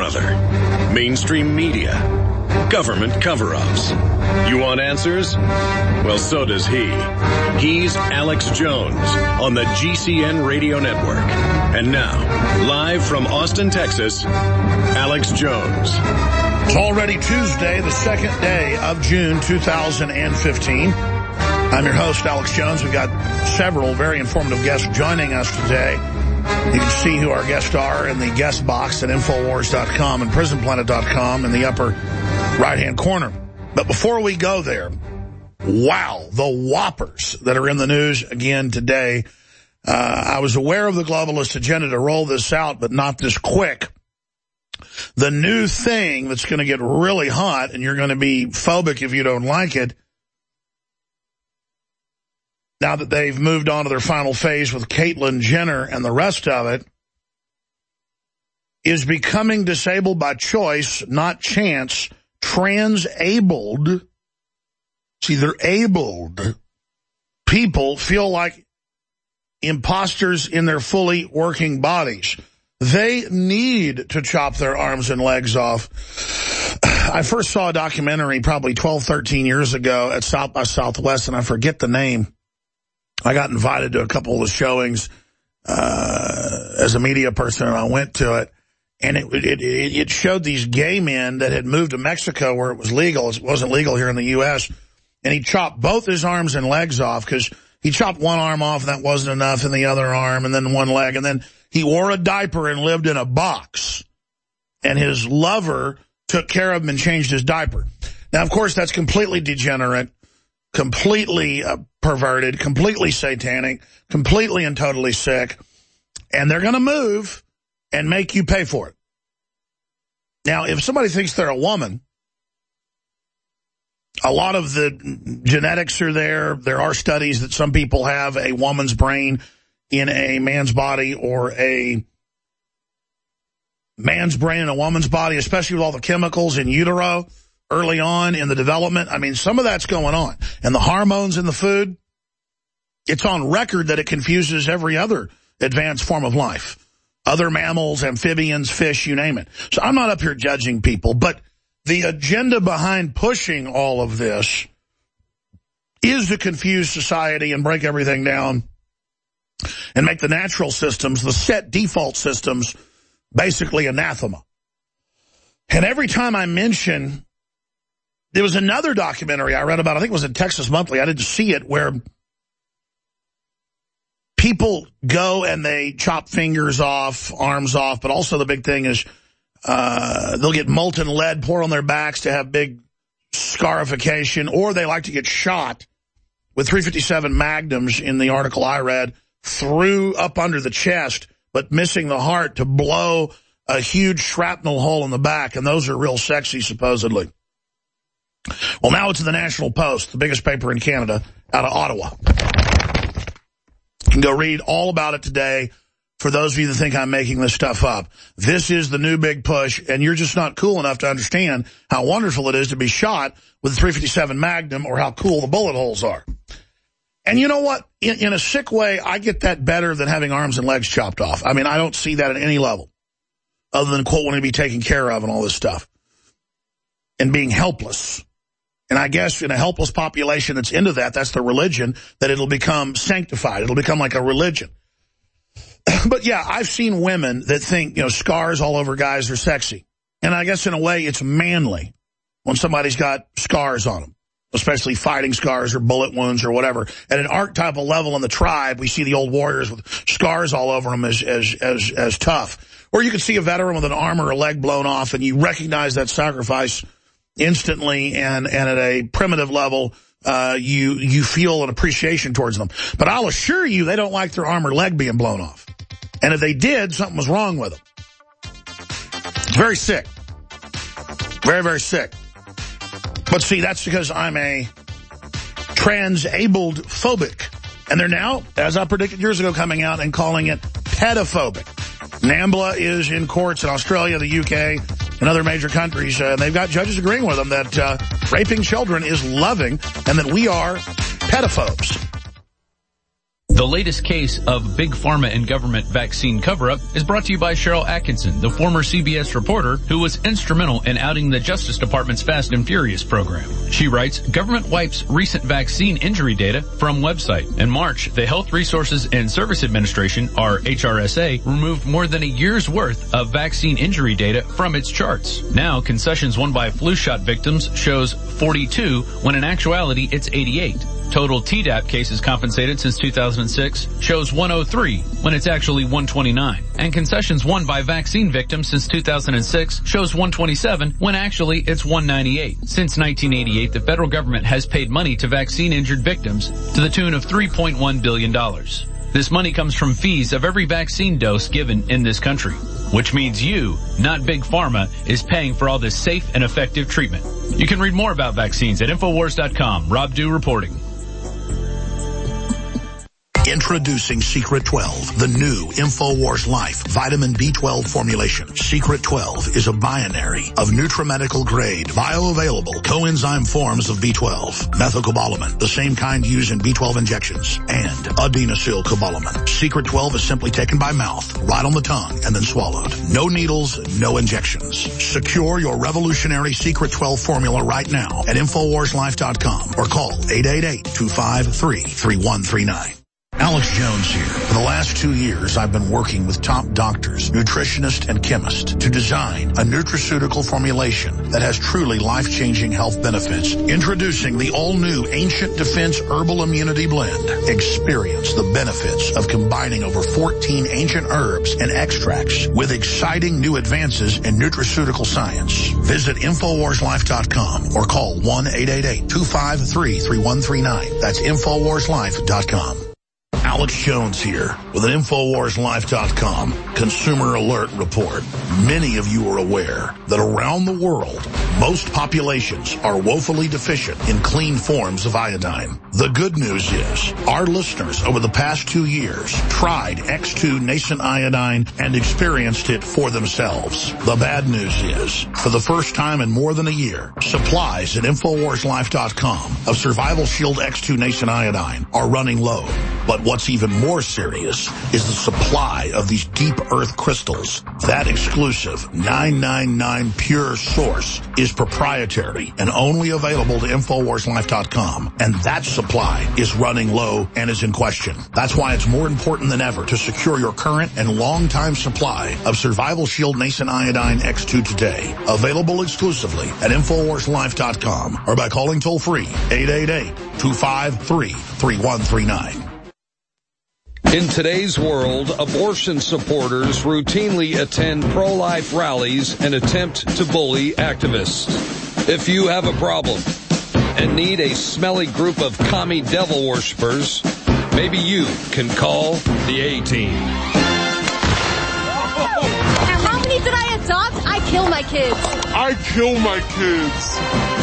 brother? Mainstream media? Government cover-ups? You want answers? Well, so does he. He's Alex Jones on the GCN Radio Network. And now, live from Austin, Texas, Alex Jones. It's already Tuesday, the second day of June 2015. I'm your host, Alex Jones. We've got several very informative guests joining us today. You can see who our guests are in the guest box at Infowars.com and PrisonPlanet.com in the upper right-hand corner. But before we go there, wow, the whoppers that are in the news again today. I was aware of the globalist agenda to roll this out, but not this quick. The new thing that's going to get really hot, and you're going to be phobic if you don't like it, now that they've moved on to their final phase with Caitlyn Jenner and the rest of it, is becoming disabled by choice, not chance, trans-abled. See, they're abled. People feel like imposters in their fully working bodies. They need to chop their arms and legs off. I first saw a documentary probably 12, 13 years ago at South by Southwest, and I forget the name. I got invited to a couple of the showings as a media person, and I went to it. And it showed these gay men that had moved to Mexico where it was legal. It wasn't legal here in the U.S. And he chopped both his arms and legs off because he chopped one arm off and that wasn't enough, and the other arm, and then one leg. And then he wore a diaper and lived in a box. And his lover took care of him and changed his diaper. Now, of course, that's completely degenerate, completely perverted, completely satanic, completely and totally sick. And they're going to move and make you pay for it. Now, if somebody thinks they're a woman, a lot of the genetics are there. There are studies that some people have a woman's brain in a man's body, or a man's brain in a woman's body, especially with all the chemicals in utero early on in the development. I mean, some of that's going on. And the hormones in the food, it's on record that it confuses every other advanced form of life. Other mammals, amphibians, fish, you name it. So I'm not up here judging people, but the agenda behind pushing all of this is to confuse society and break everything down and make the natural systems, the set default systems, basically anathema. And every time I mention, there was another documentary I read about, I think it was in Texas Monthly, I didn't see it, where people go and they chop fingers off, arms off, but also the big thing is they'll get molten lead poured on their backs to have big scarification, or they like to get shot with .357 Magnums, in the article I read, through up under the chest, but missing the heart to blow a huge shrapnel hole in the back, and those are real sexy, supposedly. Well, now it's in the National Post, the biggest paper in Canada, out of Ottawa. You can go read all about it today for those of you that think I'm making this stuff up. This is the new big push, and you're just not cool enough to understand how wonderful it is to be shot with a .357 Magnum, or how cool the bullet holes are. And you know what? In a sick way, I get that better than having arms and legs chopped off. I mean, I don't see that at any level other than, quote, wanting to be taken care of and all this stuff and being helpless. And I guess in a helpless population that's into that, that's the religion, that it'll become sanctified. It'll become like a religion. But yeah, I've seen women that think, you know, scars all over guys are sexy. And I guess in a way it's manly when somebody's got scars on them, especially fighting scars or bullet wounds or whatever. At an archetypal level in the tribe, we see the old warriors with scars all over them as tough. Or you could see a veteran with an arm or a leg blown off, and you recognize that sacrifice instantly, and at a primitive level, you feel an appreciation towards them. But I'll assure you they don't like their arm or leg being blown off. And if they did, something was wrong with them. It's very sick. Very, very sick. But see, that's because I'm a trans-abled phobic. And they're now, as I predicted years ago, coming out and calling it pedophobic. NAMBLA is in courts in Australia, the UK, and other major countries. They've got judges agreeing with them that raping children is loving and that we are pedophobes. The latest case of big pharma and government vaccine cover-up is brought to you by Cheryl Atkinson, the former CBS reporter who was instrumental in outing the Justice Department's Fast and Furious program. She writes, government wipes recent vaccine injury data from website. In March, the Health Resources and Service Administration, or HRSA, removed more than a year's worth of vaccine injury data from its charts. Now, concessions won by flu shot victims shows 42, when in actuality it's 88. Total Tdap cases compensated since 2006 shows 103, when it's actually 129. And concessions won by vaccine victims since 2006 shows 127, when actually it's 198. Since 1988, the federal government has paid money to vaccine-injured victims to the tune of $3.1 billion. This money comes from fees of every vaccine dose given in this country, which means you, not Big Pharma, is paying for all this safe and effective treatment. You can read more about vaccines at Infowars.com. Rob Dew reporting. Introducing Secret 12, the new InfoWars Life vitamin B12 formulation. Secret 12 is a binary of nutramedical grade, bioavailable coenzyme forms of B12, methylcobalamin, the same kind used in B12 injections, and adenosylcobalamin. Secret 12 is simply taken by mouth, right on the tongue, and then swallowed. No needles, no injections. Secure your revolutionary Secret 12 formula right now at InfoWarsLife.com or call 888-253-3139. Alex Jones here. For the last 2 years, I've been working with top doctors, nutritionists, and chemists to design a nutraceutical formulation that has truly life-changing health benefits. Introducing the all-new Ancient Defense Herbal Immunity Blend. Experience the benefits of combining over 14 ancient herbs and extracts with exciting new advances in nutraceutical science. Visit InfoWarsLife.com or call 1-888-253-3139. That's InfoWarsLife.com. Alex Jones here with an InfoWarsLife.com Consumer Alert Report. Many of you are aware that around the world, most populations are woefully deficient in clean forms of iodine. The good news is our listeners over the past 2 years tried X2 nascent iodine and experienced it for themselves. The bad news is, for the first time in more than a year, supplies at InfoWarsLife.com of Survival Shield X2 nascent iodine are running low. But what's even more serious is the supply of these deep earth crystals. That exclusive 999 pure source is proprietary and only available to InfoWarsLife.com. And that supply is running low and is in question. That's why it's more important than ever to secure your current and long-time supply of Survival Shield Nascent Iodine X2 today. Available exclusively at InfoWarsLife.com or by calling toll-free 888-253-3139. In today's world, abortion supporters routinely attend pro-life rallies and attempt to bully activists. If you have a problem and need a smelly group of commie devil worshippers, maybe you can call the A-Team. And how many did I adopt? I kill my kids. I kill my kids.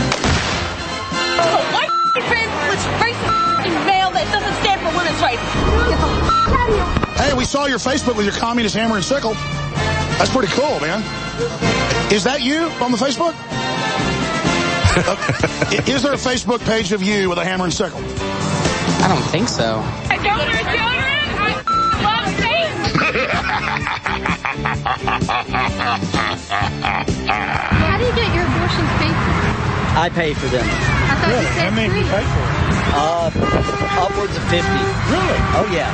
Oh, white privilege, racist male that doesn't stand for women's rights. Get the out of here. Hey, we saw your Facebook with your communist hammer and sickle. That's pretty cool, man. Is that you on the Facebook? Is there a Facebook page of you with a hammer and sickle? I don't think so. I don't want children. I love Satan. How do you get your abortions paid for? I pay for them. I thought you said free. You pay for it? Upwards of 50. Really? Oh, yeah.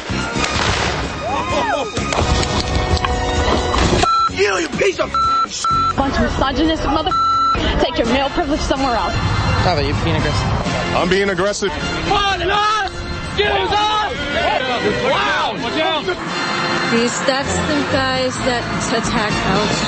You piece of Bunch of misogynistic mother. Take your male privilege somewhere else. How about you being aggressive? I'm being aggressive. Wow. That's the guys that attack Alex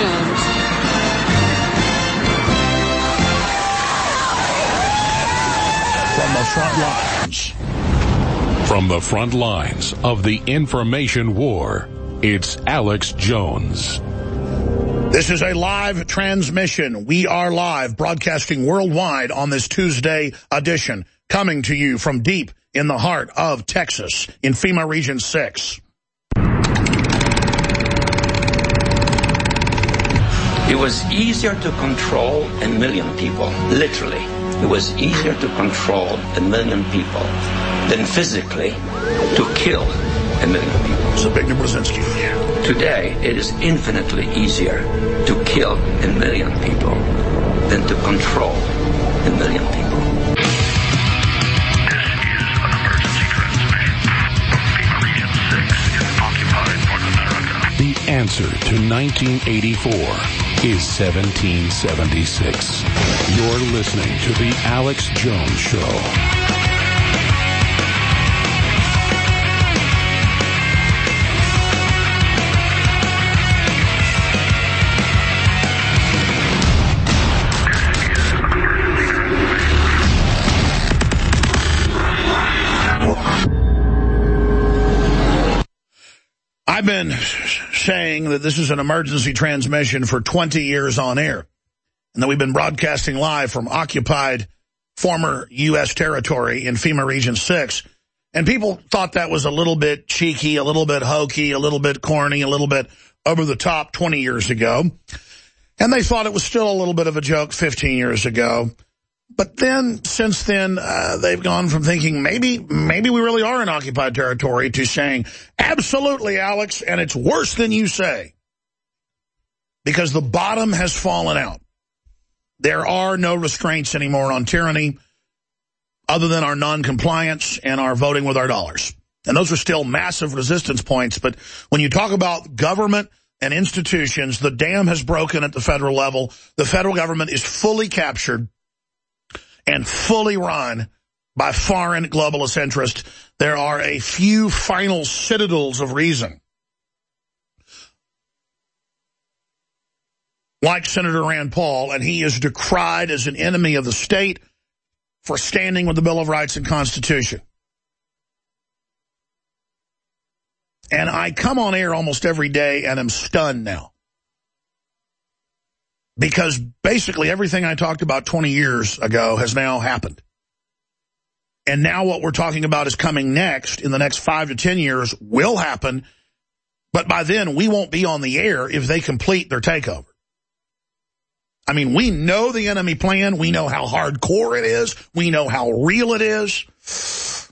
Jones. From the front lines of the information war, it's Alex Jones. This is a live transmission. We are live, broadcasting worldwide on this Tuesday edition, coming to you from deep in the heart of Texas, in FEMA Region 6. It was easier to control 1 million people, literally. It was easier to control 1 million people than physically to kill 1 million people. So Victor Brzezinski. Today, it is infinitely easier to kill 1 million people than to control 1 million people. The answer to 1984 is 1776. You're listening to The Alex Jones Show. I've been saying that this is an emergency transmission for 20 years on air, and that we've been broadcasting live from occupied former U.S. territory in FEMA Region 6, and people thought that was a little bit cheeky, a little bit hokey, a little bit corny, a little bit over the top 20 years ago, and they thought it was still a little bit of a joke 15 years ago. But then, since then, they've gone from thinking maybe we really are in occupied territory to saying, absolutely, Alex, and it's worse than you say. Because the bottom has fallen out. There are no restraints anymore on tyranny other than our non-compliance and our voting with our dollars. And those are still massive resistance points. But when you talk about government and institutions, the dam has broken at the federal level. The federal government is fully captured and fully run by foreign globalist interests. There are a few final citadels of reason, like Senator Rand Paul, and he is decried as an enemy of the state for standing with the Bill of Rights and Constitution. And I come on air almost every day and am stunned now. Because basically everything I talked about 20 years ago has now happened. And now what we're talking about is coming next in the next 5 to 10 years will happen. But by then we won't be on the air if they complete their takeover. I mean, we know the enemy plan. We know how hardcore it is. We know how real it is.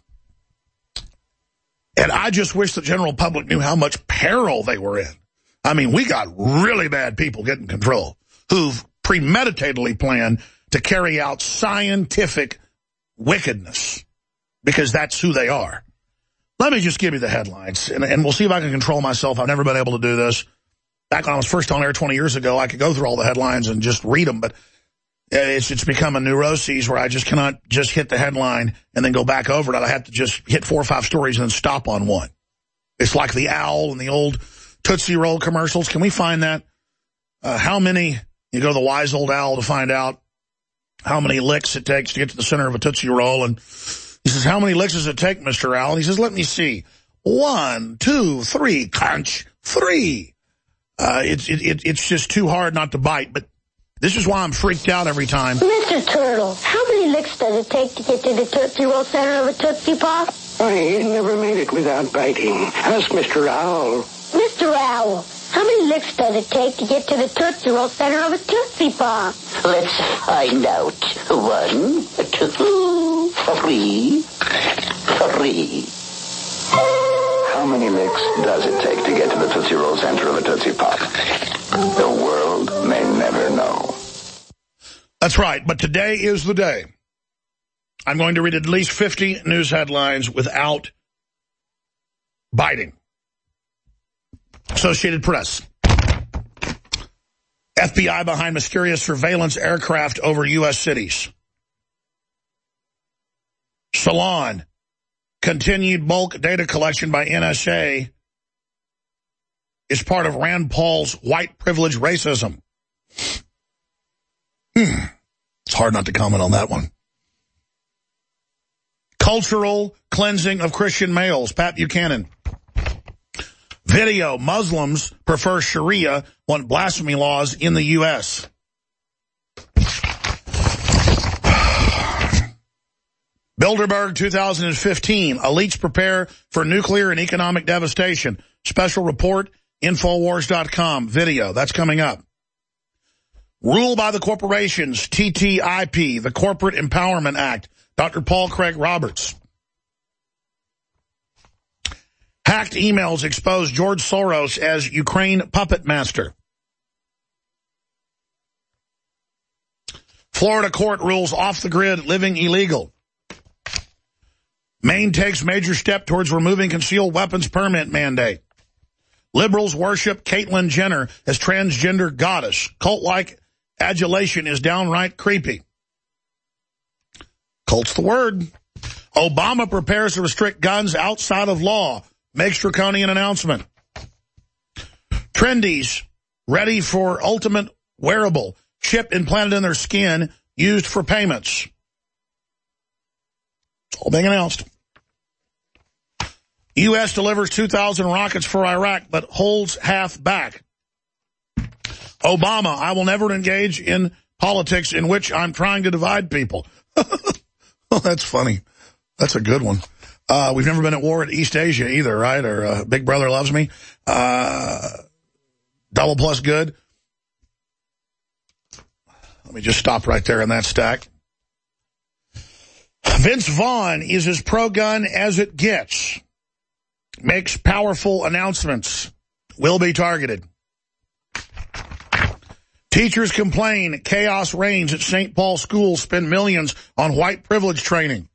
And I just wish the general public knew how much peril they were in. I mean, we got really bad people getting control who've premeditatedly planned to carry out scientific wickedness, because that's who they are. Let me just give you the headlines, and we'll see if I can control myself. I've never been able to do this. Back when I was first on air 20 years ago, I could go through all the headlines and just read them, but it's become a neuroses where I just cannot just hit the headline and then go back over it. I have to just hit 4 or 5 stories and then stop on one. It's like the owl and the old Tootsie Roll commercials. Can we find that? How many... You go to the wise old owl to find out how many licks it takes to get to the center of a Tootsie Roll. And he says, how many licks does it take, Mr. Owl? And he says, let me see. 1, 2, 3, crunch, 3. It's just too hard not to bite. But this is why I'm freaked out every time. Mr. Turtle, how many licks does it take to get to the Tootsie Roll center of a Tootsie Pop? I never made it without biting. Ask Mr. Owl. Mr. Owl, how many licks does it take to get to the Tootsie Roll center of a Tootsie Pop? Let's find out. 1, 2, 3, 3. How many licks does it take to get to the Tootsie Roll center of a Tootsie Pop? The world may never know. That's right, but today is the day. I'm going to read at least 50 news headlines without biting. Associated Press. FBI behind mysterious surveillance aircraft over U.S. cities. Salon. Continued bulk data collection by NSA is part of Rand Paul's white privilege racism. It's hard not to comment on that one. Cultural cleansing of Christian males. Pat Buchanan. Video. Muslims prefer Sharia, want blasphemy laws in the U.S. Bilderberg 2015. Elites prepare for nuclear and economic devastation. Special report, Infowars.com. Video. That's coming up. Rule by the corporations. TTIP, the Corporate Empowerment Act. Dr. Paul Craig Roberts. Hacked emails expose George Soros as Ukraine puppet master. Florida court rules off-the-grid living illegal. Maine takes major step towards removing concealed weapons permit mandate. Liberals worship Caitlyn Jenner as transgender goddess. Cult-like adulation is downright creepy. Cult's the word. Obama prepares to restrict guns outside of law. Makes draconian announcement. Trendies ready for ultimate wearable. Chip implanted in their skin used for payments. It's all being announced. U.S. delivers 2,000 rockets for Iraq, but holds half back. Obama, I will never engage in politics in which I'm trying to divide people. Oh, that's funny. That's a good one. We've never been at war in East Asia either, right? Or Big Brother Loves Me. Double plus good. Let me just stop right there in that stack. Vince Vaughn is as pro-gun as it gets. Makes powerful announcements. Will be targeted. Teachers complain. Chaos reigns at St. Paul schools. Spend millions on white privilege training.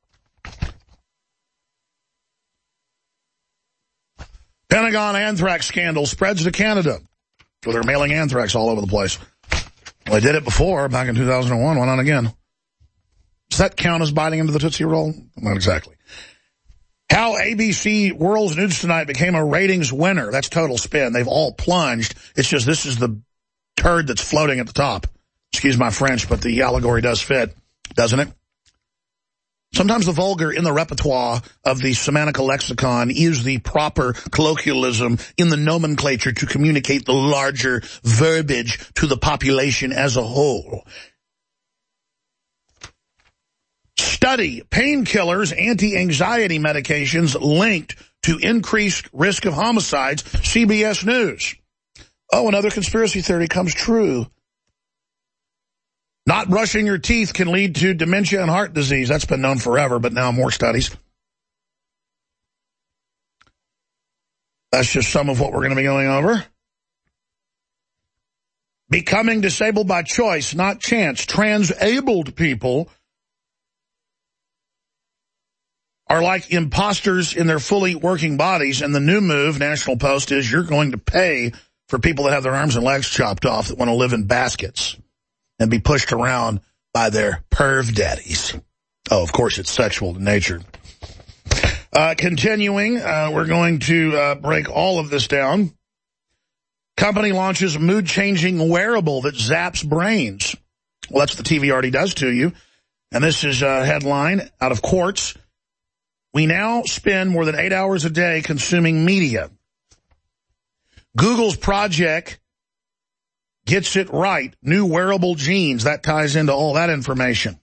Pentagon anthrax scandal spreads to Canada. So they're mailing anthrax all over the place. Well, they did it before, back in 2001. Why not again? Does that count as biting into the Tootsie Roll? Not exactly. How ABC World's News Tonight became a ratings winner. That's total spin. They've all plunged. It's just this is the turd that's floating at the top. Excuse my French, but the allegory does fit, doesn't it? Sometimes the vulgar in the repertoire of the Semantica lexicon is the proper colloquialism in the nomenclature to communicate the larger verbiage to the population as a whole. Study, painkillers, anti-anxiety medications linked to increased risk of homicides, CBS News. Oh, another conspiracy theory comes true. Not brushing your teeth can lead to dementia and heart disease. That's been known forever, but now more studies. That's just some of what we're going to be going over. Becoming disabled by choice, not chance. Transabled people are like imposters in their fully working bodies, and the new move, National Post, is you're going to pay for people that have their arms and legs chopped off that want to live in baskets and be pushed around by their perv daddies. Oh, of course, it's sexual in nature. Continuing, we're going to break all of this down. Company launches mood-changing wearable that zaps brains. Well, that's what the TV already does to you. And this is a headline out of Quartz. We now spend more than 8 hours a day consuming media. Google's project gets it right. New wearable genes. That ties into all that information.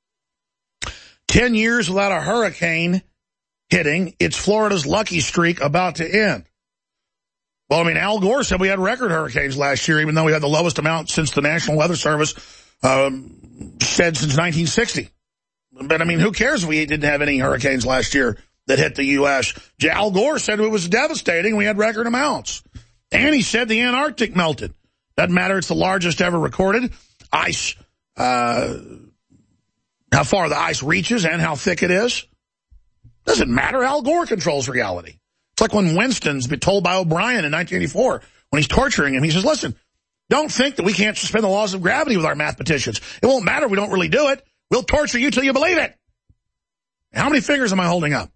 10 years without a hurricane hitting. It's Florida's lucky streak about to end. Well, I mean, Al Gore said we had record hurricanes last year, even though we had the lowest amount since the National Weather Service said since 1960. But, I mean, who cares if we didn't have any hurricanes last year that hit the U.S.? Al Gore said it was devastating. We had record amounts. And he said the Antarctic melted. Doesn't matter. It's the largest ever recorded. Ice, how far the ice reaches and how thick it is. Doesn't matter. Al Gore controls reality. It's like when Winston's been told by O'Brien in 1984, when he's torturing him, he says, listen, don't think that we can't suspend the laws of gravity with our mathematicians. It won't matter if we don't really do it. We'll torture you till you believe it. How many fingers am I holding up?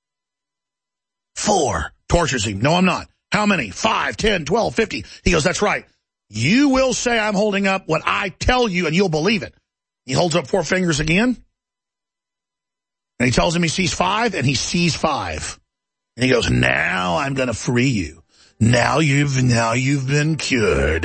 4. Tortures him. No, I'm not. How many? 5, 10, 12, 50. He goes, that's right. You will say I'm holding up what I tell you, and you'll believe it. He holds up 4 fingers again. And he tells him he sees 5, and he sees 5. And he goes, now I'm going to free you. Now you've been cured.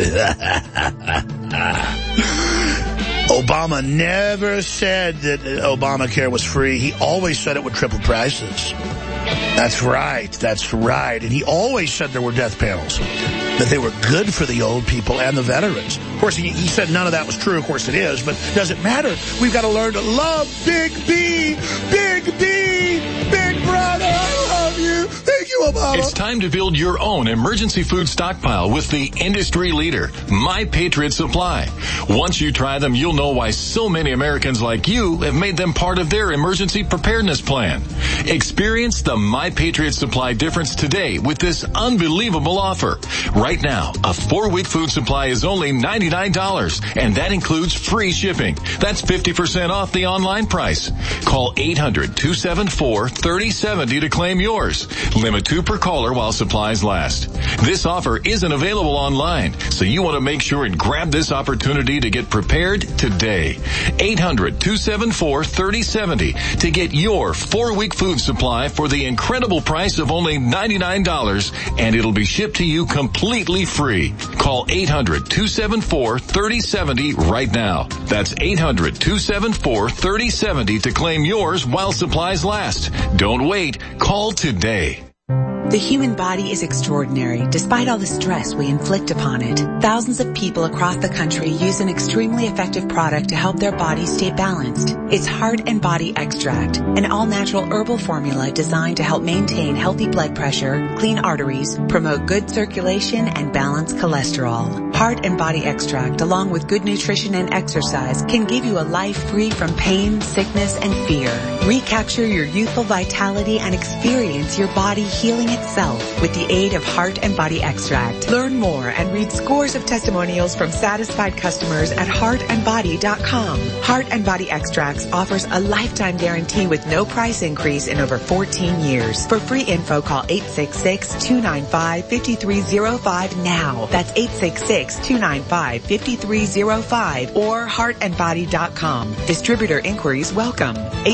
Obama never said that Obamacare was free. He always said it would triple prices. That's right. That's right. And he always said there were death panels, that they were good for the old people and the veterans. Of course, he said none of that was true. Of course it is, but does it matter? We've got to learn to love Big B, Big B, Big Brother. I love you. Big Thank you, Obama. It's time to build your own emergency food stockpile with the industry leader, My Patriot Supply. Once you try them, you'll know why so many Americans like you have made them part of their emergency preparedness plan. Experience the My Patriot Supply difference today with this unbelievable offer. Right now, a 4-week food supply is only $99, and that includes free shipping. That's 50% off the online price. Call 800-274-3070 to claim yours. Limit 2 per caller while supplies last. This offer isn't available online, so you want to make sure and grab this opportunity to get prepared today. 800-274-3070 to get your 4-week food supply for the incredible price of only $99, and it'll be shipped to you completely free. Call 800-274-3070 right now. That's 800-274-3070 to claim yours while supplies last. Don't wait. Call today. The human body is extraordinary, despite all the stress we inflict upon it. Thousands of people across the country use an extremely effective product to help their bodies stay balanced. It's Heart and Body Extract, an all-natural herbal formula designed to help maintain healthy blood pressure, clean arteries, promote good circulation, and balance cholesterol. Heart and Body Extract, along with good nutrition and exercise, can give you a life free from pain, sickness, and fear. Recapture your youthful vitality and experience your body healing itself with the aid of Heart and Body Extract. Learn more and read scores of testimonials from satisfied customers at heartandbody.com. Heart and Body Extracts offers a lifetime guarantee with no price increase in over 14 years. For free info, call 866-295-5305 now. That's 866-295-5305 or heartandbody.com. Distributor inquiries welcome.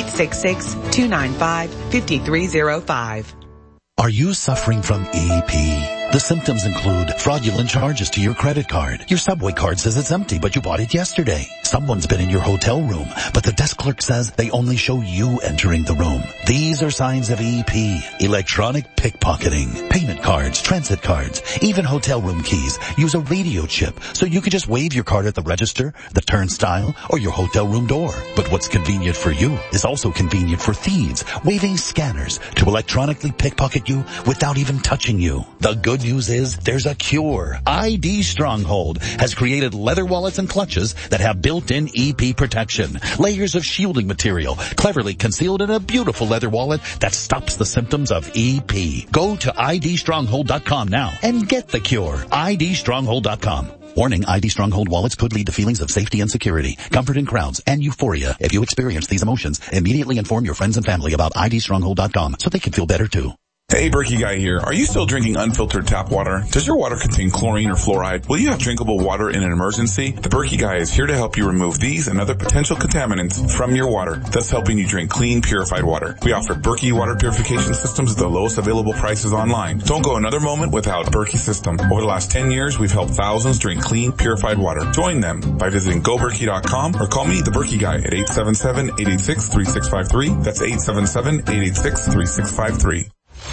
866-295-5305. Are you suffering from EP? The symptoms include fraudulent charges to your credit card. Your Subway card says it's empty, but you bought it yesterday. Someone's been in your hotel room, but the desk clerk says they only show you entering the room. These are signs of EP. Electronic pickpocketing. Payment cards, transit cards, even hotel room keys use a radio chip, so you can just wave your card at the register, the turnstile, or your hotel room door. But what's convenient for you is also convenient for thieves, waving scanners to electronically pickpocket you without even touching you. The good news is there's a cure. ID Stronghold has created leather wallets and clutches that have built-in EP protection. Layers of shielding material cleverly concealed in a beautiful leather wallet that stops the symptoms of EP. Go to idstronghold.com now and get the cure. idstronghold.com. Warning, ID Stronghold wallets could lead to feelings of safety and security, comfort in crowds, and euphoria. If you experience these emotions, immediately inform your friends and family about idstronghold.com so they can feel better too. Hey, Berkey Guy here. Are you still drinking unfiltered tap water? Does your water contain chlorine or fluoride? Will you have drinkable water in an emergency? The Berkey Guy is here to help you remove these and other potential contaminants from your water, thus helping you drink clean, purified water. We offer Berkey water purification systems at the lowest available prices online. Don't go another moment without Berkey system. Over the last 10 years, we've helped thousands drink clean, purified water. Join them by visiting goberkey.com or call me, the Berkey Guy, at 877-886-3653. That's 877-886-3653.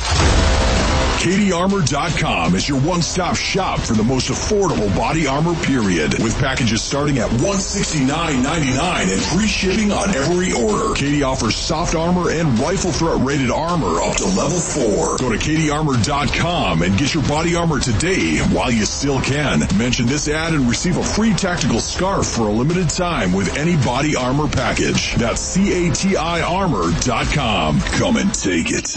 KDArmor.com is your one-stop shop for the most affordable body armor period, with packages starting at $169.99 and free shipping on every order. KD offers soft armor and rifle threat rated armor up to level 4. Go to KDArmor.com and get your body armor today while you still can. Mention this ad and receive a free tactical scarf for a limited time with any body armor package. That's CATIarmor.com. Come and take it.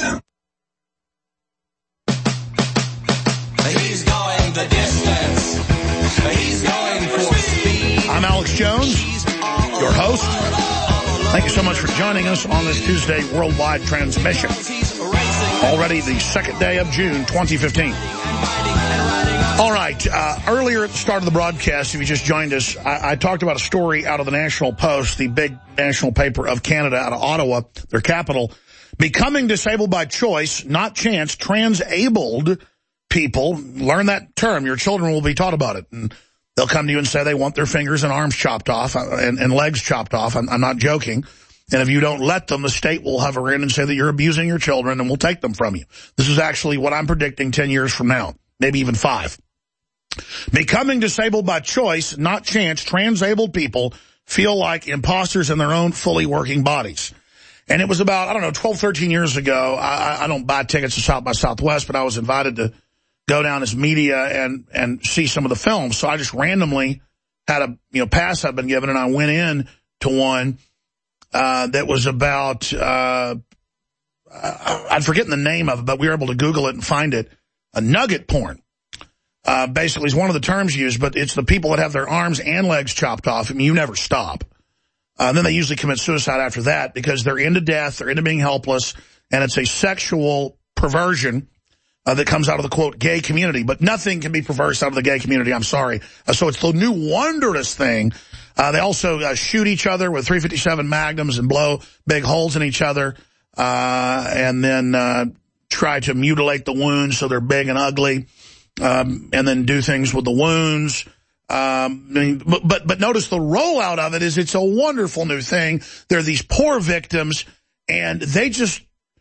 He's going the distance. He's going for speed. I'm Alex Jones, your host. Thank you so much for joining us on this Tuesday worldwide transmission. Already the second day of June, 2015. All right, earlier at the start of the broadcast, if you just joined us, I talked about a story out of the National Post, the big national paper of Canada, out of Ottawa, their capital. Becoming disabled by choice, not chance, transabled people, learn that term. Your children will be taught about it. And they'll come to you and say they want their fingers and arms chopped off and legs chopped off. I'm not joking. And if you don't let them, the state will hover in and say that you're abusing your children and will take them from you. This is actually what I'm predicting 10 years from now, maybe even 5. Becoming disabled by choice, not chance, transabled people feel like imposters in their own fully working bodies. And it was about, I don't know, 12, 13 years ago. I don't buy tickets to South by Southwest, but I was invited to go down as media and see some of the films. So I just randomly had a pass I've been given, and I went in to one that was about, I'm forgetting the name of it, but we were able to Google it and find it, a nugget porn. Basically is one of the terms used, but it's the people that have their arms and legs chopped off. I mean, you never stop. Then they usually commit suicide after that because they're into death, they're into being helpless, and it's a sexual perversion that comes out of the, quote, gay community. But nothing can be perverse out of the gay community, I'm sorry. So it's the new wondrous thing. They also shoot each other with .357 Magnums and blow big holes in each other, and then try to mutilate the wounds so they're big and ugly, and then do things with the wounds. But notice the rollout of it is it's a wonderful new thing. There are these poor victims, and they just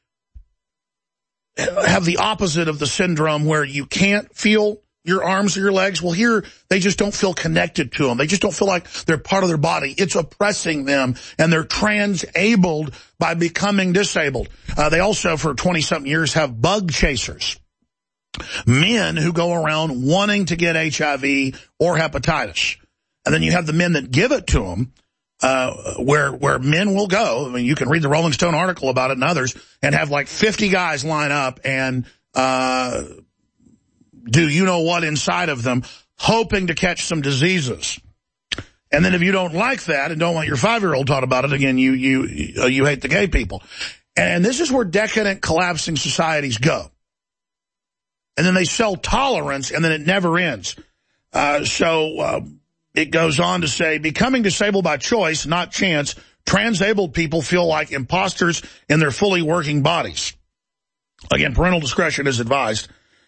have the opposite of the syndrome where you can't feel your arms or your legs. Well, here, they just don't feel connected to them. They just don't feel like they're part of their body. It's oppressing them, and they're transabled by becoming disabled. They also, for 20-something years, have bug chasers. Men who go around wanting to get HIV or hepatitis. And then you have the men that give it to them, where men will go. I mean, you can read the Rolling Stone article about it and others, and have like 50 guys line up and do you know what inside of them, hoping to catch some diseases. And then if you don't like that and don't want your 5-year-old taught about it, again, you hate the gay people. And this is where decadent, collapsing societies go. And then they sell tolerance, and then it never ends. It goes on to say, becoming disabled by choice, not chance, transabled people feel like imposters in their fully working bodies. Again, parental discretion is advised.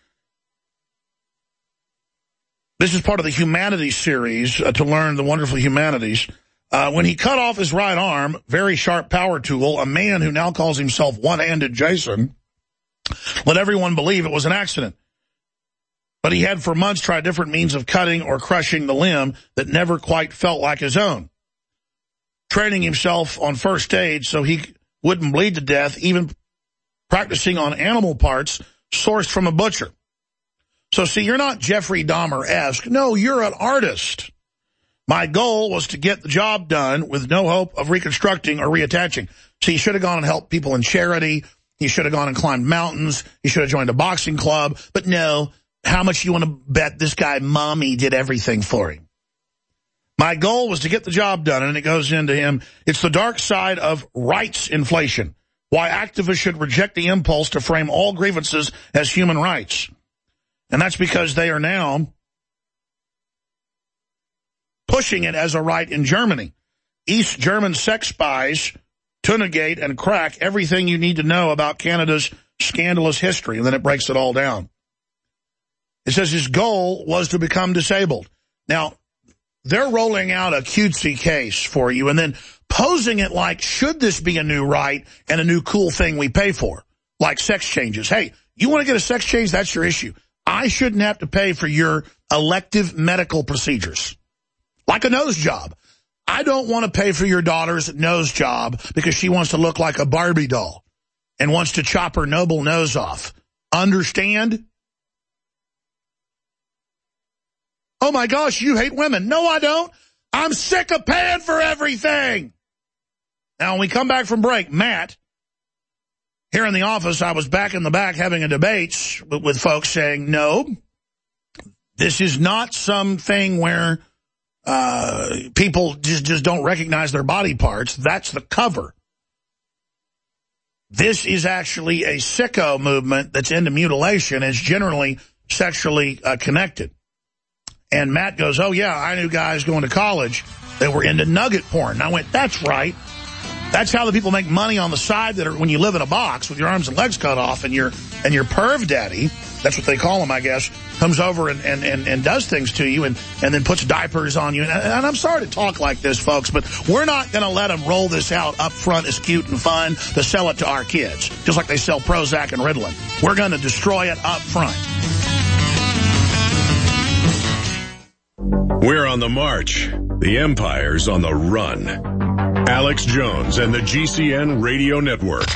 This is part of the Humanities series to learn the wonderful humanities. When he cut off his right arm, very sharp power tool, a man who now calls himself One-Handed Jason let everyone believe it was an accident. But he had for months tried different means of cutting or crushing the limb that never quite felt like his own. Training himself on first aid so he wouldn't bleed to death, even practicing on animal parts sourced from a butcher. So see, you're not Jeffrey Dahmer-esque. No, you're an artist. My goal was to get the job done with no hope of reconstructing or reattaching. See, he should have gone and helped people in charity. He should have gone and climbed mountains. He should have joined a boxing club. But no, how much you want to bet this guy Mommy did everything for him? My goal was to get the job done, and it goes into him. It's the dark side of rights inflation, why activists should reject the impulse to frame all grievances as human rights. And that's because they are now pushing it as a right in Germany. East German sex spies tunnegate and crack everything you need to know about Canada's scandalous history, and then it breaks it all down. It says his goal was to become disabled. Now, they're rolling out a cutesy case for you and then posing it like, should this be a new right and a new cool thing we pay for? Like sex changes. Hey, you want to get a sex change? That's your issue. I shouldn't have to pay for your elective medical procedures. Like a nose job. I don't want to pay for your daughter's nose job because she wants to look like a Barbie doll and wants to chop her noble nose off. Understand? Oh my gosh, you hate women. No, I don't. I'm sick of paying for everything. Now, when we come back from break, Matt, here in the office, I was back in the back having a debate with folks saying, no, this is not something where people just don't recognize their body parts. That's the cover. This is actually a sicko movement that's into mutilation. It's generally sexually connected. And Matt goes, oh, yeah, I knew guys going to college that were into nugget porn. And I went, that's right. That's how the people make money on the side that are when you live in a box with your arms and legs cut off and your perv daddy, that's what they call him, I guess, comes over and does things to you and then puts diapers on you. And I'm sorry to talk like this, folks, but we're not going to let them roll this out up front as cute and fun to sell it to our kids, just like they sell Prozac and Ritalin. We're going to destroy it up front. We're on the march. The empire's on the run. Alex Jones and the GCN Radio Network.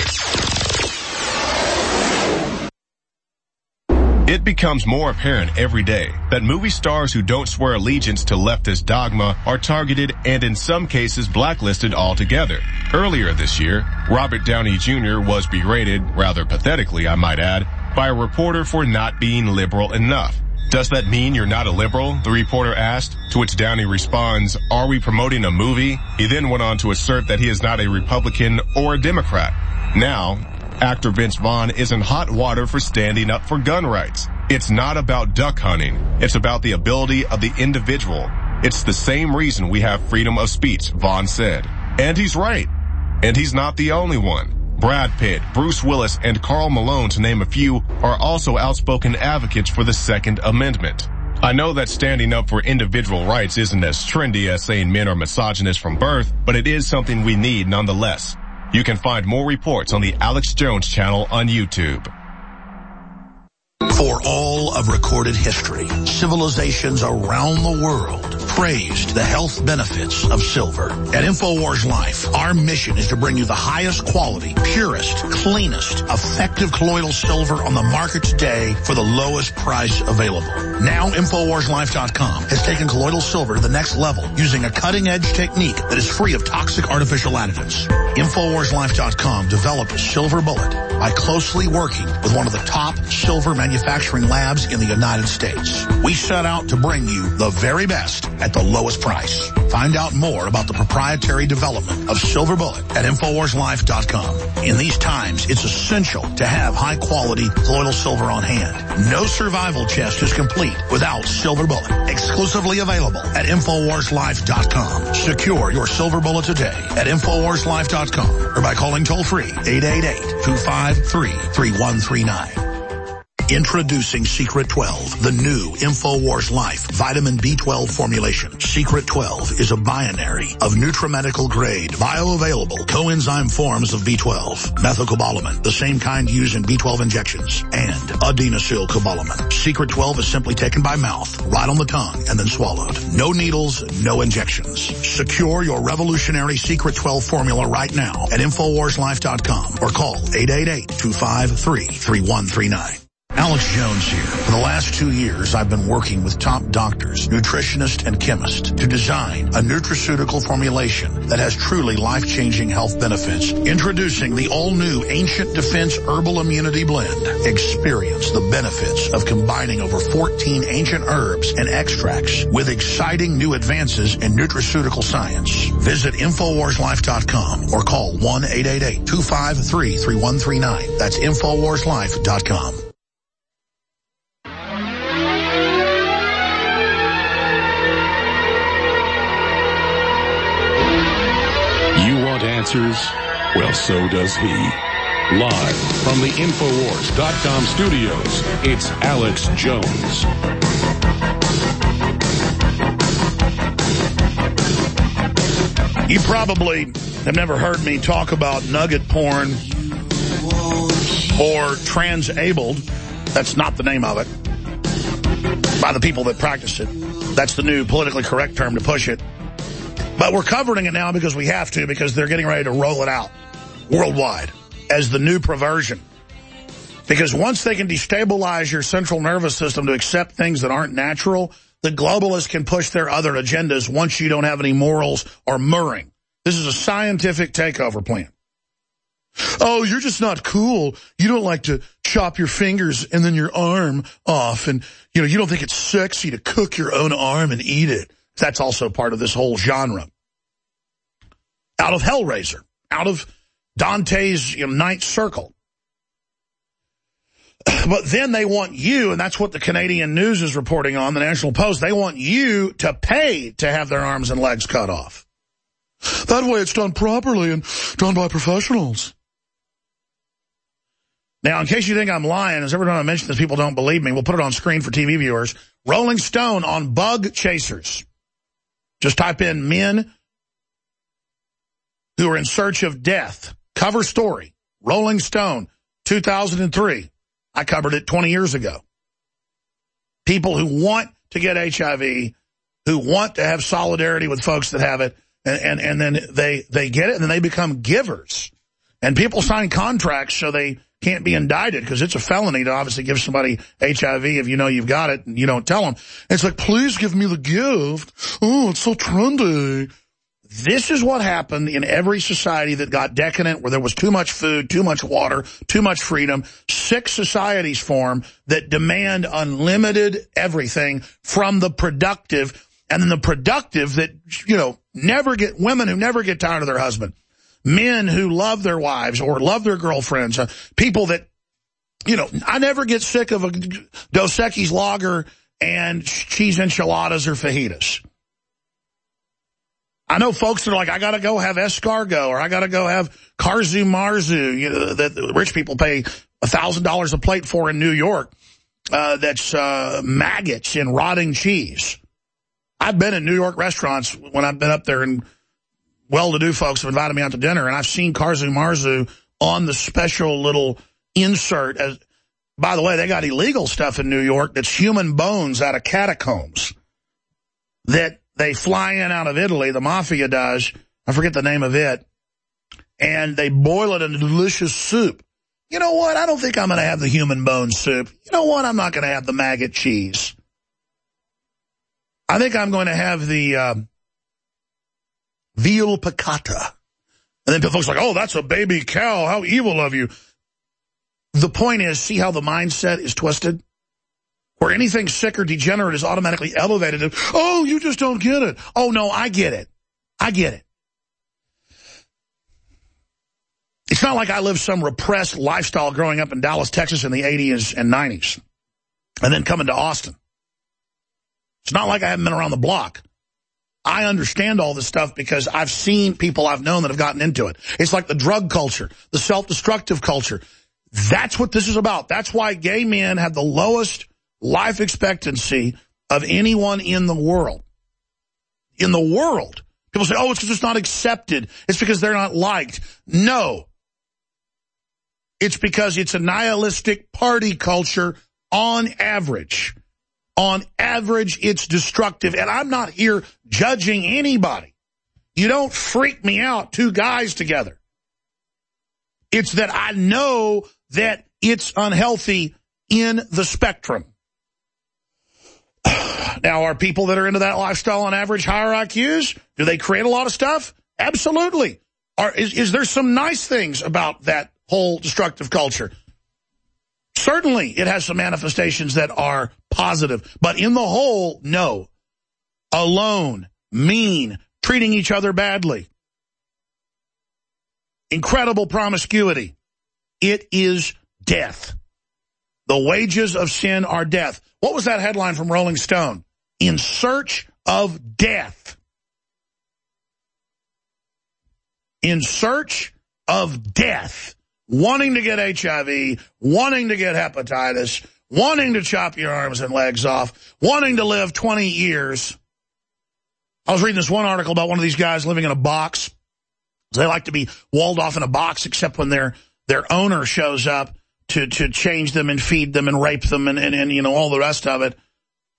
It becomes more apparent every day that movie stars who don't swear allegiance to leftist dogma are targeted and in some cases blacklisted altogether. Earlier this year, Robert Downey Jr. was berated, rather pathetically I might add, by a reporter for not being liberal enough. Does that mean you're not a liberal? The reporter asked, to which Downey responds, are we promoting a movie? He then went on to assert that he is not a Republican or a Democrat. Now, actor Vince Vaughn is in hot water for standing up for gun rights. It's not about duck hunting. It's about the ability of the individual. It's the same reason we have freedom of speech, Vaughn said. And he's right. And he's not the only one. Brad Pitt, Bruce Willis, and Karl Malone, to name a few, are also outspoken advocates for the Second Amendment. I know that standing up for individual rights isn't as trendy as saying men are misogynists from birth, but it is something we need nonetheless. You can find more reports on the Alex Jones channel on YouTube. For all of recorded history, civilizations around the world praised the health benefits of silver. At InfoWars Life, our mission is to bring you the highest quality, purest, cleanest, effective colloidal silver on the market today for the lowest price available. Now, InfoWarsLife.com has taken colloidal silver to the next level using a cutting-edge technique that is free of toxic artificial additives. InfoWarsLife.com developed a silver bullet by closely working with one of the top silver manufacturing labs in the United States. We set out to bring you the very best at the lowest price. Find out more about the proprietary development of Silver Bullet at InfoWarsLife.com. In these times, it's essential to have high-quality colloidal silver on hand. No survival chest is complete without Silver Bullet. Exclusively available at InfoWarsLife.com. Secure your Silver Bullet today at InfoWarsLife.com or by calling toll-free 888-253-3139. Introducing Secret 12, the new InfoWars Life vitamin B12 formulation. Secret 12 is a binary of nutramedical grade, bioavailable coenzyme forms of B12, methylcobalamin, the same kind used in B12 injections, and adenosylcobalamin. Secret 12 is simply taken by mouth, right on the tongue, and then swallowed. No needles, no injections. Secure your revolutionary Secret 12 formula right now at InfoWarsLife.com or call 888-253-3139. Alex Jones here. For the last 2 years, I've been working with top doctors, nutritionists, and chemists to design a nutraceutical formulation that has truly life-changing health benefits. Introducing the all-new Ancient Defense Herbal Immunity Blend. Experience the benefits of combining over 14 ancient herbs and extracts with exciting new advances in nutraceutical science. Visit InfoWarsLife.com or call 1-888-253-3139. That's InfoWarsLife.com. Answers? Well, so does he. Live from the Infowars.com studios, it's Alex Jones. You probably have never heard me talk about nugget porn or transabled. That's not the name of it. By the people that practice it. That's the new politically correct term to push it. But we're covering it now because we have to, because they're getting ready to roll it out worldwide as the new perversion. Because once they can destabilize your central nervous system to accept things that aren't natural, the globalists can push their other agendas once you don't have any morals or murring. This is a scientific takeover plan. Oh, you're just not cool. You don't like to chop your fingers and then your arm off. And, you don't think it's sexy to cook your own arm and eat it. That's also part of this whole genre. Out of Hellraiser, out of Dante's Ninth Circle. But then they want you, and that's what the Canadian News is reporting on, the National Post, they want you to pay to have their arms and legs cut off. That way it's done properly and done by professionals. Now, in case you think I'm lying, as every time I mention this, people don't believe me, we'll put it on screen for TV viewers. Rolling Stone on bug chasers. Just type in men who are in search of death. Cover story. Rolling Stone, 2003. I covered it 20 years ago. People who want to get HIV, who want to have solidarity with folks that have it, and then they get it, and then they become givers. And people sign contracts so they can't be indicted because it's a felony to obviously give somebody HIV if you know you've got it and you don't tell them. It's like, please give me the gift. Oh, it's so trendy. This is what happened in every society that got decadent, where there was too much food, too much water, too much freedom. Sick societies form that demand unlimited everything from the productive, and then the productive that, you know, women who never get tired of their husband, men who love their wives or love their girlfriends, people that, you know, I never get sick of a Dos Equis lager and cheese enchiladas or fajitas. I know folks that are like, I got to go have escargot, or I got to go have Karzu Marzu, you know, that rich people pay $1,000 a plate for in New York. That's maggots and rotting cheese. I've been in New York restaurants when I've been up there, and well-to-do folks have invited me out to dinner, and I've seen Karzu Marzu on the special little insert. By the way, they got illegal stuff in New York that's human bones out of catacombs that they fly in out of Italy, the mafia does, I forget the name of it, and they boil it in a delicious soup. You know what? I don't think I'm going to have the human bone soup. You know what? I'm not going to have the maggot cheese. I think I'm going to have the veal piccata. And then folks are like, oh, that's a baby cow. How evil of you. The point is, see how the mindset is twisted? Where anything sick or degenerate is automatically elevated to, oh, you just don't get it. Oh, no, I get it. I get it. It's not like I lived some repressed lifestyle growing up in Dallas, Texas in the 80s and 90s and then coming to Austin. It's not like I haven't been around the block. I understand all this stuff because I've seen people I've known that have gotten into it. It's like the drug culture, the self-destructive culture. That's what this is about. That's why gay men have the lowest life expectancy of anyone in the world. In the world. People say, oh, it's because it's not accepted. It's because they're not liked. No. It's because it's a nihilistic party culture on average. On average, it's destructive. And I'm not here judging anybody. You don't freak me out, two guys together. It's that I know that it's unhealthy in the spectrum. Now, are people that are into that lifestyle on average higher IQs? Do they create a lot of stuff? Absolutely. Is there some nice things about that whole destructive culture? Certainly, it has some manifestations that are positive. But in the whole, no. Alone, mean, treating each other badly. Incredible promiscuity. It is death. The wages of sin are death. What was that headline from Rolling Stone? In search of death. In search of death. Wanting to get HIV, wanting to get hepatitis, wanting to chop your arms and legs off, wanting to live 20 years. I was reading this one article about one of these guys living in a box. They like to be walled off in a box except when their owner shows up to change them and feed them and rape them and you know, all the rest of it.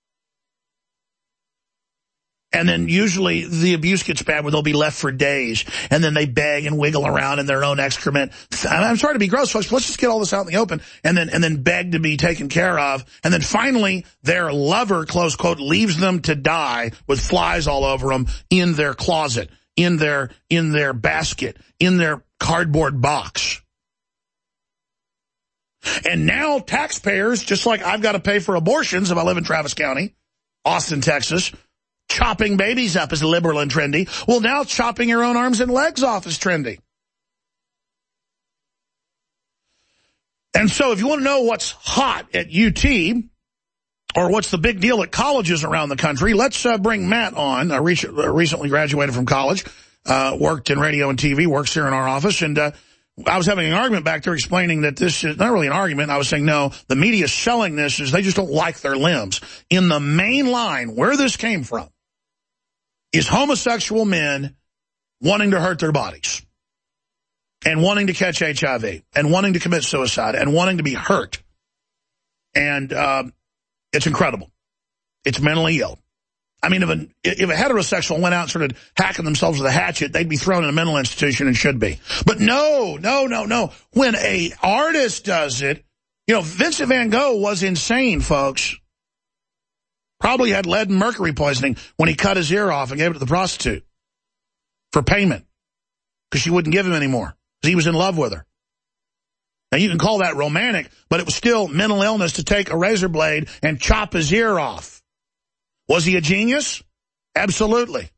And then usually the abuse gets bad where they'll be left for days. And then they beg and wiggle around in their own excrement. I'm sorry to be gross, folks, but let's just get all this out in the open. And then beg to be taken care of. And then finally their lover, close quote, leaves them to die with flies all over them in their closet, in their basket, in their cardboard box. And now taxpayers, just like I've got to pay for abortions if I live in Travis County, Austin, Texas, chopping babies up is liberal and trendy. Well, now chopping your own arms and legs off is trendy. And so if you want to know what's hot at UT or what's the big deal at colleges around the country, let's bring Matt on. Recently graduated from college, worked in radio and TV, works here in our office, and I was having an argument back there explaining that this is not really an argument. I was saying, no, the media is selling this is they just don't like their limbs. In the main line, where this came from is homosexual men wanting to hurt their bodies and wanting to catch HIV and wanting to commit suicide and wanting to be hurt. And it's incredible. It's mentally ill. I mean, if a heterosexual went out and started hacking themselves with a hatchet, they'd be thrown in a mental institution and should be. But no. When a artist does it, you know, Vincent van Gogh was insane, folks. Probably had lead and mercury poisoning when he cut his ear off and gave it to the prostitute for payment because she wouldn't give him anymore because he was in love with her. Now, you can call that romantic, but it was still mental illness to take a razor blade and chop his ear off. Was he a genius? Absolutely.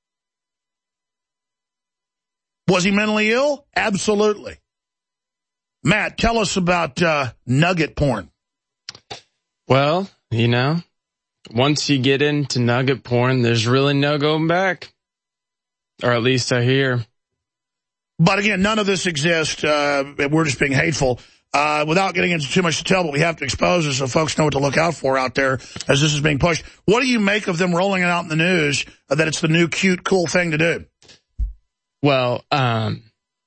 Was he mentally ill? Absolutely. Matt, tell us about nugget porn. Well, you know, once you get into nugget porn, there's really no going back. Or at least I hear. But again, none of this exists. We're just being hateful. Without getting into too much detail, but we have to expose it so folks know what to look out for out there as this is being pushed. What do you make of them rolling it out in the news that it's the new cute, cool thing to do? Well, I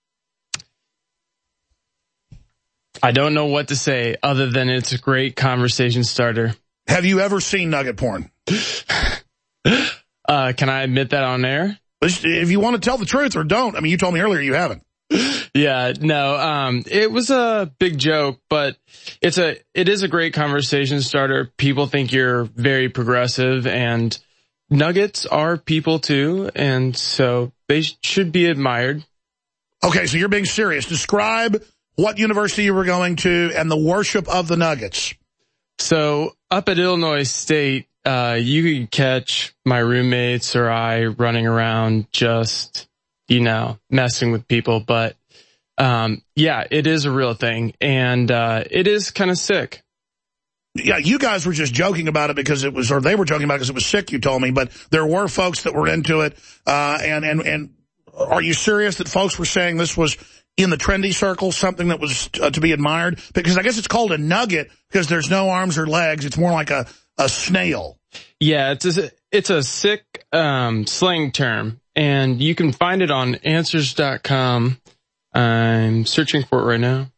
don't know what to say other than it's a great conversation starter. Have you ever seen nugget porn? Can I admit that on air? If you want to tell the truth or don't. I mean, you told me earlier you haven't. Yeah, no, it was a big joke, but it is a great conversation starter. People think you're very progressive, and nuggets are people too, and so they should be admired. Okay, so you're being serious. Describe what university you were going to and the worship of the nuggets. So up at Illinois State, you could catch my roommates or I running around just, you know, messing with people, but yeah, it is a real thing, and it is kind of sick. Yeah, you guys were just joking about it because it was, or they were joking about it because it was sick, you told me, but there were folks that were into it, and are you serious that folks were saying this was in the trendy circle, something that was to be admired? Because I guess it's called a nugget because there's no arms or legs. It's more like a snail. Yeah, it's a sick slang term, and you can find it on Answers.com. I'm searching for it right now.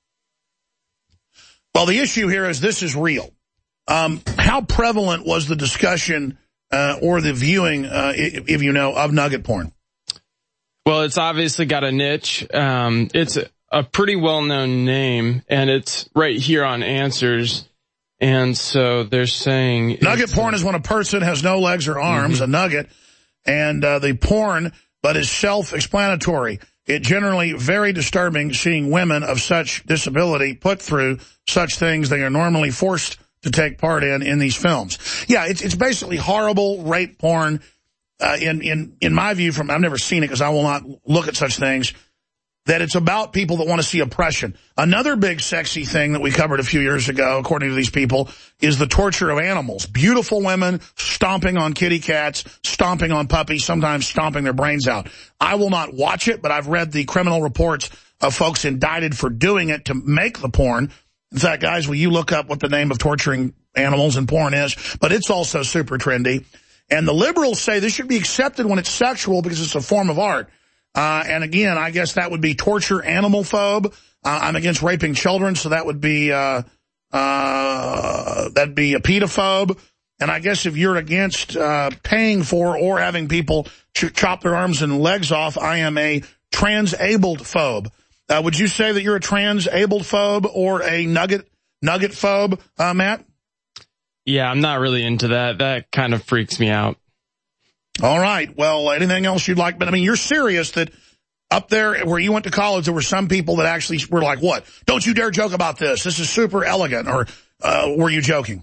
Well, the issue here is this is real. How prevalent was the discussion or the viewing, if you know, of nugget porn? Well, it's obviously got a niche. It's a pretty well-known name, and it's right here on Answers. And so they're saying... Nugget porn is when a person has no legs or arms, a nugget, and the porn, but is self-explanatory. It generally very disturbing seeing women of such disability put through such things they are normally forced to take part in these films. Yeah, it's basically horrible rape porn. In my view, I've never seen it because I will not look at such things, that it's about people that want to see oppression. Another big sexy thing that we covered a few years ago, according to these people, is the torture of animals. Beautiful women stomping on kitty cats, stomping on puppies, sometimes stomping their brains out. I will not watch it, but I've read the criminal reports of folks indicted for doing it to make the porn. In fact, guys, will you look up what the name of torturing animals in porn is? But it's also super trendy. And the liberals say this should be accepted when it's sexual because it's a form of art. And again, I guess that would be torture animal phobe. I'm against raping children, so that would be that'd be a pedophobe. And I guess if you're against paying for or having people chop their arms and legs off, I am a transabled phobe. Would you say that you're a transabled phobe or a nugget phobe, Matt? Yeah, I'm not really into that. That kind of freaks me out. All right. Well, anything else you'd like? But, I mean, you're serious that up there where you went to college, there were some people that actually were like, what? Don't you dare joke about this. This is super elegant. Or were you joking?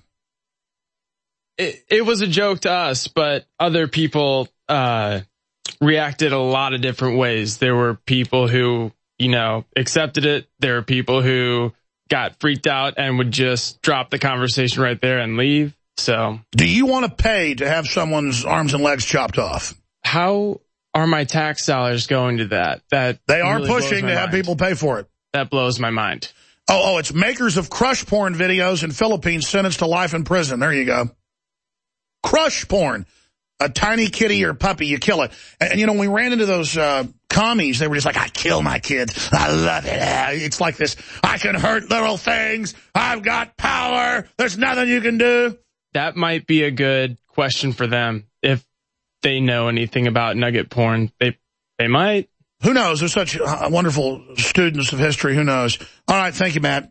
It was a joke to us, but other people reacted a lot of different ways. There were people who, you know, accepted it. There were people who got freaked out and would just drop the conversation right there and leave. So, do you want to pay to have someone's arms and legs chopped off? How are my tax dollars going to that? That they are really pushing to have people pay for it. That blows my mind. Oh, it's makers of crush porn videos in Philippines sentenced to life in prison. There you go. Crush porn. A tiny kitty or puppy, you kill it. And you know, when we ran into those commies, they were just like, I kill my kids. I love it. It's like this, I can hurt little things. I've got power. There's nothing you can do. That might be a good question for them if they know anything about nugget porn. They might. Who knows? They're such wonderful students of history. Who knows? All right. Thank you, Matt.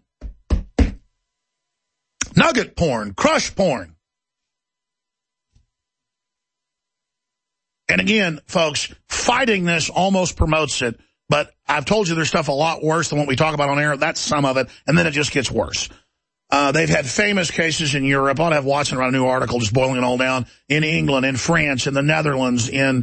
Nugget porn, crush porn. And again, folks, fighting this almost promotes it. But I've told you there's stuff a lot worse than what we talk about on air. That's some of it. And then it just gets worse. They've had famous cases in Europe. I'll have Watson write a new article just boiling it all down. In England, in France, in the Netherlands, in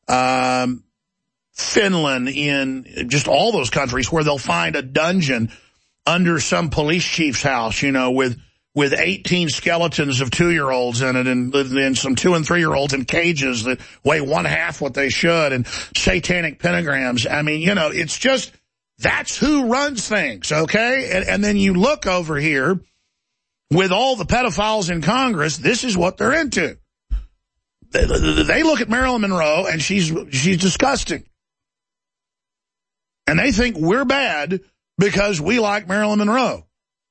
Finland, in just all those countries where they'll find a dungeon under some police chief's house, you know, with 18 skeletons of 2-year-olds in it and some 2- and 3-year-olds in cages that weigh 1/2 what they should and satanic pentagrams. I mean, you know, it's just, that's who runs things, okay? And then you look over here with all the pedophiles in Congress, this is what they're into. They look at Marilyn Monroe and she's disgusting. And they think we're bad because we like Marilyn Monroe.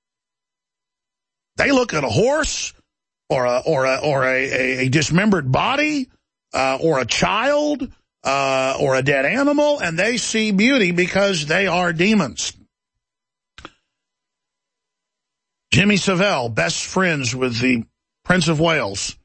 They look at a horse or a dismembered body or a child or a dead animal, and they see beauty because they are demons. Jimmy Savile, best friends with the Prince of Wales,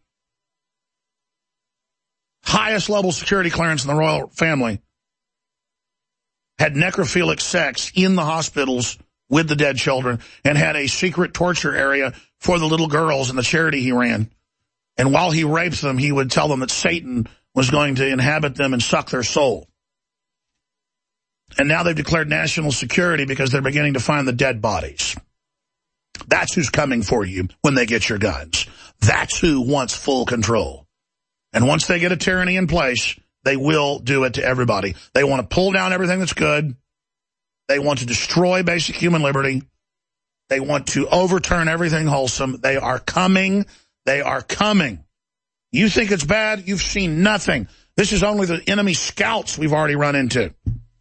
highest level security clearance in the royal family, had necrophilic sex in the hospitals with the dead children, and had a secret torture area for the little girls in the charity he ran. And while he raped them, he would tell them that Satan was going to inhabit them and suck their soul. And now they've declared national security because they're beginning to find the dead bodies. That's who's coming for you when they get your guns. That's who wants full control. And once they get a tyranny in place, they will do it to everybody. They want to pull down everything that's good. They want to destroy basic human liberty. They want to overturn everything wholesome. They are coming. They are coming. You think it's bad? You've seen nothing. This is only the enemy scouts we've already run into.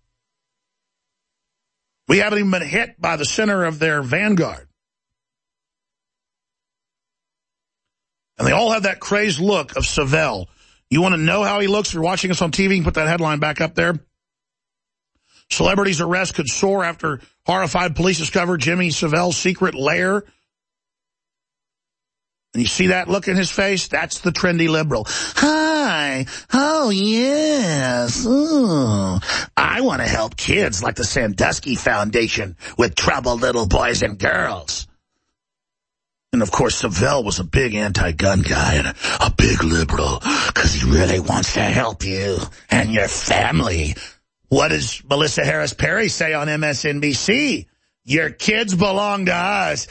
We haven't even been hit by the center of their vanguard. And they all have that crazed look of Savile. You want to know how he looks? If you're watching us on TV, you can put that headline back up there. Celebrities' arrest could soar after horrified police discovered Jimmy Savile's secret lair. And you see that look in his face? That's the trendy liberal. Hi. Oh, yes. Ooh. I want to help kids like the Sandusky Foundation with troubled little boys and girls. And, of course, Savile was a big anti-gun guy and a big liberal because he really wants to help you and your family. What does Melissa Harris Perry say on MSNBC? Your kids belong to us.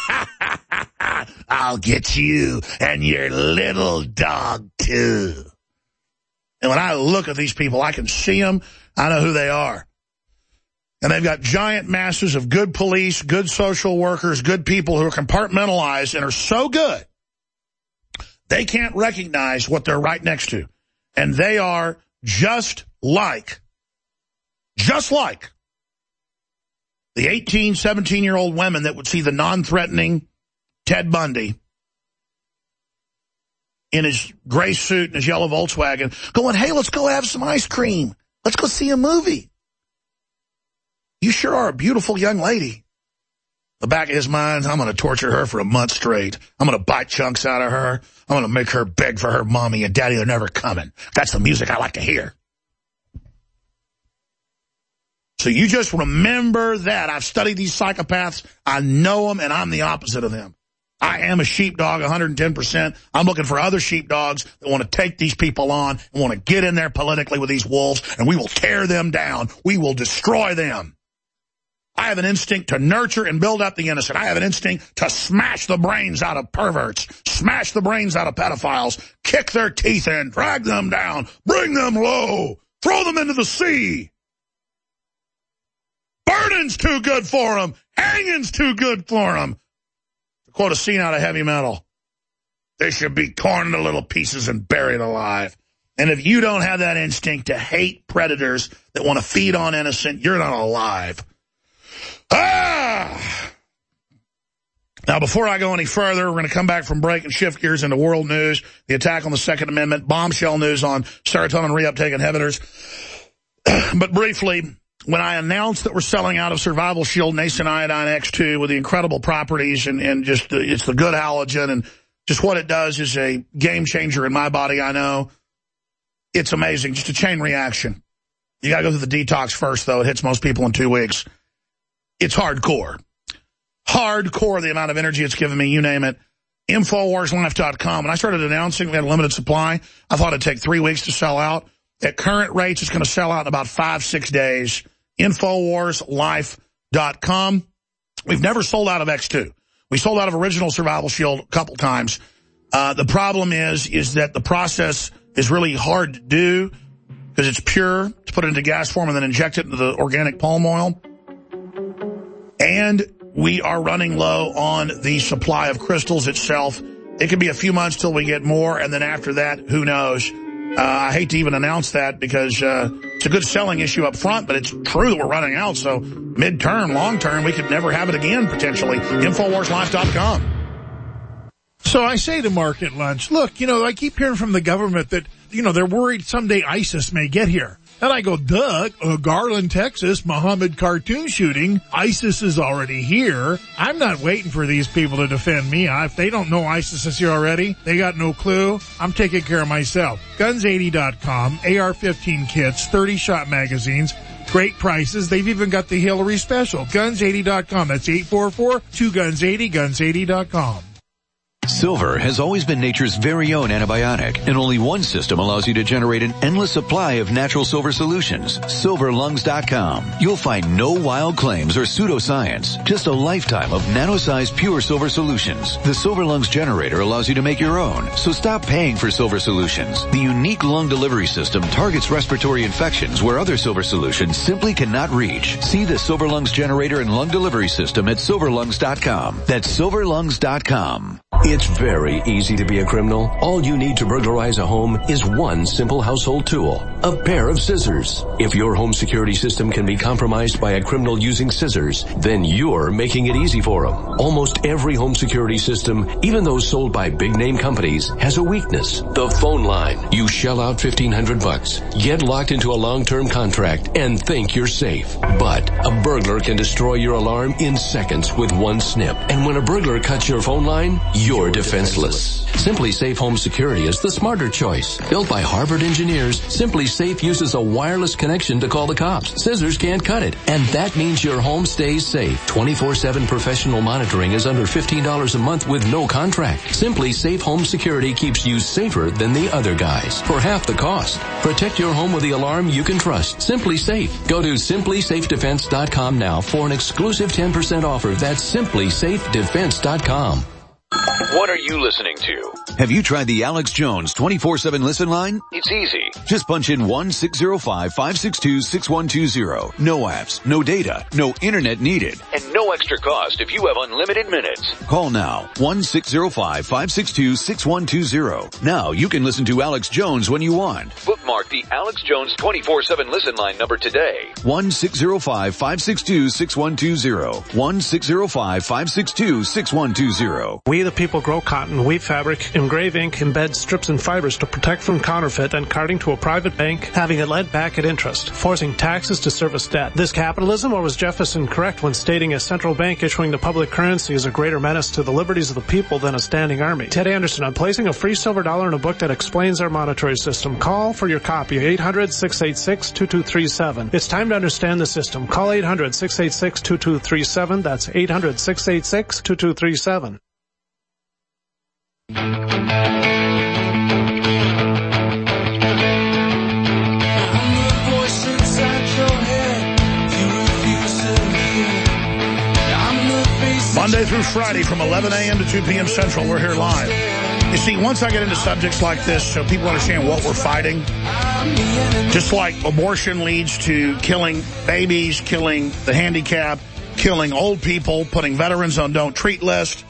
I'll get you and your little dog, too. And when I look at these people, I can see them. I know who they are. And they've got giant masses of good police, good social workers, good people who are compartmentalized and are so good, they can't recognize what they're right next to. And they are just like the 18, 17-year-old women that would see the non-threatening Ted Bundy in his gray suit and his yellow Volkswagen going, hey, let's go have some ice cream. Let's go see a movie. You sure are a beautiful young lady. The back of his mind, I'm going to torture her for a month straight. I'm going to bite chunks out of her. I'm going to make her beg for her mommy and daddy. They're never coming. That's the music I like to hear. So you just remember that. I've studied these psychopaths. I know them, and I'm the opposite of them. I am a sheepdog 110%. I'm looking for other sheepdogs that want to take these people on and want to get in there politically with these wolves, and we will tear them down. We will destroy them. I have an instinct to nurture and build up the innocent. I have an instinct to smash the brains out of perverts, smash the brains out of pedophiles, kick their teeth in, drag them down, bring them low, throw them into the sea. Burning's too good for them. Hanging's too good for them. To quote a scene out of Heavy Metal, they should be torn into little pieces and buried alive. And if you don't have that instinct to hate predators that want to feed on innocent, you're not alive. And Now, before I go any further, we're going to come back from break and shift gears into world news, the attack on the Second Amendment, bombshell news on serotonin reuptake inhibitors. But briefly, when I announced that we're selling out of Survival Shield Nascent Iodine X2 with the incredible properties and just it's the good halogen and just what it does is a game changer in my body, I know. It's amazing, just a chain reaction. You got to go through the detox first, though. It hits most people in 2 weeks. It's hardcore. Hardcore, the amount of energy it's given me, you name it. InfoWarsLife.com. When I started announcing we had a limited supply, I thought it'd take 3 weeks to sell out. At current rates, it's going to sell out in about 5-6 days. InfoWarsLife.com. We've never sold out of X2. We sold out of original Survival Shield a couple times. The problem is that the process is really hard to do because it's pure, to put it into gas form and then inject it into the organic palm oil. And we are running low on the supply of crystals itself. It could be a few months till we get more, and then after that, who knows? I hate to even announce that because it's a good selling issue up front, but it's true that we're running out. So mid-term, long-term, we could never have it again, potentially. InfoWarsLife.com. So I say to Mark at lunch, look, I keep hearing from the government that, they're worried someday ISIS may get here. And I go, Garland, Texas, Muhammad cartoon shooting. ISIS is already here. I'm not waiting for these people to defend me. If they don't know ISIS is here already, they got no clue. I'm taking care of myself. Guns80.com, AR-15 kits, 30-shot magazines, great prices. They've even got the Hillary special. Guns80.com. That's 844-2-GUNS80, Guns80.com. Silver has always been nature's very own antibiotic, and only one system allows you to generate an endless supply of natural silver solutions. SilverLungs.com. You'll find no wild claims or pseudoscience, just a lifetime of nano-sized pure silver solutions. The Silver Lungs generator allows you to make your own, so stop paying for silver solutions. The unique lung delivery system targets respiratory infections where other silver solutions simply cannot reach. See the Silver Lungs generator and lung delivery system at SilverLungs.com. That's SilverLungs.com. It's very easy to be a criminal. All you need to burglarize a home is one simple household tool, a pair of scissors. If your home security system can be compromised by a criminal using scissors, then you're making it easy for them. Almost every home security system, even those sold by big name companies, has a weakness. The phone line. You shell out $1,500, get locked into a long-term contract, and think you're safe. But a burglar can destroy your alarm in seconds with one snip. And when a burglar cuts your phone line, you're defenseless. Simply Safe Home Security is the smarter choice. Built by Harvard engineers, Simply Safe uses a wireless connection to call the cops. Scissors can't cut it. And that means your home stays safe. 24/7 professional monitoring is under $15 a month with no contract. Simply Safe Home Security keeps you safer than the other guys for half the cost. Protect your home with the alarm you can trust. Simply Safe. Go to simplysafedefense.com now for an exclusive 10% offer. That's simplysafedefense.com. What are you listening to? Have you tried the Alex Jones 24/7 listen line? It's easy. Just punch in 1-605-562-6120. No apps, no data, no internet needed, and no extra cost if you have unlimited minutes. Call now, 1-605-562-6120. Now you can listen to Alex Jones when you want. Bookmark the Alex Jones 24/7 listen line number today. 1-605-562-6120. 1-605-562-6120. We the people grow cotton, weave fabric, engrave ink, embed strips and fibers to protect from counterfeit and carting to a private bank, having it lent back at interest, forcing taxes to service debt. This capitalism, or was Jefferson correct when stating a central bank issuing the public currency is a greater menace to the liberties of the people than a standing army? Ted Anderson, I'm placing a free silver dollar in a book that explains our monetary system. Call for your copy, 800-686-2237. It's time to understand the system. Call 800-686-2237. That's 800-686-2237. Monday through Friday from 11 a.m. to 2 p.m. Central, we're here live. You see, once I get into subjects like this so people understand what we're fighting, just like abortion leads to killing babies, killing the handicapped, killing old people, putting veterans on don't treat list,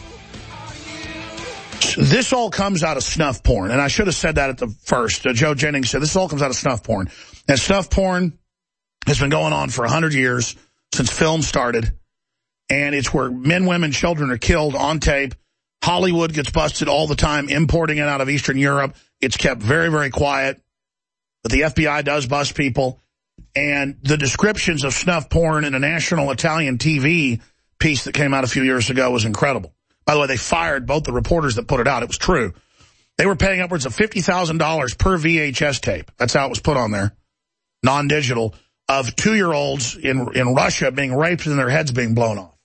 this all comes out of snuff porn. And I should have said that at the first. Joe Jennings said this all comes out of snuff porn. And snuff porn has been going on for 100 years, since film started. and it's where men, women, children are killed on tape. Hollywood gets busted all the time importing it out of Eastern Europe. It's kept very, very quiet, but the FBI does bust people. And the descriptions of snuff porn in a national Italian TV piece that came out a few years ago was incredible. By the way, they fired both the reporters that put it out. It was true. They were paying upwards of $50,000 per VHS tape. That's how it was put on there, non-digital, of 2-year-olds in Russia being raped and their heads being blown off.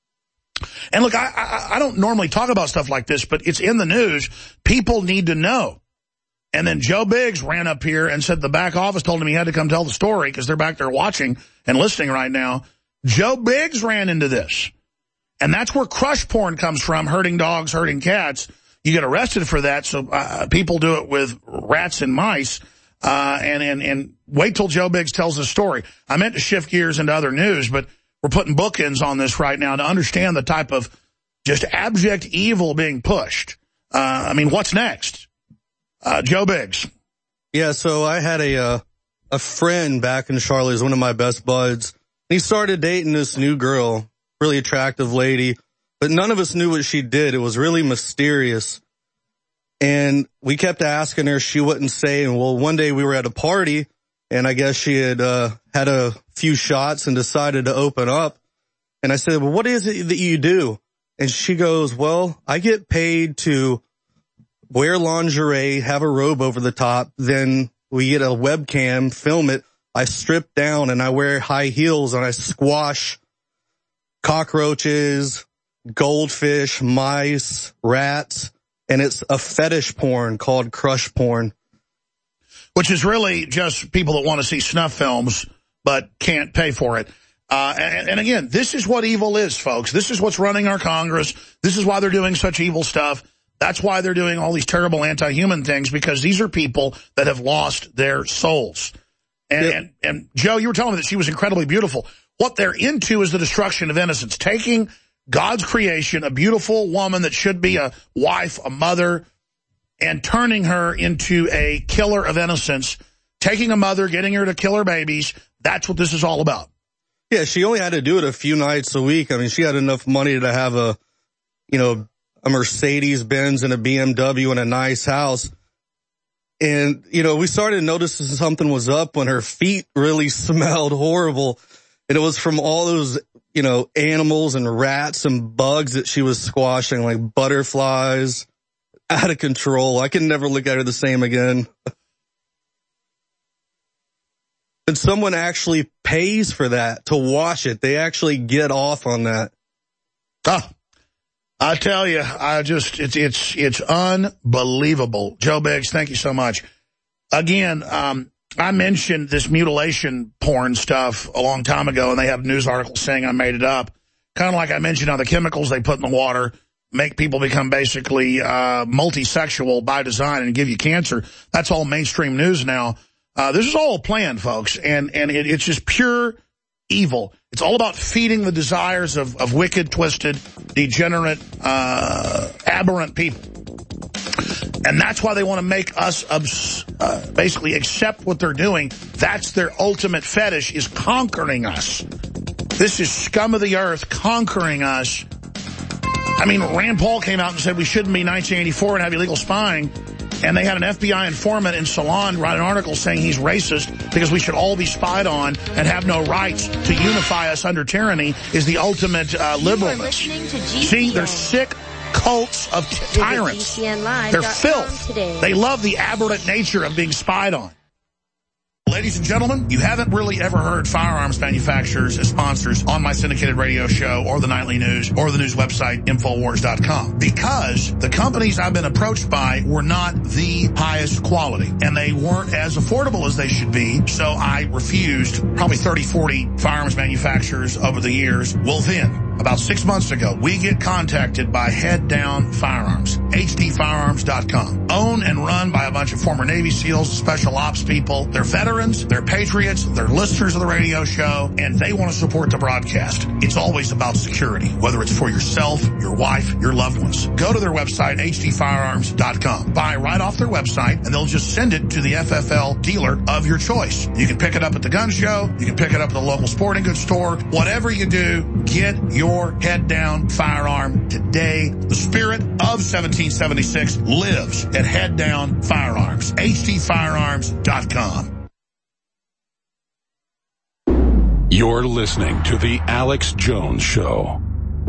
And look, I don't normally talk about stuff like this, but it's in the news. People need to know. And then Joe Biggs ran up here and said the back office told him he had to come tell the story because they're back there watching and listening right now. Joe Biggs ran into this. And that's where crush porn comes from, hurting dogs, hurting cats. You get arrested for that, so people do it with rats and mice. And wait till Joe Biggs tells the story. I meant to shift gears into other news, but we're putting bookends on this right now to understand the type of just abject evil being pushed. I mean, what's next? Joe Biggs. Yeah, so I had a friend back in Charlotte, who's one of my best buds. He started dating this new girl, really attractive lady, but none of us knew what she did. It was really mysterious. And we kept asking her, she wouldn't say. And well, one day we were at a party, and I guess she had had a few shots and decided to open up. And I said, well, what is it that you do? And she goes, well, I get paid to wear lingerie, have a robe over the top. Then we get a webcam, film it. I strip down and I wear high heels and I squash cockroaches, goldfish, mice, rats. And it's a fetish porn called crush porn. Which is really just people that want to see snuff films but can't pay for it. And again, this is what evil is, folks. This is what's running our Congress. This is why they're doing such evil stuff. That's why they're doing all these terrible anti-human things, because these are people that have lost their souls. And Joe, you were telling me that she was incredibly beautiful. What they're into is the destruction of innocence, taking God's creation, a beautiful woman that should be a wife, a mother, and turning her into a killer of innocence, taking a mother, getting her to kill her babies. That's what this is all about. Yeah, she only had to do it a few nights a week. I mean, she had enough money to have a Mercedes-Benz and a BMW and a nice house. And, we started noticing something was up when her feet really smelled horrible. And it was from all those, animals and rats and bugs that she was squashing, like butterflies, out of control. I can never look at her the same again. And someone actually pays for that to watch it. They actually get off on that. I tell you, it's unbelievable. Joe Biggs, thank you so much. Again, I mentioned this mutilation porn stuff a long time ago, and they have news articles saying I made it up. Kind of like I mentioned how the chemicals they put in the water make people become basically multisexual by design and give you cancer. That's all mainstream news now. This is all planned, folks, and it's just pure evil. It's all about feeding the desires of wicked, twisted, degenerate, aberrant people. And that's why they want to make us basically accept what they're doing. That's their ultimate fetish, is conquering us. This is scum of the earth conquering us. I mean, Rand Paul came out and said we shouldn't be 1984 and have illegal spying. And they had an FBI informant in Salon write an article saying he's racist because we should all be spied on and have no rights to unify us under tyranny is the ultimate liberalness. See, they're sick cults of tyrants. They're filth. They love the aberrant nature of being spied on. Ladies and gentlemen, you haven't really ever heard firearms manufacturers as sponsors on my syndicated radio show or the nightly news or the news website Infowars.com, because the companies I've been approached by were not the highest quality and they weren't as affordable as they should be. So I refused probably 30, 40 firearms manufacturers over the years. Well, then about 6 months ago, we get contacted by Head Down Firearms, hdfirearms.com. Owned and run by a bunch of former Navy SEALs, special ops people. They're veterans, they're patriots, they're listeners of the radio show, and they want to support the broadcast. It's always about security, whether it's for yourself, your wife, your loved ones. Go to their website, hdfirearms.com. Buy right off their website, and they'll just send it to the FFL dealer of your choice. You can pick it up at the gun show. You can pick it up at the local sporting goods store. Whatever you do, get your your head-down firearm today. The spirit of 1776 lives at Head Down Firearms. hdfirearms.com. You're listening to The Alex Jones Show.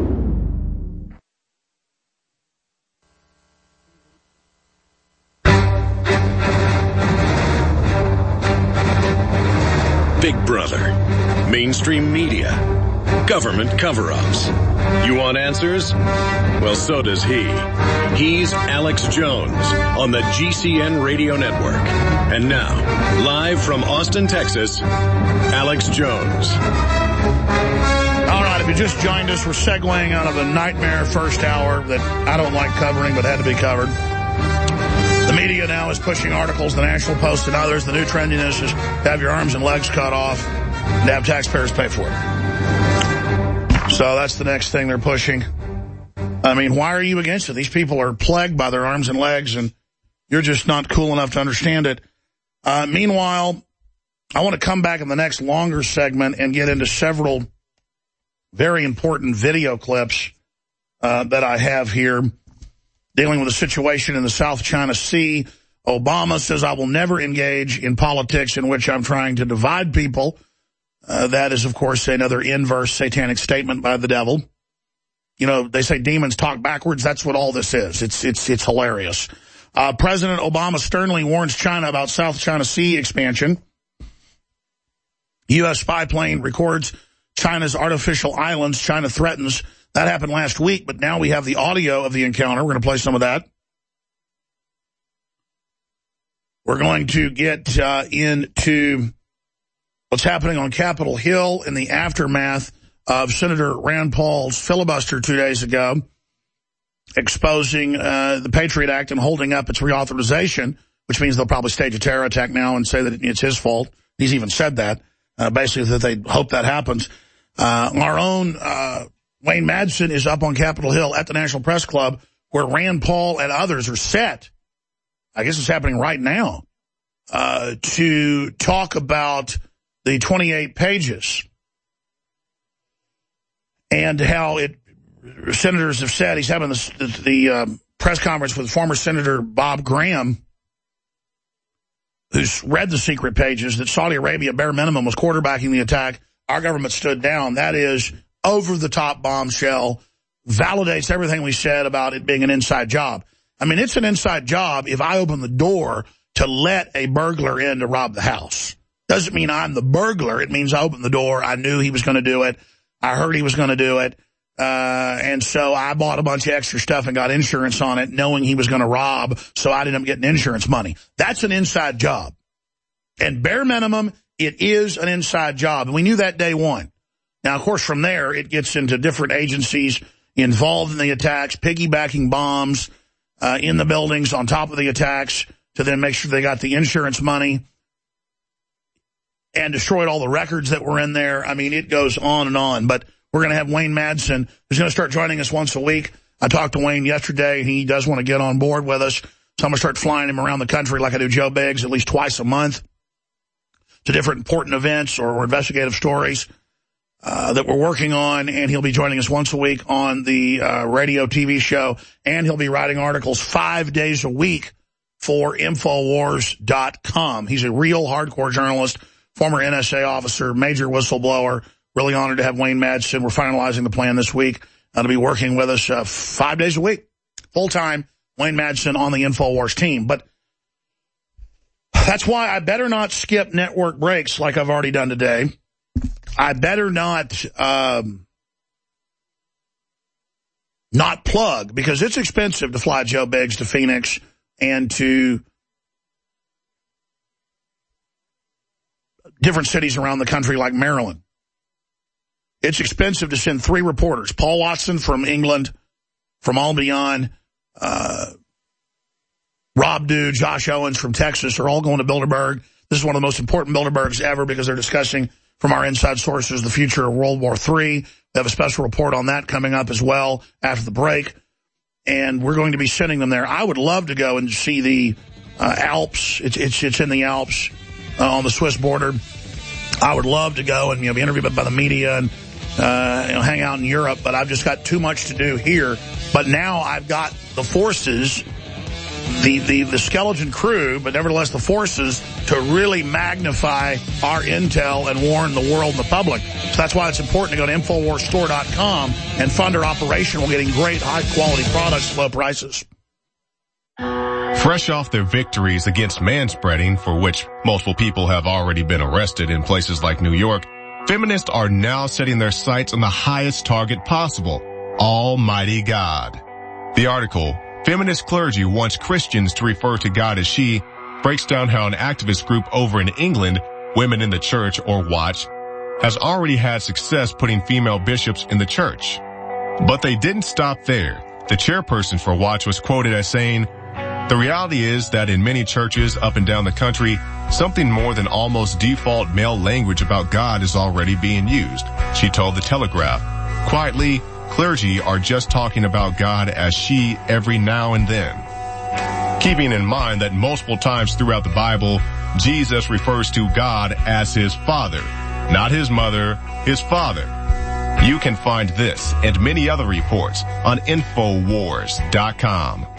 Big Brother, mainstream media, government cover-ups. You want answers? Well, so does he. He's Alex Jones on the GCN Radio Network. And now, live from Austin, Texas, Alex Jones. All right, if you just joined us, we're segueing out of the nightmare first hour that I don't like covering but had to be covered. The media now is pushing articles, the National Post and others. The new trendiness is to have your arms and legs cut off and to have taxpayers pay for it. So that's the next thing they're pushing. I mean, why are you against it? These people are plagued by their arms and legs, and you're just not cool enough to understand it. Meanwhile, I want to come back in the next longer segment and get into several very important video clips that I have here dealing with the situation in the South China Sea. Obama says, I will never engage in politics in which I'm trying to divide people. That is, of course, another inverse satanic statement by the devil. You know, they say demons talk backwards. That's what all this is. It's hilarious. President Obama sternly warns China about South China Sea expansion. U.S. spy plane records China's artificial islands. China threatens. That happened last week, but now we have the audio of the encounter. We're going to play some of that. We're going to get into what's happening on Capitol Hill in the aftermath of Senator Rand Paul's filibuster 2 days ago, exposing the Patriot Act and holding up its reauthorization, which means they'll probably stage a terror attack now and say that it's his fault. He's even said that, basically that they hope that happens. Our own Wayne Madsen is up on Capitol Hill at the National Press Club, where Rand Paul and others are set, I guess it's happening right now, to talk about the 28 pages and how senators have said he's having the press conference with former Senator Bob Graham, who's read the secret pages, that Saudi Arabia, bare minimum, was quarterbacking the attack. Our government stood down. That is over-the-top bombshell, validates everything we said about it being an inside job. I mean, it's an inside job if I open the door to let a burglar in to rob the house. Doesn't mean I'm the burglar. It means I opened the door. I knew he was going to do it. I heard he was going to do it. And so I bought a bunch of extra stuff and got insurance on it, knowing he was going to rob, so I ended up getting insurance money. That's an inside job. And bare minimum, it is an inside job. And we knew that day one. Now, of course, from there, it gets into different agencies involved in the attacks, piggybacking bombs in the buildings on top of the attacks to then make sure they got the insurance money and destroyed all the records that were in there. I mean, it goes on and on. But we're going to have Wayne Madsen, who's going to start joining us once a week. I talked to Wayne yesterday, and he does want to get on board with us. So I'm going to start flying him around the country like I do Joe Biggs at least twice a month to different important events or investigative stories that we're working on, and he'll be joining us once a week on the radio TV show, and he'll be writing articles 5 days a week for Infowars.com. He's a real hardcore journalist, former NSA officer, major whistleblower. Really honored to have Wayne Madsen. We're finalizing the plan this week to be working with us 5 days a week, full-time. Wayne Madsen on the Infowars team. But that's why I better not skip network breaks like I've already done today. I better not plug, because it's expensive to fly Joe Biggs to Phoenix and to different cities around the country like Maryland. It's expensive to send 3 reporters. Paul Watson from England, from Albion, Rob Dew, Josh Owens from Texas are all going to Bilderberg. This is one of the most important Bilderbergs ever because they're discussing, from our inside sources, the future of World War III. We have a special report on that coming up as well after the break. And we're going to be sending them there. I would love to go and see the Alps. It's in the Alps on the Swiss border. I would love to go and be interviewed by the media and hang out in Europe, but I've just got too much to do here. But now I've got the forces, the skeleton crew, but nevertheless the forces to really magnify our intel and warn the world and the public. So that's why it's important to go to InfoWarsStore.com and fund our operation. We're getting great, high-quality products at low prices. Fresh off their victories against manspreading, for which multiple people have already been arrested in places like New York, feminists are now setting their sights on the highest target possible, Almighty God. The article, Feminist Clergy Wants Christians to Refer to God as She, breaks down how an activist group over in England, Women in the Church, or WATCH, has already had success putting female bishops in the church. But they didn't stop there. The chairperson for WATCH was quoted as saying, "The reality is that in many churches up and down the country, something more than almost default male language about God is already being used," she told The Telegraph. Quietly, clergy are just talking about God as she every now and then. Keeping in mind that multiple times throughout the Bible, Jesus refers to God as his Father, not his mother, his Father. You can find this and many other reports on Infowars.com.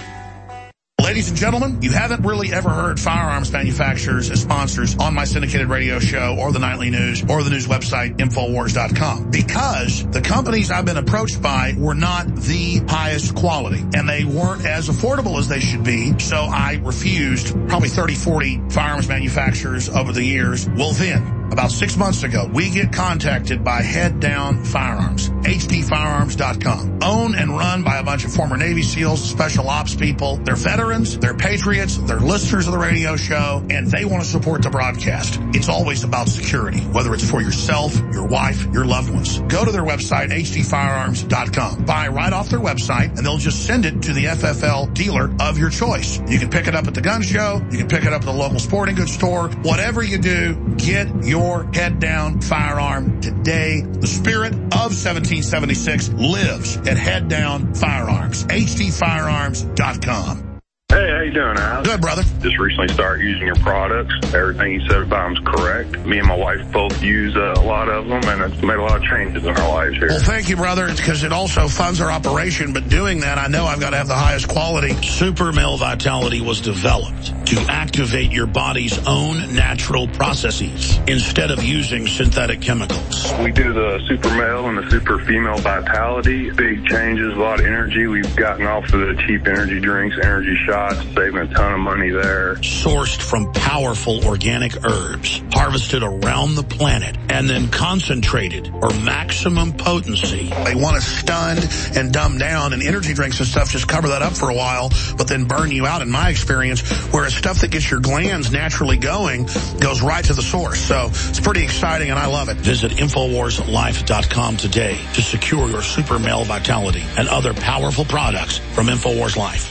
Ladies and gentlemen, you haven't really ever heard firearms manufacturers as sponsors on my syndicated radio show or the nightly news or the news website, Infowars.com, because the companies I've been approached by were not the highest quality, and they weren't as affordable as they should be, so I refused probably 30, 40 firearms manufacturers over the years. Well then, about 6 months ago, we get contacted by Head Down Firearms, HDFirearms.com. Owned and run by a bunch of former Navy SEALs, special ops people. They're veterans, they're patriots, they're listeners of the radio show, and they want to support the broadcast. It's always about security, whether it's for yourself, your wife, your loved ones. Go to their website, HDFirearms.com. Buy right off their website, and they'll just send it to the FFL dealer of your choice. You can pick it up at the gun show, you can pick it up at the local sporting goods store. Whatever you do, get your Head Down firearm today. The spirit of 1776 lives at Head Down Firearms. HDFirearms.com. Hey, how you doing, Al? Good, brother. Just recently started using your products. Everything you said about them's correct. Me and my wife both use a lot of them, and it's made a lot of changes in our lives here. Well, thank you, brother. It's because it also funds our operation, but doing that, I know I've got to have the highest quality. Super Male Vitality was developed to activate your body's own natural processes instead of using synthetic chemicals. We do the Super Male and the Super Female Vitality. Big changes, a lot of energy. We've gotten off of the cheap energy drinks, energy shots, saving a ton of money there. Sourced from powerful organic herbs, harvested around the planet, and then concentrated for maximum potency. They want to stun and dumb down, and energy drinks and stuff just cover that up for a while, but then burn you out, in my experience, whereas stuff that gets your glands naturally going goes right to the source. So it's pretty exciting, and I love it. Visit InfoWarsLife.com today to secure your Super Male Vitality and other powerful products from InfoWars Life.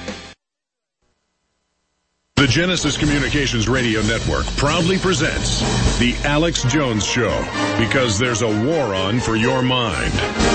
The Genesis Communications Radio Network proudly presents The Alex Jones Show, because there's a war on for your mind.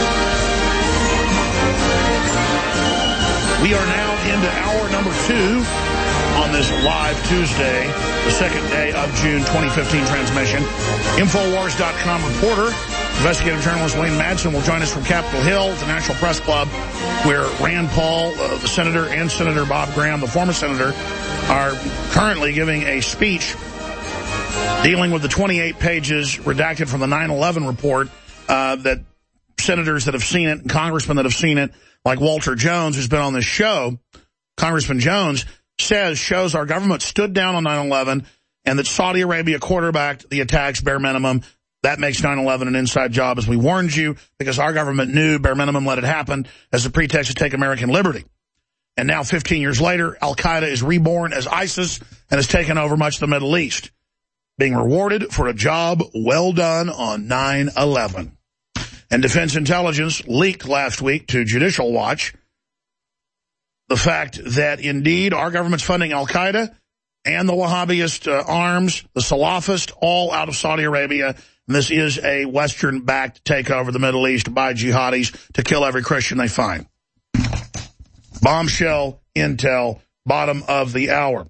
We are now into hour number 2 on this live Tuesday, the second day of June 2015 transmission. Infowars.com reporter, investigative journalist Wayne Madsen will join us from Capitol Hill, the National Press Club, where Rand Paul, the senator, and Senator Bob Graham, the former senator, are currently giving a speech dealing with the 28 pages redacted from the 9/11 report that senators that have seen it and congressmen that have seen it, like Walter Jones, who's been on this show, Congressman Jones, shows our government stood down on 9/11 and that Saudi Arabia quarterbacked the attacks bare minimum. That makes 9/11 an inside job, as we warned you, because our government knew bare minimum let it happen as a pretext to take American liberty. And now, 15 years later, Al-Qaeda is reborn as ISIS and has taken over much of the Middle East, being rewarded for a job well done on 9/11. And Defense Intelligence leaked last week to Judicial Watch the fact that, indeed, our government's funding Al-Qaeda and the Wahhabist arms, the Salafist, all out of Saudi Arabia. And this is a Western-backed takeover of the Middle East by jihadis to kill every Christian they find. Bombshell intel, bottom of the hour.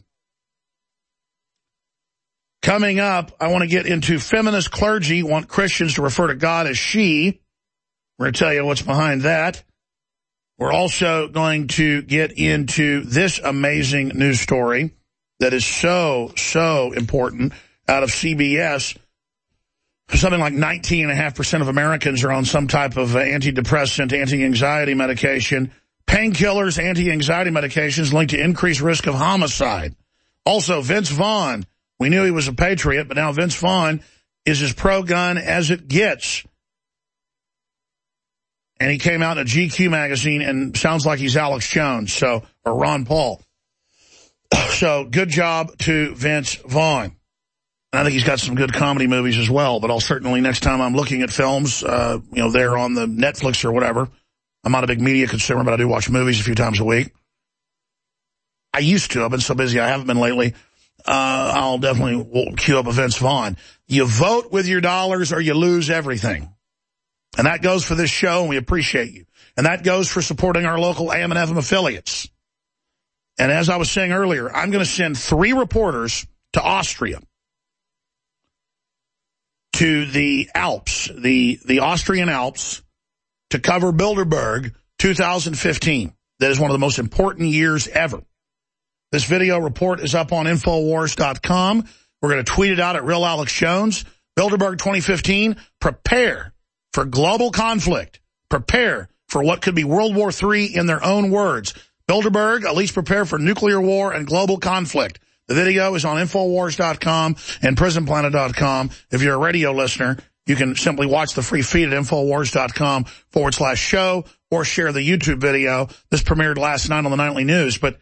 Coming up, I want to get into feminist clergy want Christians to refer to God as she. We're going to tell you what's behind that. We're also going to get into this amazing news story that is so important out of CBS. Something like 19.5% of Americans are on some type of antidepressant, anti-anxiety medication. Painkillers, anti-anxiety medications linked to increased risk of homicide. Also, Vince Vaughn. We knew he was a patriot, but now Vince Vaughn is as pro-gun as it gets. And he came out in a GQ magazine and sounds like he's Alex Jones, or Ron Paul. So good job to Vince Vaughn. And I think he's got some good comedy movies as well, but I'll certainly, next time I'm looking at films, there on the Netflix or whatever. I'm not a big media consumer, but I do watch movies a few times a week. I used to. I've been so busy I haven't been lately. I'll definitely queue up a Vince Vaughn. You vote with your dollars or you lose everything. And that goes for this show, and we appreciate you. And that goes for supporting our local AM and FM affiliates. And as I was saying earlier, I'm going to send 3 reporters to Austria, to the Alps, the Austrian Alps, to cover Bilderberg 2015. That is one of the most important years ever. This video report is up on Infowars.com. We're going to tweet it out at Real Alex Jones. Bilderberg 2015, prepare for global conflict. Prepare for what could be World War III in their own words. Bilderberg, at least prepare for nuclear war and global conflict. The video is on Infowars.com and PrisonPlanet.com. If you're a radio listener, you can simply watch the free feed at Infowars.com/show or share the YouTube video. This premiered last night on the Nightly News, but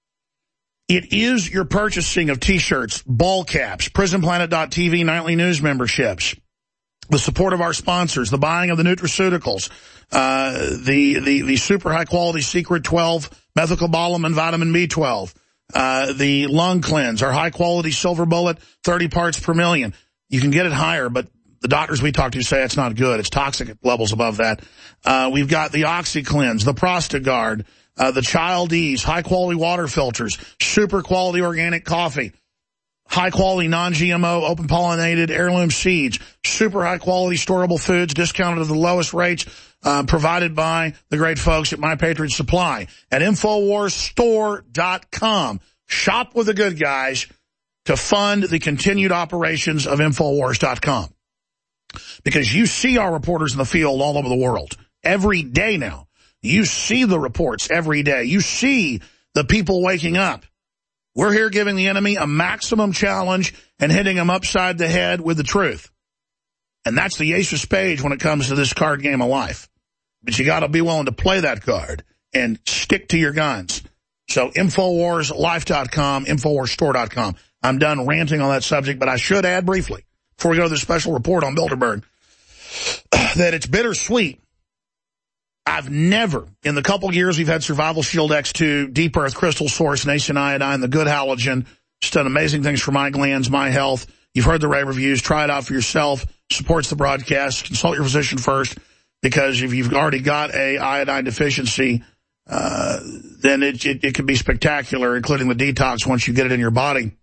it is your purchasing of T-shirts, ball caps, PrisonPlanet.tv Nightly News memberships, the support of our sponsors, the buying of the nutraceuticals, the super high-quality Secret 12 methylcobalamin vitamin B12, the lung cleanse, our high-quality Silver Bullet, 30 parts per million. You can get it higher, but the doctors we talk to say it's not good. It's toxic at levels above that. We've got the OxyCleanse, the ProstaGuard, the Child Ease, high-quality water filters, super-quality organic coffee, high-quality non-GMO, open-pollinated heirloom seeds, super high-quality storable foods discounted at the lowest rates, provided by the great folks at My Patriot Supply. At InfoWarsStore.com. Shop with the good guys to fund the continued operations of Infowars.com. Because you see our reporters in the field all over the world. Every day now. You see the reports every day. You see the people waking up. We're here giving the enemy a maximum challenge and hitting them upside the head with the truth. And that's the ace of spades when it comes to this card game of life. But you got to be willing to play that card and stick to your guns. So InfoWarsLife.com, InfoWarsStore.com. I'm done ranting on that subject, but I should add briefly, before we go to the special report on Bilderberg, that it's bittersweet. I've never, in the couple years we've had Survival Shield X2, Deep Earth Crystal Source, Nascent Iodine, the good halogen, it's done amazing things for my glands, my health. You've heard the rave reviews. Try it out for yourself. Supports the broadcast. Consult your physician first, because if you've already got a iodine deficiency, then it can be spectacular, including the detox once you get it in your body.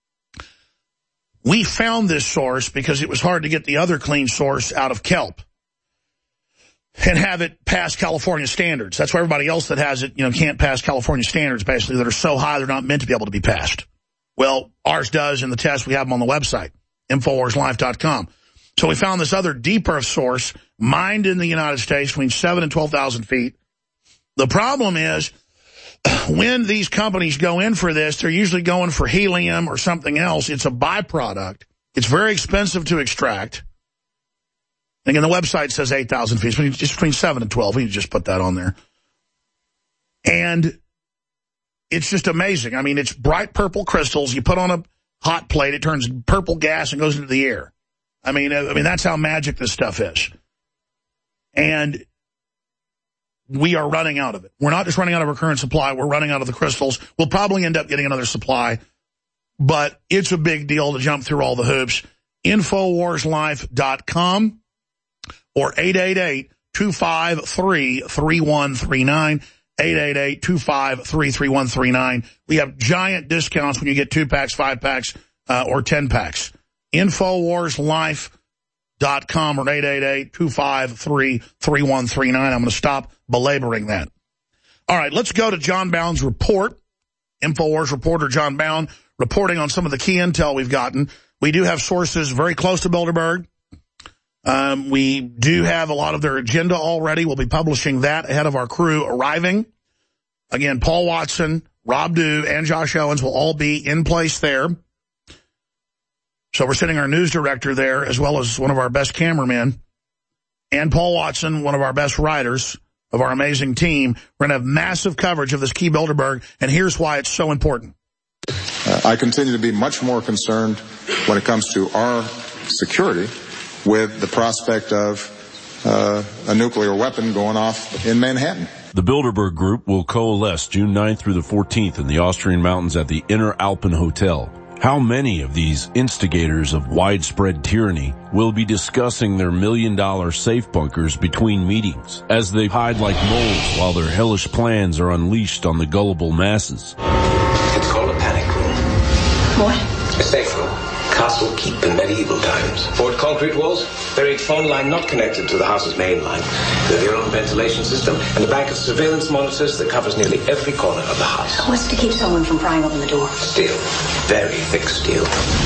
We found this source because it was hard to get the other clean source out of kelp and have it pass California standards. That's why everybody else that has it, can't pass California standards, basically, that are so high they're not meant to be able to be passed. Well, ours does in the test. We have them on the website, InfoWarsLife.com. So we found this other Deep Earth source mined in the United States between 7,000 and 12,000 feet. The problem is, when these companies go in for this, they're usually going for helium or something else. It's a byproduct. It's very expensive to extract. Again, the website says 8,000 feet. It's between 7 and 12. You just put that on there. And it's just amazing. I mean, it's bright purple crystals. You put on a hot plate, it turns purple gas and goes into the air. I mean, that's how magic this stuff is. And we are running out of it. We're not just running out of our current supply. We're running out of the crystals. We'll probably end up getting another supply, but it's a big deal to jump through all the hoops. InfoWarsLife.com or 888-253-3139, 888-253-3139. We have giant discounts when you get 2-packs, 5-packs, or 10-packs. InfoWarsLife.com. or 888-253-3139. I'm going to stop belaboring that. All right, let's go to John Bound's report. InfoWars reporter John Bound reporting on some of the key intel we've gotten. We do have sources very close to Bilderberg. We do have a lot of their agenda already. We'll be publishing that ahead of our crew arriving. Again, Paul Watson, Rob Dew, and Josh Owens will all be in place there. So we're sending our news director there, as well as one of our best cameramen, and Paul Watson, one of our best writers of our amazing team. We're going to have massive coverage of this key Bilderberg, and here's why it's so important. I continue to be much more concerned when it comes to our security with the prospect of a nuclear weapon going off in Manhattan. The Bilderberg Group will coalesce June 9th through the 14th in the Austrian mountains at the Inner Alpen Hotel. How many of these instigators of widespread tyranny will be discussing their $1 million safe bunkers between meetings as they hide like moles while their hellish plans are unleashed on the gullible masses? It's called a panic room. What? A safe room. Castle keep in medieval times. Poured concrete walls, buried phone line not connected to the house's main line. They have their own ventilation system and a bank of surveillance monitors that covers nearly every corner of the house. What's to keep someone from prying open the door? Steel. Very thick steel.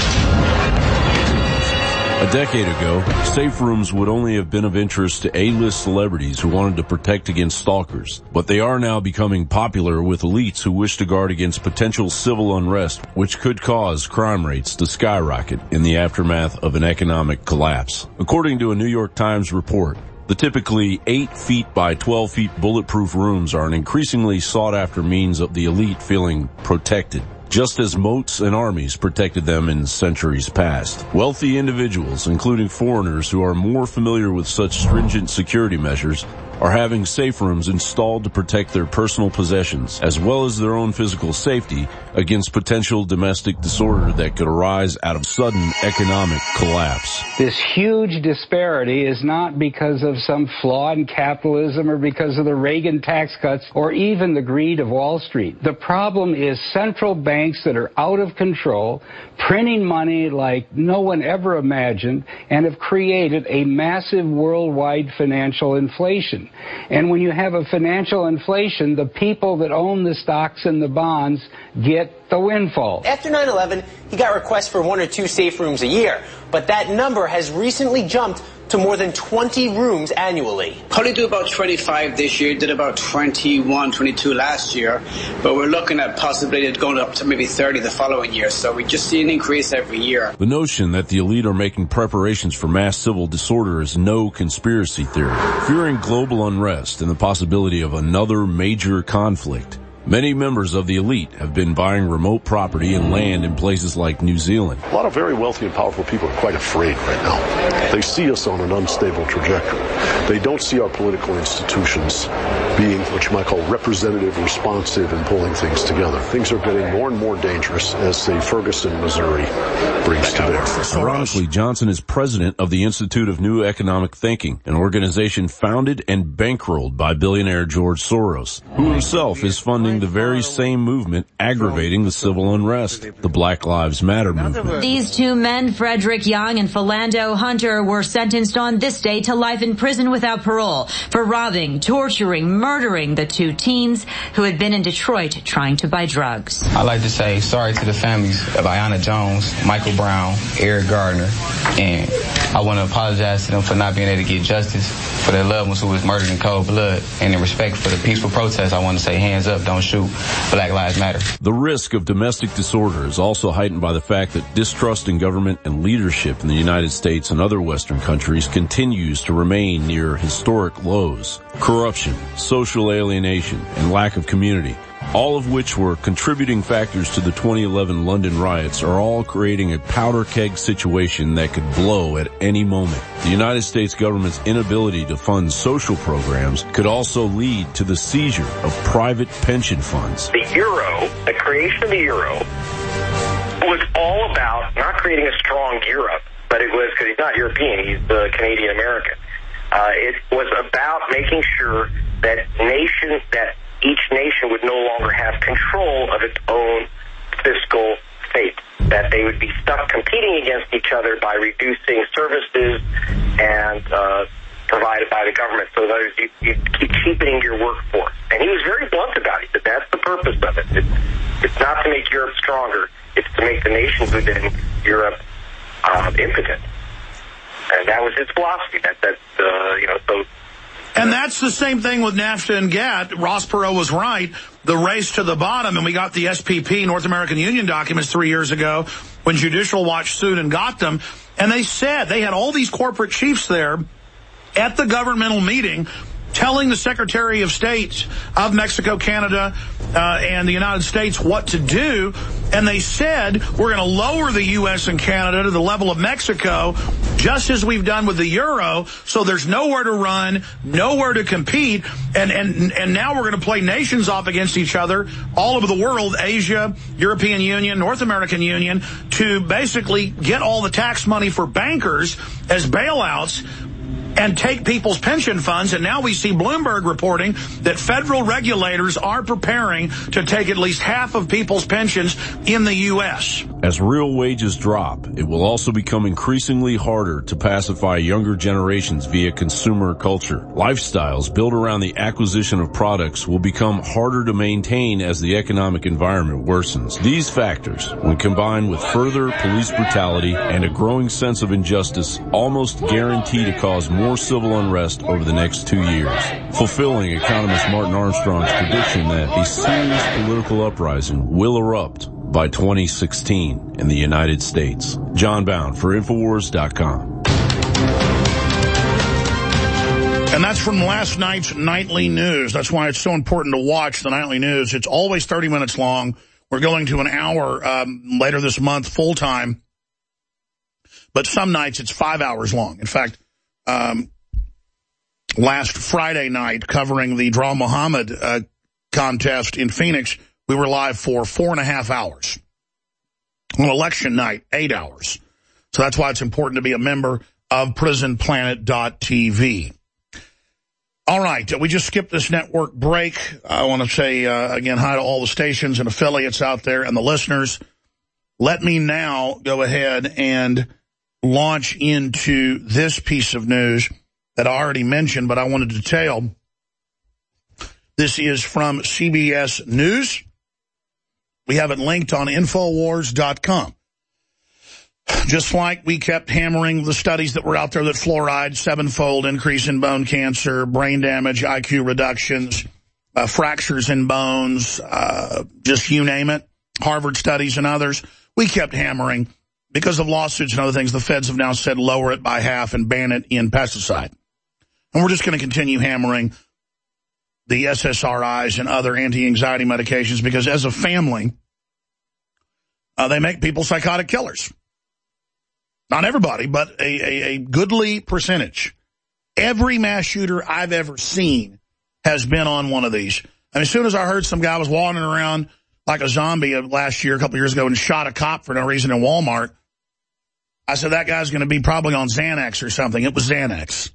A decade ago, safe rooms would only have been of interest to A-list celebrities who wanted to protect against stalkers, but they are now becoming popular with elites who wish to guard against potential civil unrest, which could cause crime rates to skyrocket in the aftermath of an economic collapse. According to a New York Times report, the typically 8 feet by 12 feet bulletproof rooms are an increasingly sought-after means of the elite feeling protected, just as moats and armies protected them in centuries past. Wealthy individuals, including foreigners who are more familiar with such stringent security measures, are having safe rooms installed to protect their personal possessions, as well as their own physical safety, against potential domestic disorder that could arise out of sudden economic collapse. This huge disparity is not because of some flaw in capitalism or because of the Reagan tax cuts or even the greed of Wall Street. The problem is central banks that are out of control, printing money like no one ever imagined, and have created a massive worldwide financial inflation. And when you have a financial inflation, the people that own the stocks and the bonds get the windfall. After 9/11, he got requests for 1 or 2 safe rooms a year, but that number has recently jumped to more than 20 rooms annually. Probably do about 25 this year, did about 21, 22 last year, but we're looking at possibly going up to maybe 30 the following year, so we just see an increase every year. The notion that the elite are making preparations for mass civil disorder is no conspiracy theory. Fearing global unrest and the possibility of another major conflict, many members of the elite have been buying remote property and land in places like New Zealand. A lot of very wealthy and powerful people are quite afraid right now. They see us on an unstable trajectory. They don't see our political institutions being what you might call representative, responsive, and pulling things together. Things are getting more and more dangerous as, say, Ferguson, Missouri brings to bear. Ironically, Johnson is president of the Institute of New Economic Thinking, an organization founded and bankrolled by billionaire George Soros, who himself is funding the very same movement aggravating the civil unrest, the Black Lives Matter movement. These 2 men, Frederick Young and Philando Hunter, were sentenced on this day to life in prison without parole for robbing, torturing, murdering the 2 teens who had been in Detroit trying to buy drugs. I'd like to say sorry to the families of Ayanna Jones, Michael Brown, Eric Gardner, and I want to apologize to them for not being able to get justice for their loved ones who was murdered in cold blood. And in respect for the peaceful protest, I want to say hands up, don't shoot. Black Lives Matter. The risk of domestic disorder is also heightened by the fact that distrust in government and leadership in the United States and other Western countries continues to remain near historic lows. Corruption, social alienation, and lack of community, all of which were contributing factors to the 2011 London riots, are all creating a powder keg situation that could blow at any moment. The United States government's inability to fund social programs could also lead to the seizure of private pension funds. The euro, the creation of the euro, was all about not creating a strong Europe, but it was, because he's not European, he's Canadian American. It was about making sure that each nation would no longer have control of its own fiscal fate, that they would be stuck competing against each other by reducing services and provided by the government. So you keep cheapening your workforce. And he was very blunt about it, that that's the purpose of it. It's not to make Europe stronger. It's to make the nations within Europe impotent. And that was his philosophy. So. And that's the same thing with NAFTA and GATT. Ross Perot was right. The race to the bottom, and we got the SPP, North American Union documents 3 years ago when Judicial Watch sued and got them. And they said they had all these corporate chiefs there at the governmental meeting telling the Secretary of State of Mexico, Canada, and the United States what to do. And they said, we're going to lower the U.S. and Canada to the level of Mexico, just as we've done with the euro, so there's nowhere to run, nowhere to compete. And now we're going to play nations off against each other all over the world, Asia, European Union, North American Union, to basically get all the tax money for bankers as bailouts and take people's pension funds. And now we see Bloomberg reporting that federal regulators are preparing to take at least half of people's pensions in the U.S. As real wages drop, it will also become increasingly harder to pacify younger generations via consumer culture. Lifestyles built around the acquisition of products will become harder to maintain as the economic environment worsens. These factors, when combined with further police brutality and a growing sense of injustice, almost guarantee to cause more civil unrest over the next 2 years, fulfilling economist Martin Armstrong's prediction that a serious political uprising will erupt by 2016 in the United States. John Bound for Infowars.com. And that's from last night's nightly news. That's why it's so important to watch the nightly news. It's always 30 minutes long. We're going to an hour later this month, full time. But some nights it's 5 hours long. In fact, last Friday night, covering the Draw Muhammad contest in Phoenix, we were live for 4.5 hours. On election night, 8 hours. So that's why it's important to be a member of PrisonPlanet.tv. All right, we just skipped this network break. I want to say, again, hi to all the stations and affiliates out there and the listeners. Let me now go ahead and launch into this piece of news that I already mentioned, but I want to detail. This is from CBS News. We have it linked on Infowars.com. Just like we kept hammering the studies that were out there that fluoride, 7-fold increase in bone cancer, brain damage, IQ reductions, fractures in bones, just you name it, Harvard studies and others. We kept hammering. Because of lawsuits and other things, the feds have now said lower it by half and ban it in pesticide. And we're just going to continue hammering the SSRIs and other anti-anxiety medications because as a family, they make people psychotic killers. Not everybody, but a goodly percentage. Every mass shooter I've ever seen has been on one of these. And as soon as I heard some guy was wandering around like a zombie last year, a couple years ago, and shot a cop for no reason in Walmart, I said, that guy's going to be probably on Xanax or something. It was Xanax.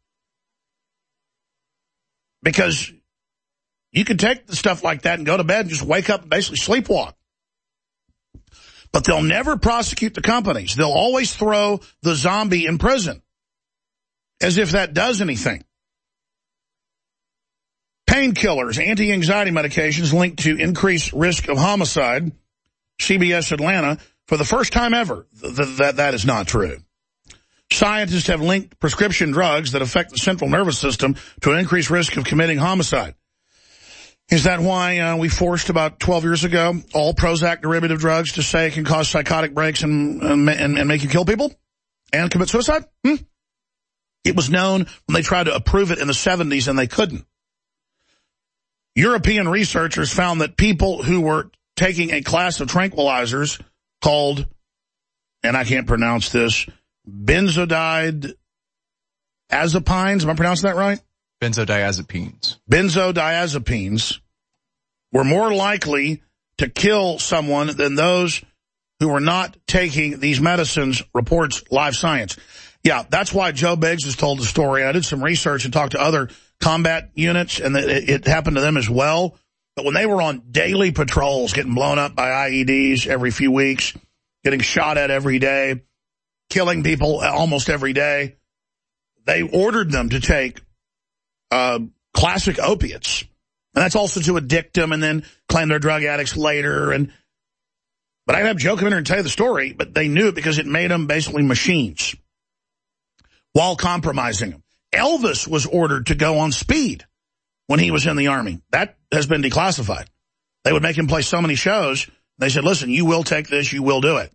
Because you can take the stuff like that and go to bed and just wake up and basically sleepwalk. But they'll never prosecute the companies. They'll always throw the zombie in prison. As if that does anything. Painkillers, anti-anxiety medications linked to increased risk of homicide. CBS Atlanta. For the first time ever, that is not true. Scientists have linked prescription drugs that affect the central nervous system to an increased risk of committing homicide. Is that why we forced about 12 years ago all Prozac derivative drugs to say it can cause psychotic breaks and make you kill people and commit suicide? It was known when they tried to approve it in the 70s and they couldn't. European researchers found that people who were taking a class of tranquilizers called, and I can't pronounce this, benzodiazepines. Am I pronouncing that right? Benzodiazepines. Benzodiazepines were more likely to kill someone than those who were not taking these medicines, reports Live Science. Yeah, that's why Joe Biggs has told the story. I did some research and talked to other combat units, and it happened to them as well. But when they were on daily patrols, getting blown up by IEDs every few weeks, getting shot at every day, killing people almost every day, they ordered them to take classic opiates. And that's also to addict them and then claim they're drug addicts later. But I end up joking in there and tell you the story, but they knew it because it made them basically machines while compromising them. Elvis was ordered to go on speed when he was in the Army. That has been declassified. They would make him play so many shows. They said, listen, you will take this, you will do it.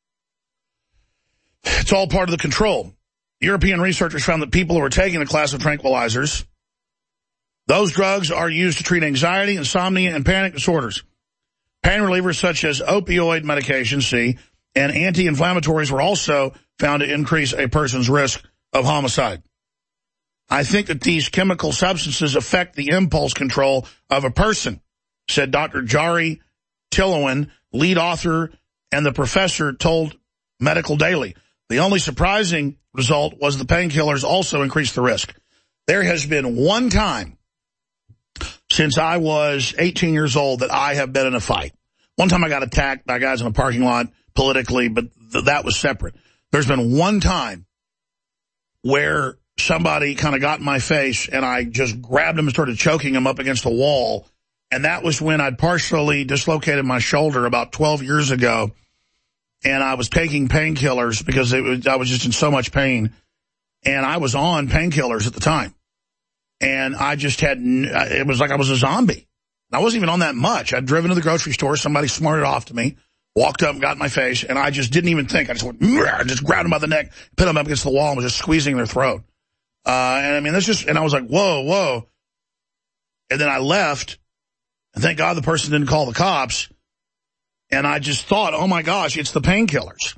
It's all part of the control. European researchers found that people who are taking the class of tranquilizers, those drugs are used to treat anxiety, insomnia, and panic disorders. Pain relievers such as opioid medications, and anti-inflammatories were also found to increase a person's risk of homicide. I think that these chemical substances affect the impulse control of a person, said Dr. Jari Tillowen, lead author and the professor, told Medical Daily. The only surprising result was the painkillers also increased the risk. There has been one time since I was 18 years old that I have been in a fight. One time I got attacked by guys in a parking lot politically, but that was separate. There's been one time where somebody kind of got in my face and I just grabbed him and started choking him up against the wall. And that was when I'd partially dislocated my shoulder about 12 years ago. And I was taking painkillers because I was just in so much pain. And I was on painkillers at the time. And I just it was like I was a zombie. I wasn't even on that much. I'd driven to the grocery store. Somebody smarted off to me, walked up and got in my face. And I just didn't even think. I just went, just grabbed them by the neck, put them up against the wall and was just squeezing their throat. And I mean, and I was like, whoa. And then I left. And thank God the person didn't call the cops. And I just thought, oh, my gosh, it's the painkillers.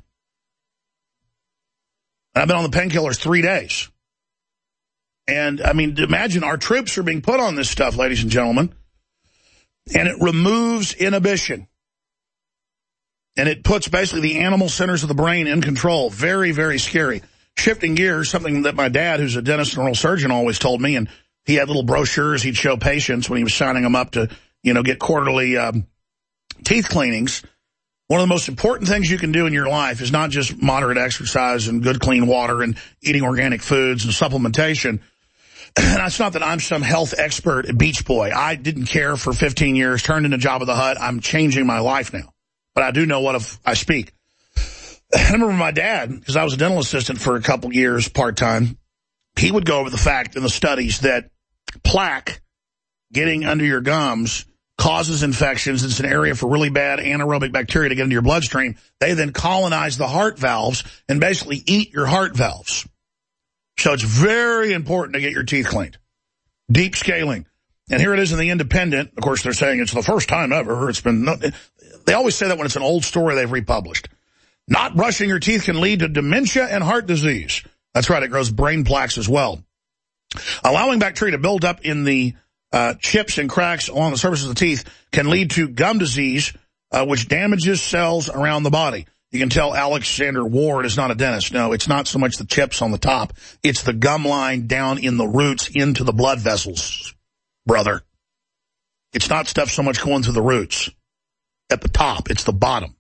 And I've been on the painkillers 3 days. And, I mean, imagine our troops are being put on this stuff, ladies and gentlemen. And it removes inhibition. And it puts basically the animal centers of the brain in control. Very, very scary. Shifting gears, something that my dad, who's a dentist and oral surgeon, always told me. And he had little brochures he'd show patients when he was signing them up to, get quarterly teeth cleanings. One of the most important things you can do in your life is not just moderate exercise and good clean water and eating organic foods and supplementation. And it's not that I'm some health expert at Beach Boy. I didn't care for 15 years, turned into Jabba the Hutt. I'm changing my life now. But I do know what I speak. I remember my dad, because I was a dental assistant for a couple years part-time, he would go over the fact in the studies that plaque getting under your gums causes infections. It's an area for really bad anaerobic bacteria to get into your bloodstream. They then colonize the heart valves and basically eat your heart valves. So it's very important to get your teeth cleaned. Deep scaling. And here it is in the Independent. Of course, they're saying it's the first time ever. They always say that when it's an old story they've republished. Not brushing your teeth can lead to dementia and heart disease. That's right, it grows brain plaques as well. Allowing bacteria to build up in the chips and cracks along the surface of the teeth can lead to gum disease, which damages cells around the body. You can tell Alexander Ward is not a dentist. No, it's not so much the chips on the top. It's the gum line down in the roots into the blood vessels, brother. It's not stuff so much going through the roots at the top. It's the bottom.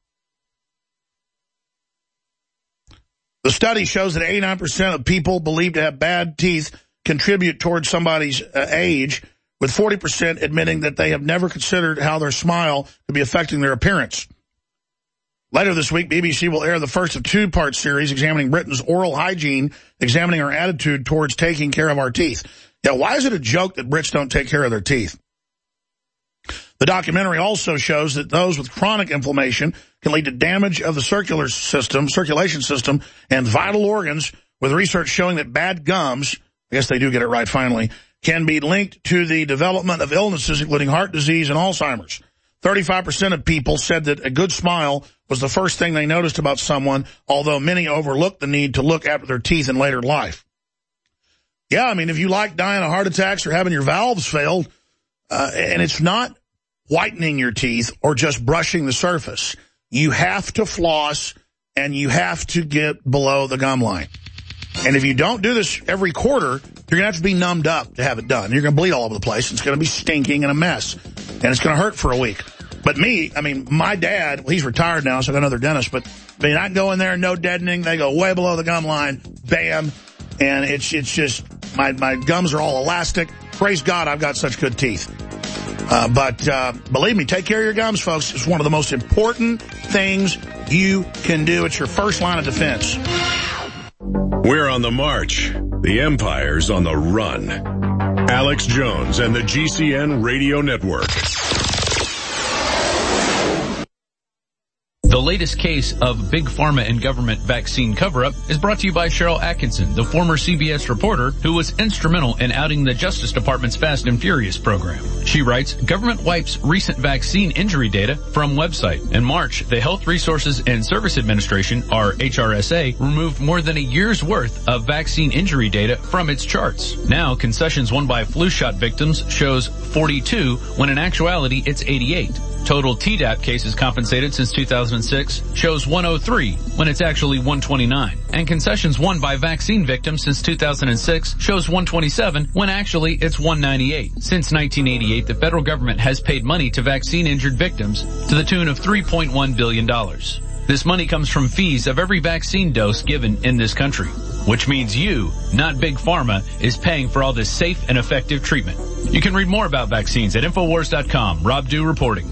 The study shows that 89% of people believed to have bad teeth contribute towards somebody's age, with 40% admitting that they have never considered how their smile could be affecting their appearance. Later this week, BBC will air the first of two-part series examining Britain's oral hygiene, examining our attitude towards taking care of our teeth. Yeah, why is it a joke that Brits don't take care of their teeth? The documentary also shows that those with chronic inflammation can lead to damage of the circulation system, and vital organs, with research showing that bad gums, I guess they do get it right finally, can be linked to the development of illnesses, including heart disease and Alzheimer's. 35% of people said that a good smile was the first thing they noticed about someone, although many overlooked the need to look after their teeth in later life. Yeah, I mean, if you like dying of heart attacks or having your valves failed, and it's not whitening your teeth or just brushing the surface, you have to floss and you have to get below the gum line. And if you don't do this every quarter, you're going to have to be numbed up to have it done. You're going to bleed all over the place. It's going to be stinking and a mess. And it's going to hurt for a week. But me, I mean, my dad, well, he's retired now, so I got another dentist. But I mean, I go in there, no deadening. They go way below the gum line. Bam. And it's just, my gums are all elastic. Praise God, I've got such good teeth. But believe me, take care of your gums, folks. It's one of the most important things you can do. It's your first line of defense. We're on the march. The empire's on the run. Alex Jones and the GCN Radio Network. The latest case of big pharma and government vaccine cover-up is brought to you by Cheryl Atkinson, the former CBS reporter who was instrumental in outing the Justice Department's Fast and Furious program. She writes, government wipes recent vaccine injury data from website. In March, the Health Resources and Service Administration, or HRSA, removed more than a year's worth of vaccine injury data from its charts. Now, concessions won by flu shot victims shows 42, when in actuality it's 88. Total Tdap cases compensated since 2006 shows 103, when it's actually 129. And concessions won by vaccine victims since 2006 shows 127, when actually it's 198. Since 1988, the federal government has paid money to vaccine-injured victims to the tune of $3.1 billion. This money comes from fees of every vaccine dose given in this country, which means you, not Big Pharma, is paying for all this safe and effective treatment. You can read more about vaccines at Infowars.com. Rob Dew reporting.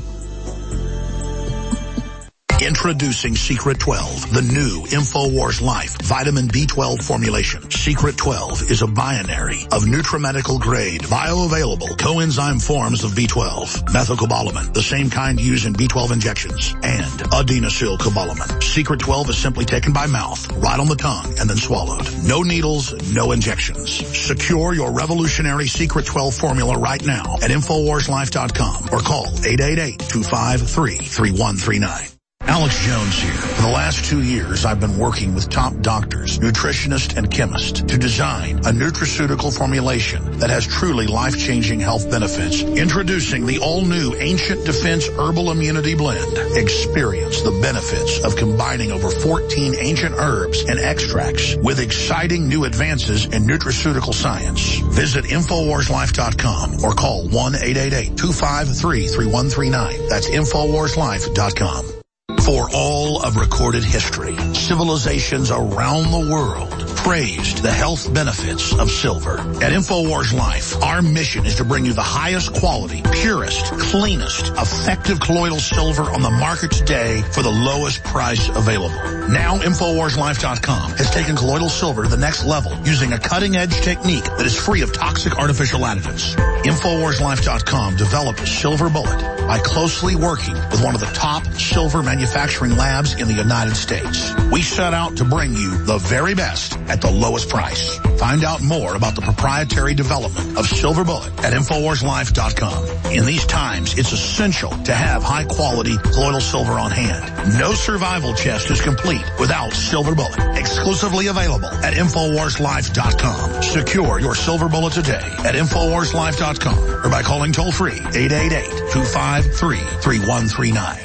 Introducing Secret 12, the new InfoWars Life vitamin B12 formulation. Secret 12 is a binary of nutrimedical grade, bioavailable coenzyme forms of B12. Methylcobalamin, the same kind used in B12 injections, and adenosylcobalamin. Secret 12 is simply taken by mouth, right on the tongue, and then swallowed. No needles, no injections. Secure your revolutionary Secret 12 formula right now at InfoWarsLife.com or call 888-253-3139. Alex Jones here. For the last 2 years, I've been working with top doctors, nutritionists, and chemists to design a nutraceutical formulation that has truly life-changing health benefits. Introducing the all-new Ancient Defense Herbal Immunity Blend. Experience the benefits of combining over 14 ancient herbs and extracts with exciting new advances in nutraceutical science. Visit InfoWarsLife.com or call 1-888-253-3139. That's InfoWarsLife.com. For all of recorded history, civilizations around the world praised the health benefits of silver. At InfoWars Life, our mission is to bring you the highest quality, purest, cleanest, effective colloidal silver on the market today for the lowest price available. Now, InfoWarsLife.com has taken colloidal silver to the next level using a cutting-edge technique that is free of toxic artificial additives. InfoWarsLife.com developed a silver bullet by closely working with one of the top silver manufacturing labs in the United States. We set out to bring you the very best at the lowest price. Find out more about the proprietary development of Silver Bullet at InfoWarsLife.com. In these times, it's essential to have high-quality colloidal silver on hand. No survival chest is complete without Silver Bullet. Exclusively available at InfoWarsLife.com. Secure your Silver Bullet today at InfoWarsLife.com or by calling toll-free 888-253-3139.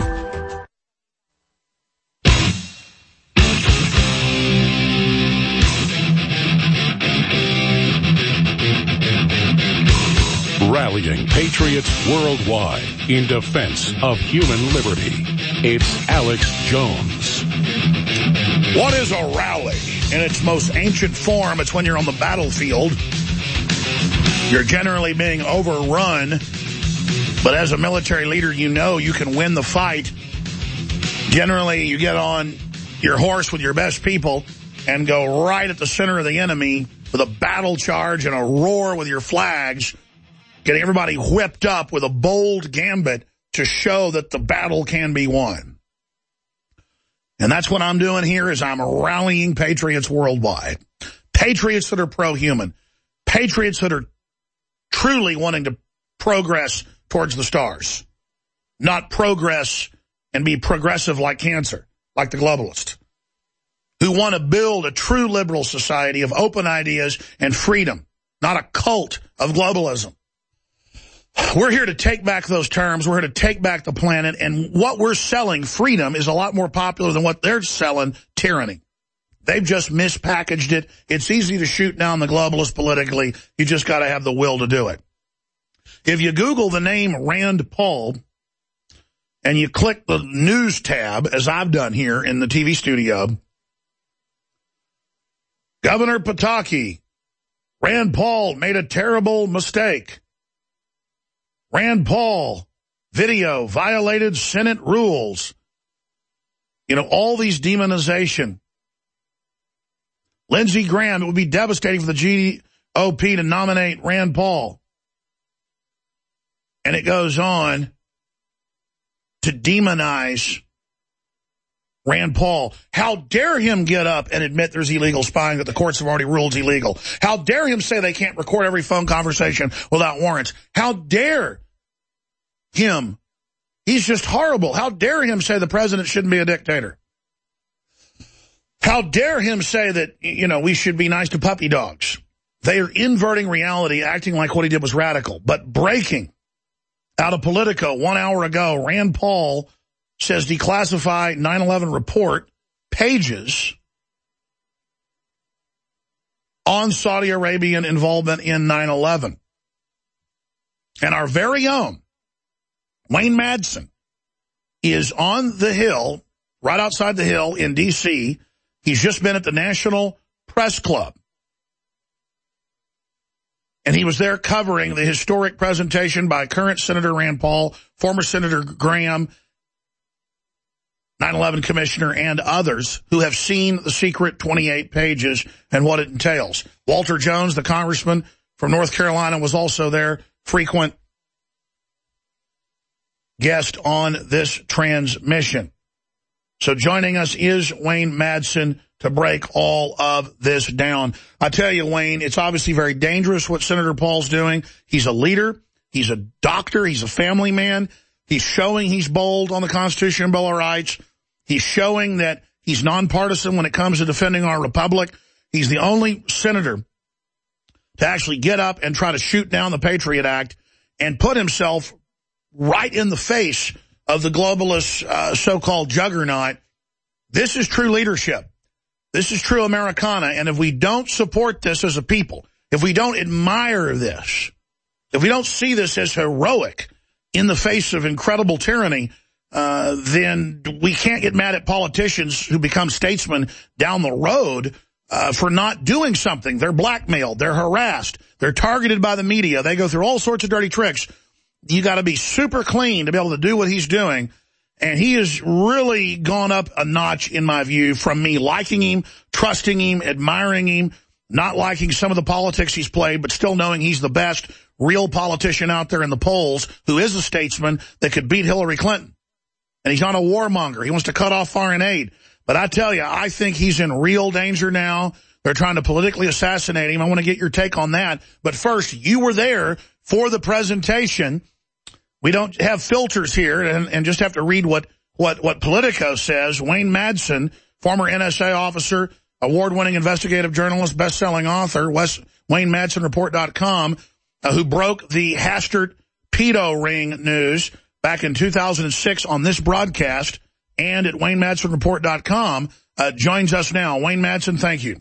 Rallying patriots worldwide in defense of human liberty. It's Alex Jones. What is a rally? In its most ancient form, it's when you're on the battlefield. You're generally being overrun, but as a military leader, you know you can win the fight. Generally, you get on your horse with your best people and go right at the center of the enemy with a battle charge and a roar with your flags, getting everybody whipped up with a bold gambit to show that the battle can be won. And that's what I'm doing here is I'm rallying patriots worldwide. Patriots that are pro-human. Patriots that are truly wanting to progress towards the stars. Not progress and be progressive like cancer, like the globalist. Who want to build a true liberal society of open ideas and freedom, not a cult of globalism. We're here to take back those terms. We're here to take back the planet. And what we're selling, freedom, is a lot more popular than what they're selling, tyranny. They've just mispackaged it. It's easy to shoot down the globalists politically. You just got to have the will to do it. If you Google the name Rand Paul and you click the news tab, as I've done here in the TV studio, Governor Pataki, Rand Paul made a terrible mistake. Rand Paul video violated Senate rules. You know, all these demonization. Lindsey Graham, it would be devastating for the GOP to nominate Rand Paul. And it goes on to demonize Rand Paul. How dare him get up and admit there's illegal spying that the courts have already ruled is illegal? How dare him say they can't record every phone conversation without warrants? How dare him? He's just horrible. How dare him say the president shouldn't be a dictator? How dare him say that, you know, we should be nice to puppy dogs? They are inverting reality, acting like what he did was radical. But breaking out of Politico 1 hour ago, Rand Paul says declassify 9/11 report pages on Saudi Arabian involvement in 9/11. And our very own Wayne Madsen is on the Hill, right outside the Hill in D.C. He's just been at the National Press Club. And he was there covering the historic presentation by current Senator Rand Paul, former Senator Graham, 9/11 Commissioner, and others who have seen the secret 28 pages and what it entails. Walter Jones, the congressman from North Carolina, was also there, frequent guest on this transmission. So joining us is Wayne Madsen to break all of this down. I tell you, Wayne, it's obviously very dangerous what Senator Paul's doing. He's a leader. He's a doctor. He's a family man. He's showing he's bold on the Constitution and Bill of Rights. He's showing that he's nonpartisan when it comes to defending our republic. He's the only senator to actually get up and try to shoot down the Patriot Act and put himself right in the face of the globalist so-called juggernaut. This is true leadership. This is true Americana. And if we don't support this as a people, if we don't admire this, if we don't see this as heroic in the face of incredible tyranny, then we can't get mad at politicians who become statesmen down the road for not doing something. They're blackmailed. They're harassed. They're targeted by the media. They go through all sorts of dirty tricks. You got to be super clean to be able to do what he's doing. And he has really gone up a notch, in my view, from me liking him, trusting him, admiring him, not liking some of the politics he's played, but still knowing he's the best real politician out there in the polls who is a statesman that could beat Hillary Clinton. And he's not a warmonger. He wants to cut off foreign aid. But I tell you, I think he's in real danger now. They're trying to politically assassinate him. I want to get your take on that. But first, you were there for the presentation. We don't have filters here and just have to read what Politico says. Wayne Madsen, former NSA officer, award-winning investigative journalist, best-selling author, WayneMadsenReport.com, who broke the Hastert pedo ring news back in 2006 on this broadcast and at WayneMadsenReport.com, joins us now. Wayne Madsen, thank you.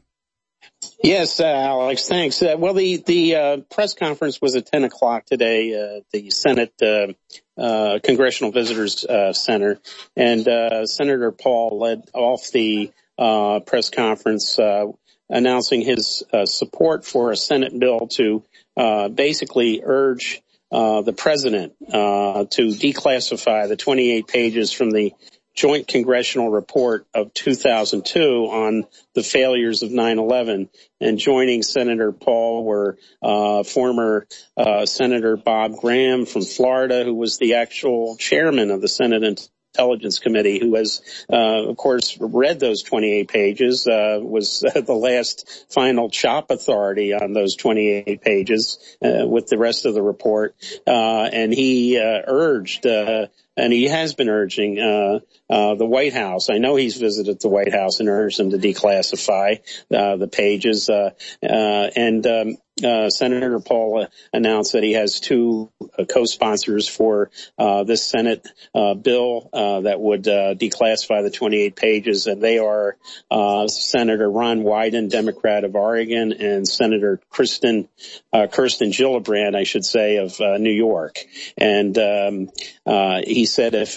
Yes, Alex, thanks. Well, the press conference was at 10 o'clock today, the Senate Congressional Visitors Center, and Senator Paul led off the press conference announcing his support for a Senate bill to basically urge the president to declassify the 28 pages from the Joint Congressional Report of 2002 on the failures of 9/11. And joining Senator Paul were former Senator Bob Graham from Florida, who was the actual chairman of the Senate Intelligence Committee, who has, of course, read those 28 pages, was the last final chop authority on those 28 pages with the rest of the report. And he urged and he has been urging the White House. I know he's visited the White House and urged them to declassify the pages. Senator Paul announced that he has two co-sponsors for this Senate bill that would declassify the 28 pages, and they are Senator Ron Wyden, Democrat of Oregon, and Senator Kirsten Gillibrand, I should say, of New York. And he said if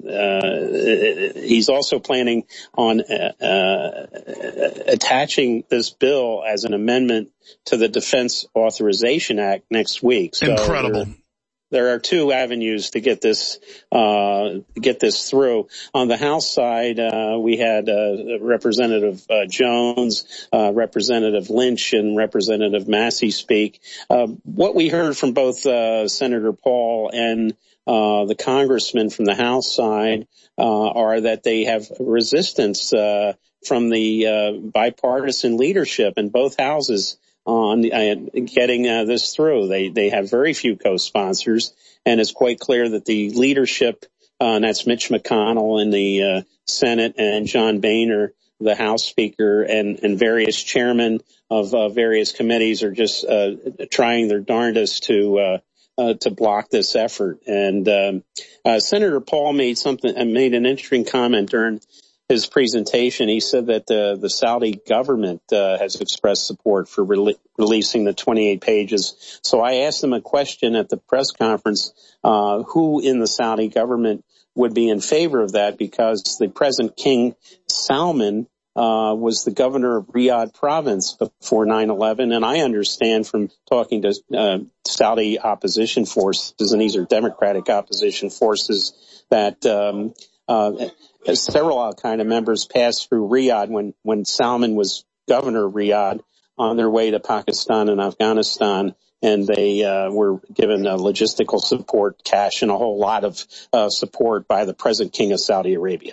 he's also planning on attaching this bill as an amendment to the Defense Authorization Act next week. So incredible. There are two avenues to get this through. On the House side, we had Representative Jones, Representative Lynch, and Representative Massey speak. What we heard from both Senator Paul and the congressman from the House side are that they have resistance from the bipartisan leadership in both houses on getting this through. They have very few co-sponsors, and it's quite clear that the leadership, and that's Mitch McConnell in the Senate and John Boehner, the House Speaker, and various chairmen of various committees are just trying their darndest to block this effort. And Senator Paul made an interesting comment during his presentation. He said that the Saudi government has expressed support for releasing the 28 pages. So I asked him a question at the press conference, who in the Saudi government would be in favor of that, because the present King Salman was the governor of Riyadh province before 9/11, and I understand from talking to Saudi opposition forces, and these are Democratic opposition forces, that several al-Qaeda members passed through Riyadh when Salman was governor of Riyadh on their way to Pakistan and Afghanistan, and they were given logistical support, cash, and a whole lot of support by the present King of Saudi Arabia.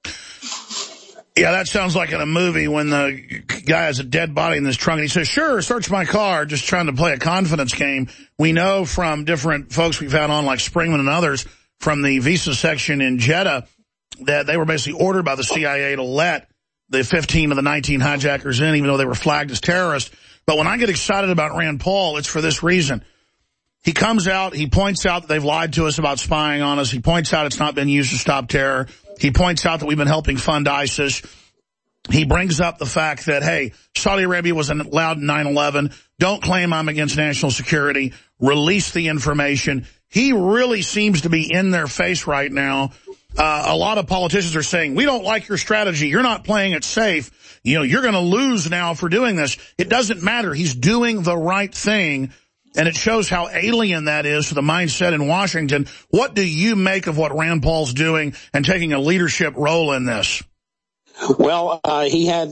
Yeah, that sounds like in a movie when the guy has a dead body in his trunk and he says, sure, search my car, just trying to play a confidence game. We know from different folks we've had on, like Springman and others, from the visa section in Jeddah, that they were basically ordered by the CIA to let the 15 of the 19 hijackers in, even though they were flagged as terrorists. But when I get excited about Rand Paul, it's for this reason. He comes out, he points out that they've lied to us about spying on us. He points out it's not been used to stop terror. He points out that we've been helping fund ISIS. He brings up the fact that, hey, Saudi Arabia was allowed in 9/11. Don't claim I'm against national security. Release the information. He really seems to be in their face right now. A lot of politicians are saying, we don't like your strategy. You're not playing it safe. You know, you're going to lose now for doing this. It doesn't matter. He's doing the right thing. And it shows how alien that is to the mindset in Washington. What do you make of what Rand Paul's doing and taking a leadership role in this? Well, he had,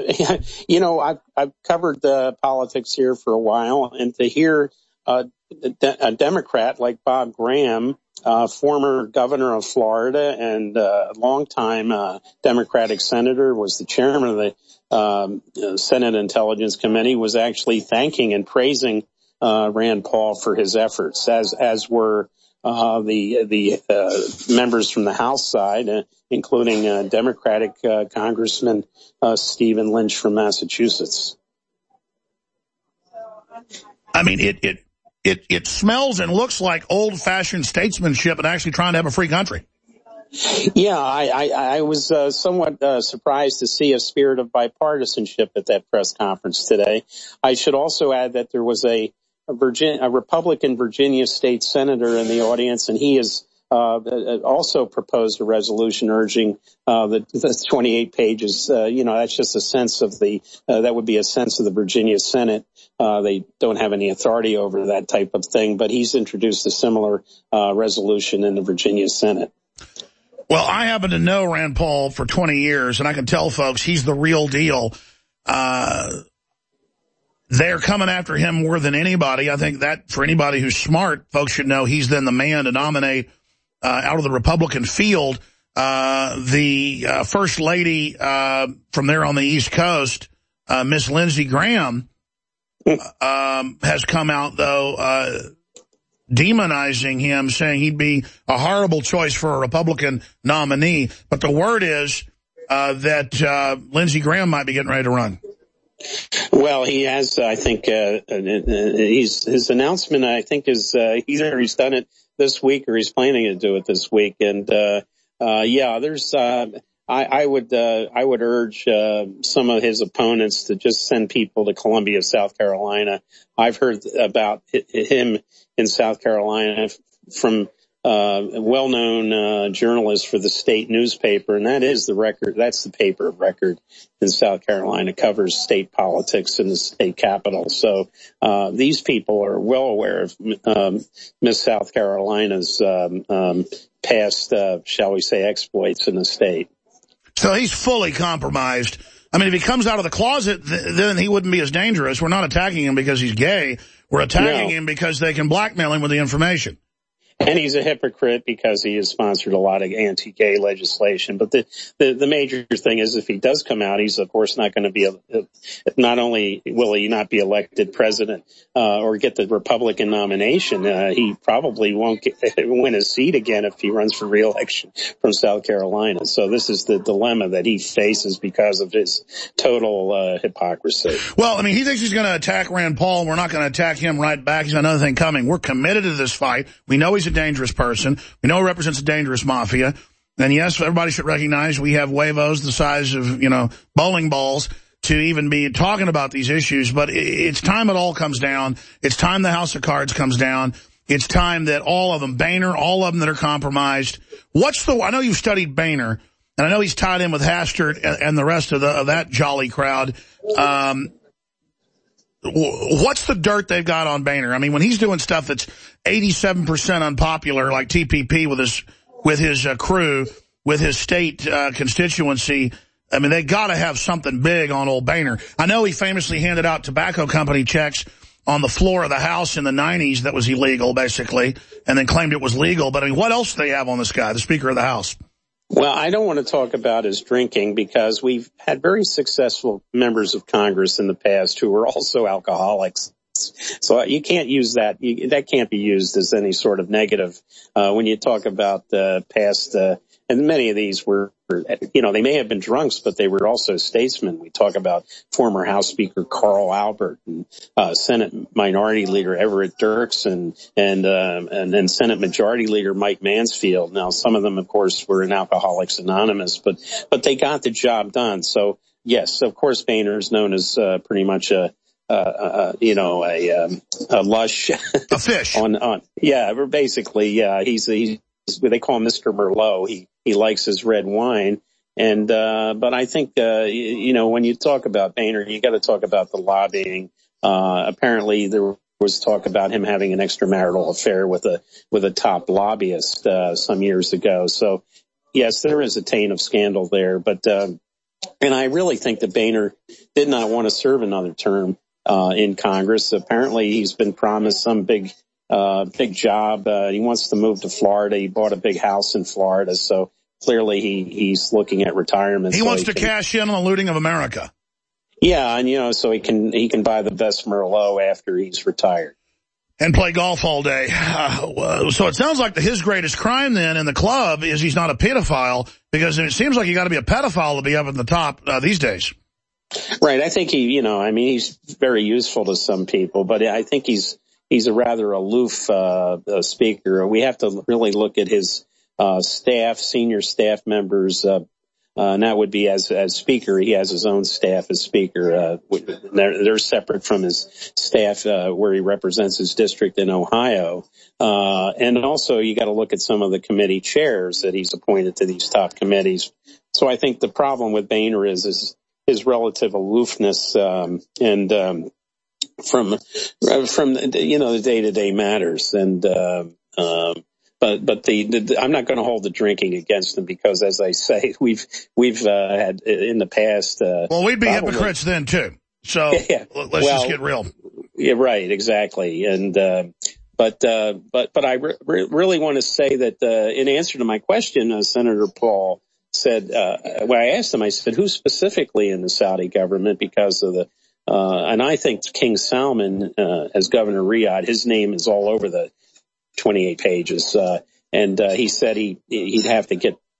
I've covered the politics here for a while, and to hear a Democrat like Bob Graham, former governor of Florida and longtime Democratic senator, was the chairman of the Senate Intelligence Committee, was actually thanking and praising Rand Paul for his efforts, as were the members from the House side, including Democratic Congressman Stephen Lynch from Massachusetts. I mean, it smells and looks like old-fashioned statesmanship and actually trying to have a free country. Yeah, I was somewhat surprised to see a spirit of bipartisanship at that press conference today. I should also add that there was a Republican Virginia state senator in the audience, and he has also proposed a resolution urging the 28 pages. That's just a sense of that would be a sense of the Virginia Senate. They don't have any authority over that type of thing, but he's introduced a similar resolution in the Virginia Senate. Well, I happen to know Rand Paul for 20 years, and I can tell folks he's the real deal. They're coming after him more than anybody. I think that for anybody who's smart, folks should know he's then the man to nominate out of the Republican field. The First Lady from there on the East Coast, Miss Lindsey Graham, has come out, though, demonizing him, saying he'd be a horrible choice for a Republican nominee. But the word is that Lindsey Graham might be getting ready to run. Well, he has, I think, his announcement, I think, is either he's done it this week or he's planning to do it this week. And, there's, I would urge, some of his opponents to just send people to Columbia, South Carolina. I've heard about him in South Carolina from, well-known journalist for the state newspaper, and that is the record. That's the paper of record in South Carolina, covers state politics in the state capital. So these people are well aware of Miss South Carolina's past, shall we say, exploits in the state. So he's fully compromised. I mean, if he comes out of the closet, then he wouldn't be as dangerous. We're not attacking him because he's gay. We're attacking him because they can blackmail him with the information. And he's a hypocrite because he has sponsored a lot of anti-gay legislation. But the major thing is, if he does come out, he's of course not going to be not only will he not be elected president or get the Republican nomination, he probably won't win his seat again if he runs for re-election from South Carolina. So this is the dilemma that he faces because of his total hypocrisy. Well, I mean, he thinks he's going to attack Rand Paul. We're not going to attack him right back. He's got another thing coming. We're committed to this fight. We know he's a dangerous person. We know he represents a dangerous mafia. And yes, everybody should recognize we have huevos the size of, bowling balls to even be talking about these issues. But it's time it all comes down. It's time the House of Cards comes down. It's time that all of them, Boehner, all of them that are compromised. I know you've studied Boehner, and I know he's tied in with Hastert and the rest of that jolly crowd. What's the dirt they've got on Boehner? I mean, when he's doing stuff that's 87% unpopular, like TPP with his crew, with his state constituency, I mean, they got to have something big on old Boehner. I know he famously handed out tobacco company checks on the floor of the House in the 90s that was illegal, basically, and then claimed it was legal. But I mean, what else do they have on this guy, the Speaker of the House? Well, I don't want to talk about his drinking because we've had very successful members of Congress in the past who were also alcoholics. So you can't use that. That can't be used as any sort of negative when you talk about past. And many of these were, they may have been drunks, but they were also statesmen. We talk about former House Speaker Carl Albert and Senate Minority Leader Everett Dirks and then Senate Majority Leader Mike Mansfield. Now, some of them, of course, were in Alcoholics Anonymous, but they got the job done. So, yes, of course, Boehner is known as pretty much a lush, a fish. Basically, he's they call him Mr. Merlot. He likes his red wine. And, but I think, when you talk about Boehner, you got to talk about the lobbying. Apparently there was talk about him having an extramarital affair with a top lobbyist, some years ago. So yes, there is a taint of scandal there, but, and I really think that Boehner did not want to serve another term, in Congress. Apparently he's been promised some big job. He wants to move to Florida. He bought a big house in Florida. So clearly he's looking at retirement. He wants to cash in on the looting of America. Yeah. And, so he can buy the best Merlot after he's retired. And play golf all day. So it sounds like his greatest crime then in the club is he's not a pedophile, because it seems like you got to be a pedophile to be up at the top these days. Right. I think he's very useful to some people, but I think he's a rather aloof speaker. We have to really look at his staff, senior staff members, and that would be as speaker. He has his own staff as speaker. They're separate from his staff where he represents his district in Ohio. And also you got to look at some of the committee chairs that he's appointed to these top committees. So I think the problem with Boehner is his relative aloofness and from the day-to-day matters. And but I'm not going to hold the drinking against him because, as I say, we've had in the past. Well, we'd be hypocrites then too. So let's just get real. Yeah, right, exactly. And but I really want to say that in answer to my question, Senator Paul said, when I asked him, I said, who specifically in the Saudi government, because of the, and I think King Salman, as Governor Riyadh, his name is all over the 28 pages. And he said he'd have to get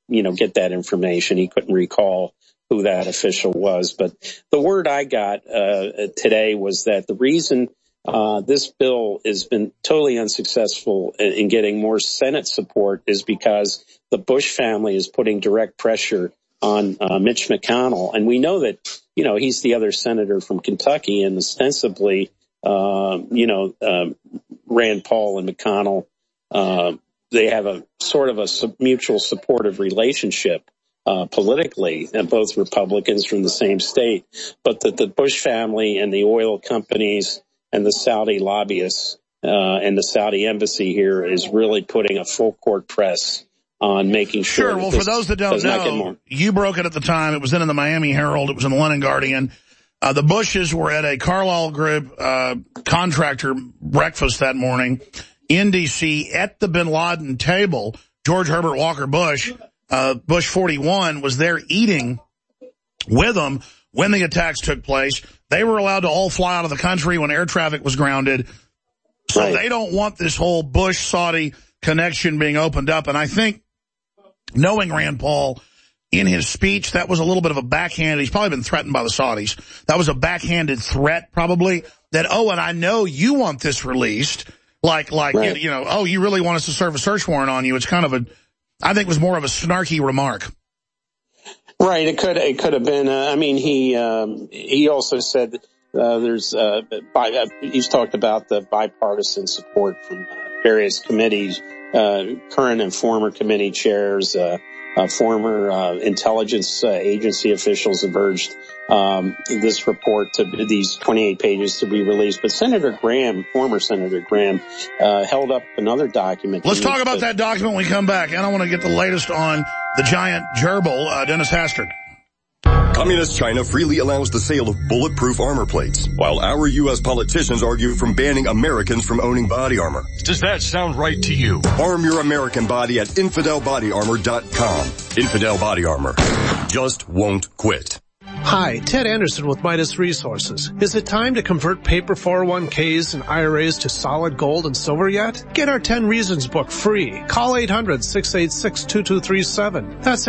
get that information. He couldn't recall who that official was. But the word I got today was that the reason this bill has been totally unsuccessful in getting more Senate support is because the Bush family is putting direct pressure on Mitch McConnell. And we know that, he's the other senator from Kentucky, and ostensibly, Rand Paul and McConnell, they have a sort of a mutual supportive relationship politically, and both Republicans from the same state. But that the Bush family and the oil companies and the Saudi lobbyists and the Saudi embassy here is really putting a full court press on making sure. Sure. Well, for those that don't know, you broke it at the time. It was then in the Miami Herald. It was in the London Guardian. The Bushes were at a Carlyle Group contractor breakfast that morning in D.C. at the bin Laden table. George Herbert Walker Bush, Bush 41, was there eating with them when the attacks took place. They were allowed to all fly out of the country when air traffic was grounded. So they don't want this whole Bush-Saudi connection being opened up. And I think, knowing Rand Paul, in his speech, that was a little bit of a backhand. He's probably been threatened by the Saudis. That was a backhanded threat, probably, that, and I know you want this released. You really want us to serve a search warrant on you. It's kind of I think it was more of a snarky remark. Right. It could have been. He also said he's talked about the bipartisan support from various committees, current and former committee chairs, former intelligence agency officials have urged this report, these 28 pages, to be released. But former Senator Graham, held up another document. Let's talk about that document when we come back. And I want to get the latest on the giant gerbil, Dennis Hastert. Communist China freely allows the sale of bulletproof armor plates, while our U.S. politicians argue from banning Americans from owning body armor. Does that sound right to you? Arm your American body at InfidelBodyArmor.com. Infidel Body Armor. Just won't quit. Hi, Ted Anderson with Midas Resources. Is it time to convert paper 401ks and IRAs to solid gold and silver yet? Get our 10 Reasons book free. Call 800-686-2237. That's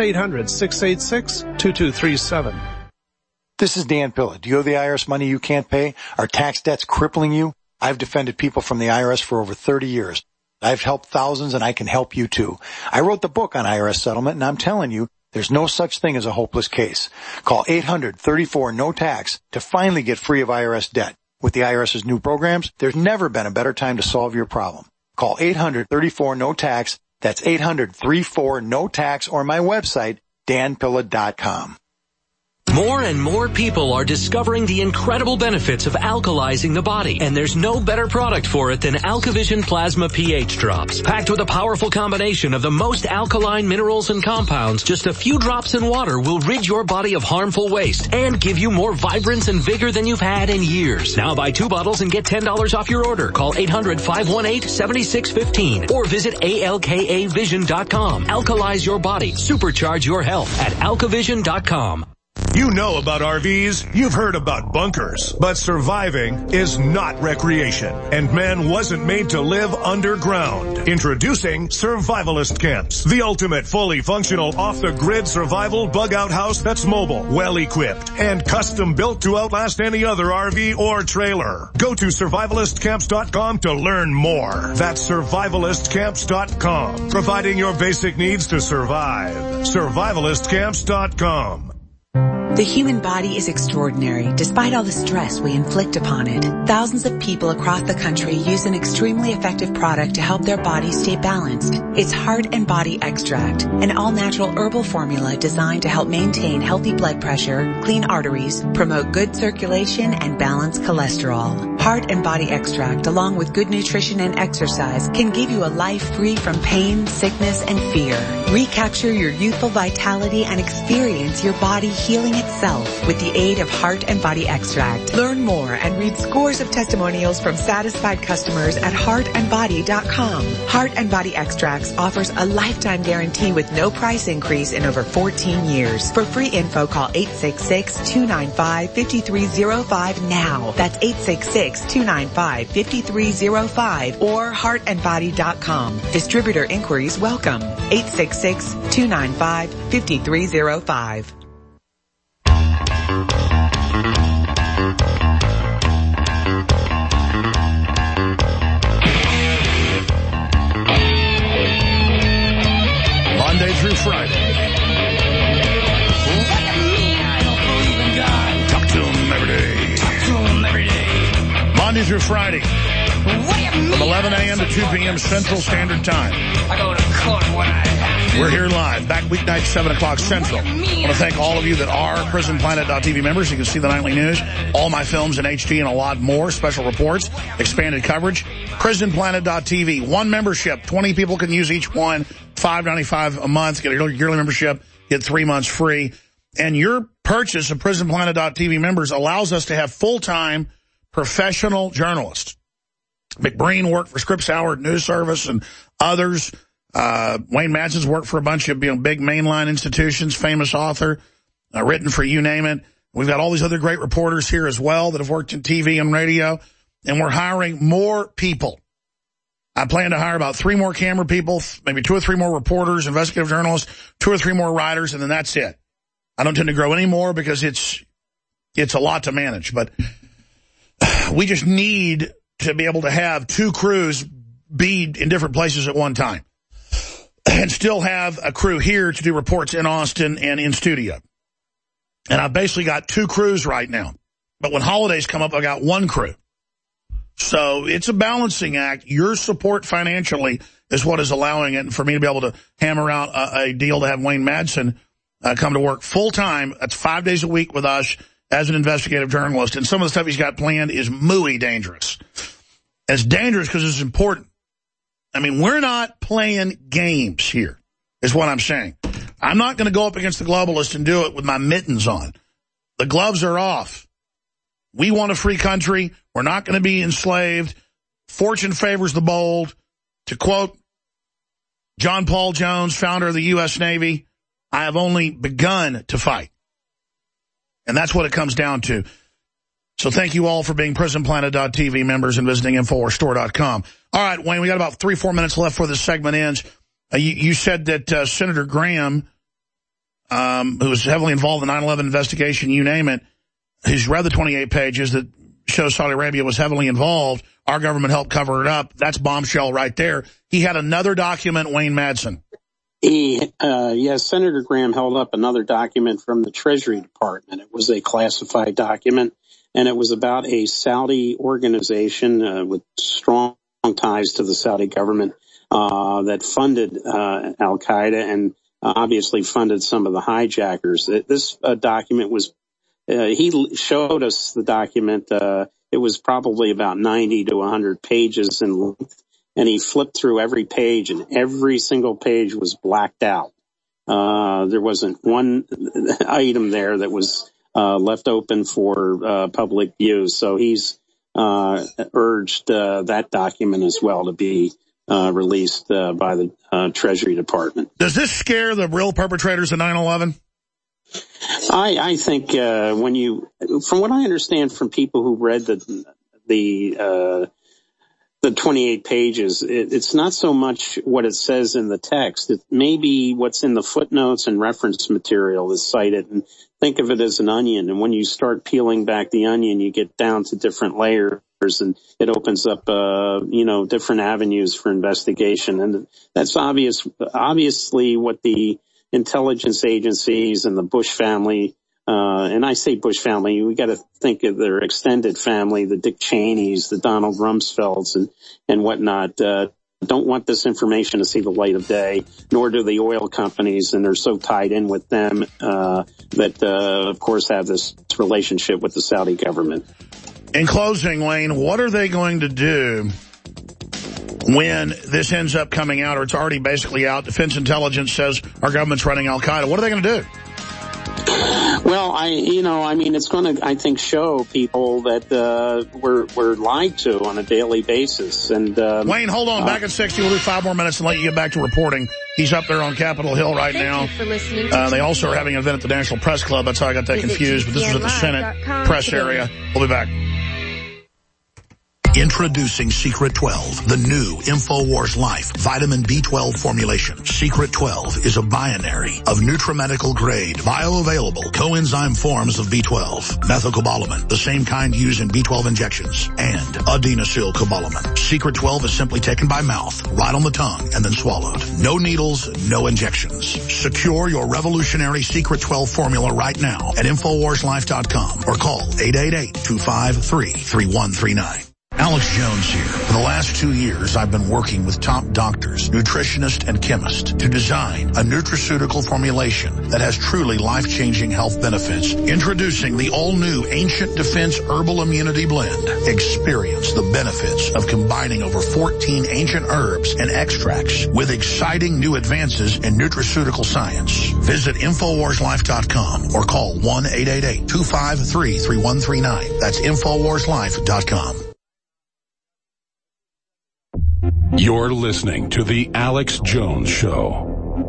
800-686-2237. This is Dan Pilla. Do you owe the IRS money you can't pay? Are tax debts crippling you? I've defended people from the IRS for over 30 years. I've helped thousands, and I can help you too. I wrote the book on IRS settlement, and I'm telling you, there's no such thing as a hopeless case. Call 800-34-NO-TAX to finally get free of IRS debt. With the IRS's new programs, there's never been a better time to solve your problem. Call 800-34-NO-TAX. That's 800-34-NO-TAX, or my website, danpilla.com. More and more people are discovering the incredible benefits of alkalizing the body, and there's no better product for it than AlkaVision Plasma pH Drops. Packed with a powerful combination of the most alkaline minerals and compounds, just a few drops in water will rid your body of harmful waste and give you more vibrance and vigor than you've had in years. Now buy 2 bottles and get $10 off your order. Call 800-518-7615 or visit alkavision.com. Alkalize your body. Supercharge your health at alkavision.com. You know about RVs, you've heard about bunkers, but surviving is not recreation, and man wasn't made to live underground. Introducing Survivalist Camps, the ultimate fully functional off-the-grid survival bug-out house that's mobile, well-equipped, and custom-built to outlast any other RV or trailer. Go to survivalistcamps.com to learn more. That's survivalistcamps.com, providing your basic needs to survive. Survivalistcamps.com. The human body is extraordinary, despite all the stress we inflict upon it. Thousands of people across the country use an extremely effective product to help their bodies stay balanced. It's Heart and Body Extract, an all-natural herbal formula designed to help maintain healthy blood pressure, clean arteries, promote good circulation, and balance cholesterol. Heart and Body Extract, along with good nutrition and exercise, can give you a life free from pain, sickness, and fear. Recapture your youthful vitality and experience your body healing itself with the aid of Heart and Body Extract. Learn more and read scores of testimonials from satisfied customers at heartandbody.com. Heart and Body Extracts offers a lifetime guarantee with no price increase in over 14 years. For free info, call 866-295-5305 now. That's 866-295-5305 or heartandbody.com. Distributor inquiries welcome. 866-295-5305. Monday through Friday. What do you mean I don't believe in God? Talk to him every day. Talk to him every day. Monday through Friday. What do you mean? From 11 a.m. to 2 p.m. Central Standard Time. I go to court when I have to. We're here live, back weeknights, 7 o'clock Central. I want to thank all of you that are PrisonPlanet.tv members. You can see the nightly news, all my films in HD, and a lot more, special reports, expanded coverage. PrisonPlanet.tv, one membership, 20 people can use each one, $5.95 a month, get a yearly membership, get 3 months free. And your purchase of PrisonPlanet.tv members allows us to have full-time professional journalists. McBreen worked for Scripps Howard News Service and others. Wayne Madsen's worked for a bunch of big mainline institutions, famous author, written for you name it. We've got all these other great reporters here as well that have worked in TV and radio, and we're hiring more people. I plan to hire about 3 more camera people, maybe 2 or 3 more reporters, investigative journalists, 2 or 3 more writers, and then that's it. I don't tend to grow any more because it's a lot to manage, but we just need to be able to have 2 crews be in different places at one time and still have a crew here to do reports in Austin and in studio. And I've basically got 2 crews right now. But when holidays come up, I got 1 crew. So it's a balancing act. Your support financially is what is allowing it. And for me to be able to hammer out a deal to have Wayne Madsen come to work full time, that's 5 days a week with us as an investigative journalist. And some of the stuff he's got planned is muy dangerous. It's dangerous because it's important. I mean, we're not playing games here, is what I'm saying. I'm not going to go up against the globalists and do it with my mittens on. The gloves are off. We want a free country. We're not going to be enslaved. Fortune favors the bold. To quote John Paul Jones, founder of the U.S. Navy, I have only begun to fight. And that's what it comes down to. So thank you all for being PrisonPlanet.tv members and visiting InfoWarsStore.com. All right, Wayne, we got about 3-4 minutes left before this segment ends. You said that Senator Graham, who was heavily involved in the 9/11 investigation, you name it, he's read the 28 pages that shows Saudi Arabia was heavily involved. Our government helped cover it up. That's bombshell right there. He had another document, Wayne Madsen. Yes, Senator Graham held up another document from the Treasury Department. It was a classified document, and it was about a Saudi organization with strong ties to the Saudi government that funded al-Qaeda and obviously funded some of the hijackers. This document was, he showed us the document. It was probably about 90 to 100 pages in length. And he flipped through every page, and every single page was blacked out. There wasn't one item there that was left open for public view. So he's urged that document as well to be released by the Treasury Department. Does this scare the real perpetrators of 9/11? I think from what I understand from people who read the 28 pages, it's not so much what it says in the text. It may be what's in the footnotes and reference material is cited, and think of it as an onion. And when you start peeling back the onion, you get down to different layers, and it opens up, different avenues for investigation. And that's obviously what the intelligence agencies and the Bush family, and I say Bush family, we got to think of their extended family, the Dick Cheneys, the Donald Rumsfelds and whatnot, don't want this information to see the light of day, nor do the oil companies, and they're so tied in with them that, of course, have this relationship with the Saudi government. In closing, Wayne, what are they going to do when this ends up coming out, or it's already basically out? Defense intelligence says our government's running al-Qaeda. What are they going to do? Well, it's going to, I think, show people that we're lied to on a daily basis. And Wayne, hold on. Back at 60. We'll do 5 more minutes and let you get back to reporting. He's up there on Capitol Hill right now. Thank you for listening to they also are having an event at the National Press Club. That's how I got that confused. But this was at the Senate press area. We'll be back. Introducing Secret 12, the new InfoWars Life vitamin B12 formulation. Secret 12 is a binary of nutramedical grade, bioavailable coenzyme forms of B12, methylcobalamin, the same kind used in B12 injections, and adenosylcobalamin. Secret 12 is simply taken by mouth, right on the tongue, and then swallowed. No needles, no injections. Secure your revolutionary Secret 12 formula right now at InfoWarsLife.com or call 888-253-3139. Alex Jones here. For the last 2 years, I've been working with top doctors, nutritionists, and chemists to design a nutraceutical formulation that has truly life-changing health benefits. Introducing the all-new Ancient Defense Herbal Immunity Blend. Experience the benefits of combining over 14 ancient herbs and extracts with exciting new advances in nutraceutical science. Visit InfoWarsLife.com or call 1-888-253-3139. That's InfoWarsLife.com. You're listening to The Alex Jones Show.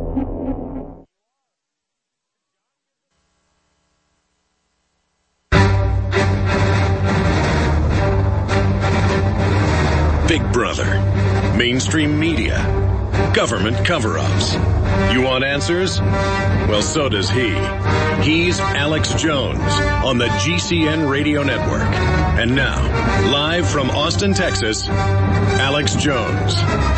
Big Brother, mainstream media, government cover-ups. You want answers? Well, so does he. He's Alex Jones on the GCN Radio Network. And now, live from Austin, Texas, Alex Jones.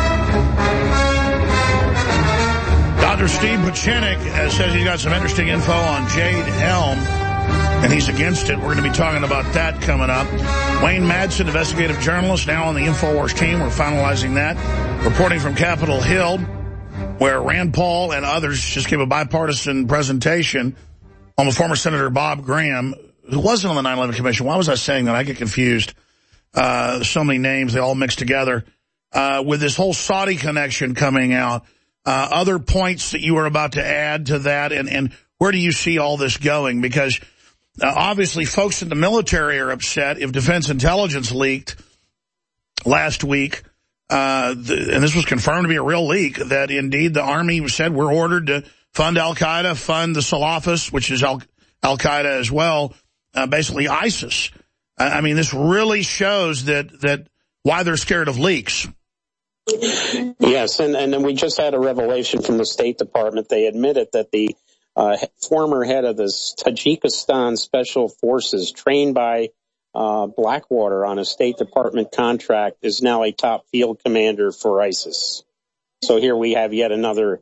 Dr. Steve Pachenik says he's got some interesting info on Jade Helm, and he's against it. We're going to be talking about that coming up. Wayne Madsen, investigative journalist, now on the InfoWars team. We're finalizing that. Reporting from Capitol Hill, where Rand Paul and others just gave a bipartisan presentation on the former Senator Bob Graham, who wasn't on the 9/11 Commission. Why was I saying that? I get confused. So many names, they all mixed together. With this whole Saudi connection coming out, other points that you were about to add to that, and where do you see all this going? Because obviously folks in the military are upset if Defense Intelligence leaked last week, and this was confirmed to be a real leak, that indeed the Army said we're ordered to fund Al-Qaeda, fund the Salafis, which is Al-Qaeda as well, basically ISIS. I mean, this really shows that why they're scared of leaks. Yes, and then we just had a revelation from the State Department. They admitted that the former head of the Tajikistan Special Forces, trained by Blackwater on a State Department contract, is now a top field commander for ISIS. So here we have yet another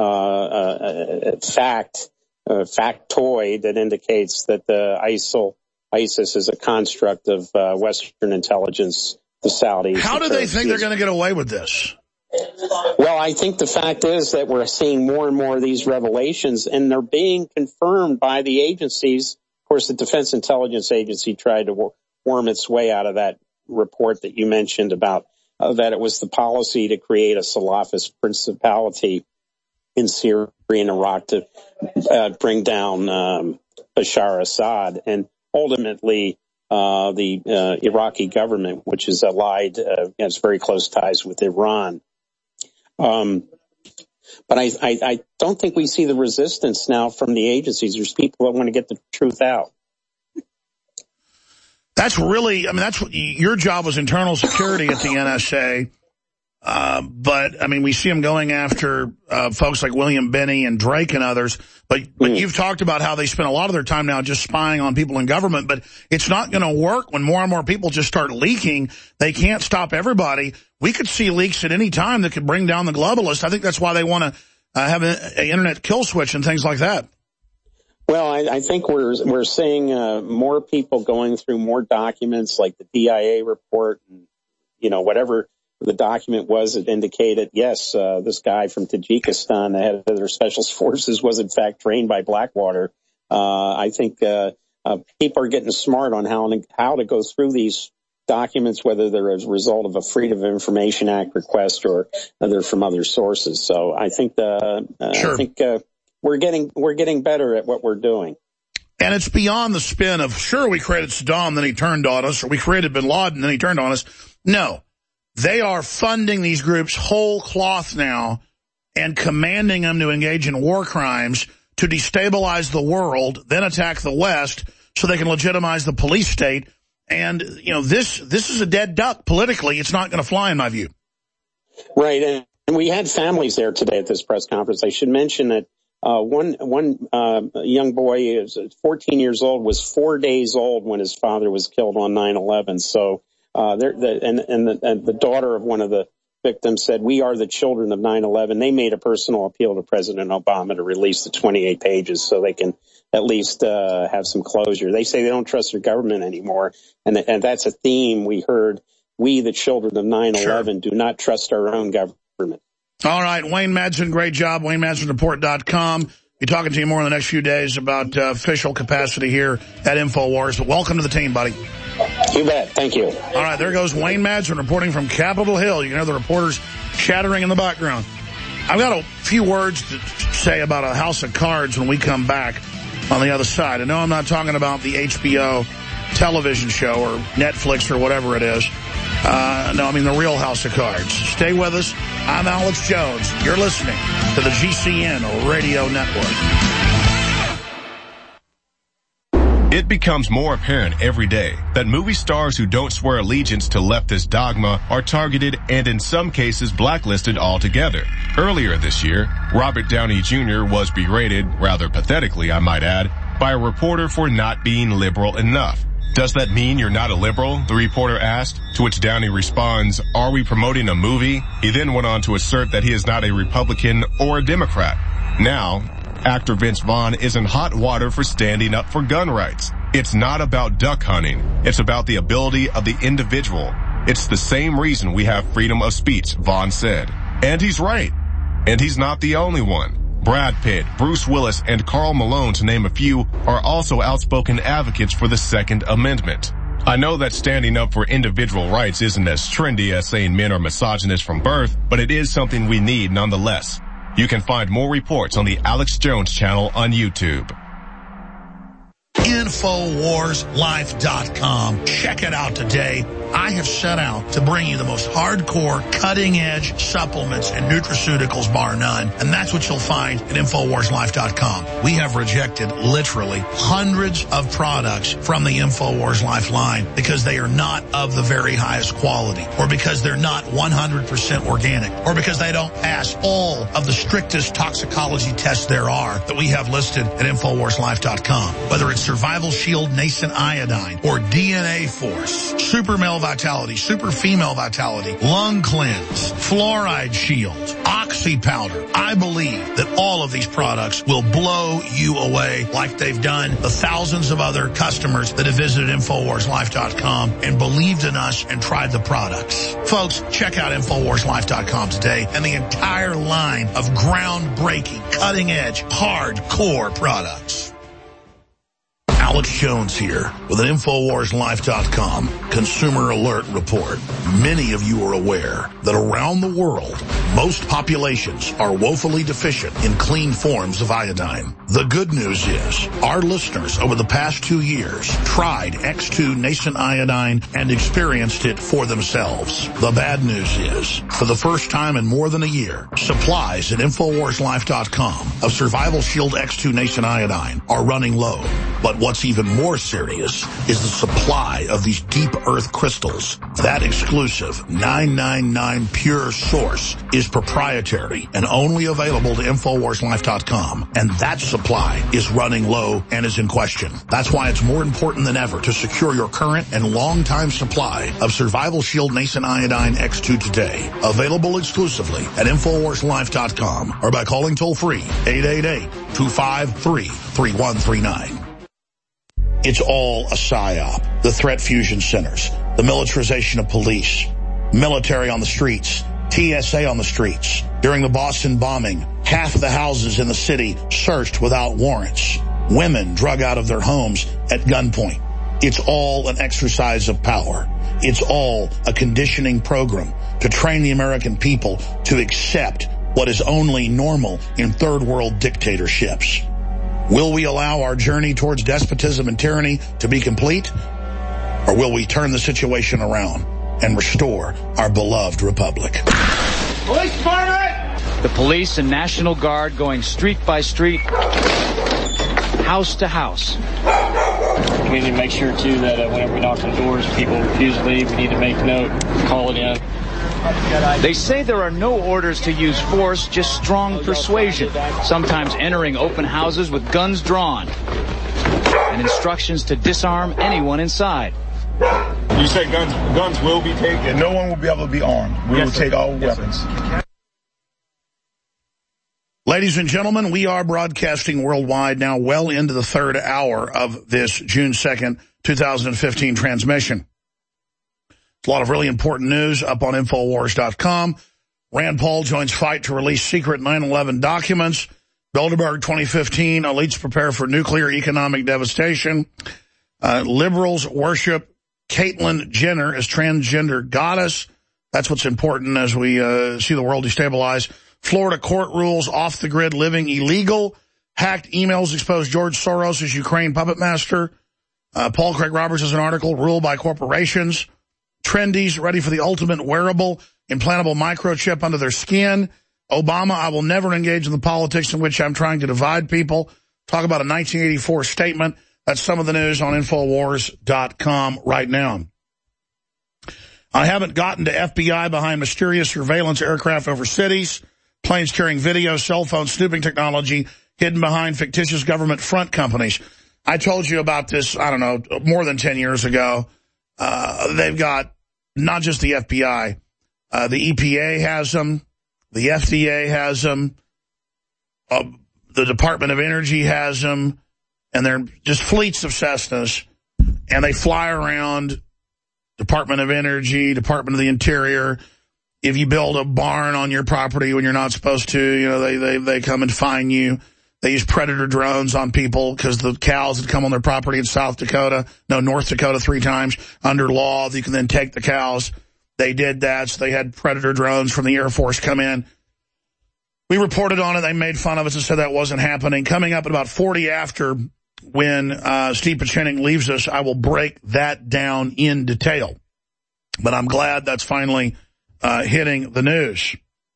factoid that indicates that the ISIS is a construct of Western intelligence, the Saudis. How do they think they're going to get away with this? Well, I think the fact is that we're seeing more and more of these revelations, and they're being confirmed by the agencies. Of course, the Defense Intelligence Agency tried to worm its way out of that report that you mentioned about that it was the policy to create a Salafist principality in Syria and Iraq to bring down Bashar Assad, and ultimately the Iraqi government, which is allied, has very close ties with Iran. But I don't think we see the resistance now from the agencies. There's people that want to get the truth out. That's really, I mean, that's what your job was, internal security at the NSA. But I mean, we see them going after folks like William Binney and Drake and others. But you've talked about how they spend a lot of their time now just spying on people in government. But it's not going to work when more and more people just start leaking. They can't stop everybody. We could see leaks at any time that could bring down the globalists. I think that's why they want to have an internet kill switch and things like that. Well, I think we're seeing more people going through more documents, like the DIA report, and whatever the document was, it indicated, yes, this guy from Tajikistan, the head of their special forces, was in fact trained by Blackwater. I think people are getting smart on how to go through these documents, whether they're as a result of a Freedom of Information Act request or they're from other sources. So I think we're getting better at what we're doing. And it's beyond the spin of, sure, we created Saddam, then he turned on us, or we created bin Laden, then he turned on us. No. They are funding these groups whole cloth now and commanding them to engage in war crimes to destabilize the world, then attack the West so they can legitimize the police state. And, you know, this is a dead duck politically. It's not going to fly in my view. Right. And we had families there today at this press conference. I should mention that one young boy, is 14 years old, was 4 days old when his father was killed on 9/11. So, the daughter of one of the victims said, "We are the children of 9/11. They made a personal appeal to President Obama to release the 28 pages so they can at least have some closure. They say they don't trust their government anymore, and that's a theme we heard. We, the children of 9/11, do not trust our own government. All right, Wayne Madsen, great job. WayneMadsenReport.com. Be talking to you more in the next few days about official capacity here at InfoWars. But welcome to the team, buddy. You bet. Thank you. All right, there goes Wayne Madsen reporting from Capitol Hill. You can hear the reporters chattering in the background. I've got a few words to say about a house of cards when we come back on the other side. I know I'm not talking about the HBO television show or Netflix or whatever it is. No, I mean the real House of Cards. Stay with us. I'm Alex Jones. You're listening to the GCN Radio Network. It becomes more apparent every day that movie stars who don't swear allegiance to leftist dogma are targeted and in some cases blacklisted altogether. Earlier this year, Robert Downey Jr. was berated, rather pathetically I might add, by a reporter for not being liberal enough. Does that mean you're not a liberal? The reporter asked, to which Downey responds, are we promoting a movie? He then went on to assert that he is not a Republican or a Democrat. Now, actor Vince Vaughn is in hot water for standing up for gun rights. It's not about duck hunting. It's about the ability of the individual. It's the same reason we have freedom of speech, Vaughn said. And he's right. And he's not the only one. Brad Pitt, Bruce Willis, and Karl Malone, to name a few, are also outspoken advocates for the Second Amendment. I know that standing up for individual rights isn't as trendy as saying men are misogynists from birth, but it is something we need nonetheless. You can find more reports on the Alex Jones channel on YouTube. InfoWarsLife.com. Check it out today. I have set out to bring you the most hardcore, cutting-edge supplements and nutraceuticals, bar none. And that's what you'll find at InfoWarsLife.com. We have rejected literally hundreds of products from the InfoWars Life line because they are not of the very highest quality, or because they're not 100% organic, or because they don't pass all of the strictest toxicology tests there are that we have listed at InfoWarsLife.com. Whether it's Survival Shield Nascent Iodine or DNA Force, Super Male Vitality, Super Female Vitality, Lung Cleanse, Fluoride Shield, Oxy Powder. I believe that all of these products will blow you away like they've done the thousands of other customers that have visited InfoWarsLife.com and believed in us and tried the products. Folks, check out InfoWarsLife.com today and the entire line of groundbreaking, cutting-edge, hardcore products. Alex Jones here with an InfoWarsLife.com Consumer Alert Report. Many of you are aware that around the world, most populations are woefully deficient in clean forms of iodine. The good news is our listeners over the past 2 years tried X2 Nascent Iodine and experienced it for themselves. The bad news is, for the first time in more than a year, supplies at InfoWarsLife.com of Survival Shield X2 Nascent Iodine are running low. But what's even more serious is the supply of these deep earth crystals. That exclusive 999 pure source is proprietary and only available to InfoWarsLife.com. And that supply is running low and is in question. That's why it's more important than ever to secure your current and long-time supply of Survival Shield Nascent Iodine X2 today. Available exclusively at InfoWarsLife.com or by calling toll-free 888-253-3139. It's all a psyop. The threat fusion centers, the militarization of police, military on the streets, TSA on the streets. During the Boston bombing, half of the houses in the city searched without warrants. Women drug out of their homes at gunpoint. It's all an exercise of power. It's all a conditioning program to train the American people to accept what is only normal in third world dictatorships. Will we allow our journey towards despotism and tyranny to be complete? Or will we turn the situation around and restore our beloved republic? Police department! The police and National Guard going street by street, house to house. We need to make sure, too, that whenever we knock on doors, people refuse to leave. We need to make note, call it in. They say there are no orders to use force, just strong persuasion, sometimes entering open houses with guns drawn, and instructions to disarm anyone inside. You said guns will be taken? No one will be able to be armed. We will take all weapons. Ladies and gentlemen, we are broadcasting worldwide now well into the third hour of this June 2nd, 2015 transmission. A lot of really important news up on Infowars.com. Rand Paul joins fight to release secret 9/11 documents. Bilderberg 2015, elites prepare for nuclear economic devastation. Liberals worship Caitlyn Jenner as transgender goddess. That's what's important as we see the world destabilize. Florida court rules off-the-grid living illegal. Hacked emails expose George Soros as Ukraine puppet master. Paul Craig Roberts has an article, Rule by Corporations. Trendies ready for the ultimate wearable, implantable microchip under their skin. Obama, I will never engage in the politics in which I'm trying to divide people. Talk about a 1984 statement. That's some of the news on Infowars.com right now. I haven't gotten to FBI behind mysterious surveillance aircraft over cities, planes carrying video, cell phone snooping technology hidden behind fictitious government front companies. I told you about this, I don't know, more than 10 years ago. They've got not just the FBI. The EPA has them. The FDA has them. The Department of Energy has them. And they're just fleets of Cessnas. And they fly around Department of Energy, Department of the Interior. If you build a barn on your property when you're not supposed to, you know, they come and fine you. They use Predator drones on people because the cows had come on their property in North Dakota 3 times under law. You can then take the cows. They did that, so they had Predator drones from the Air Force come in. We reported on it. They made fun of us and said that wasn't happening. Coming up at about 40 after, when Steve Pieczenik leaves us, I will break that down in detail. But I'm glad that's finally hitting the news.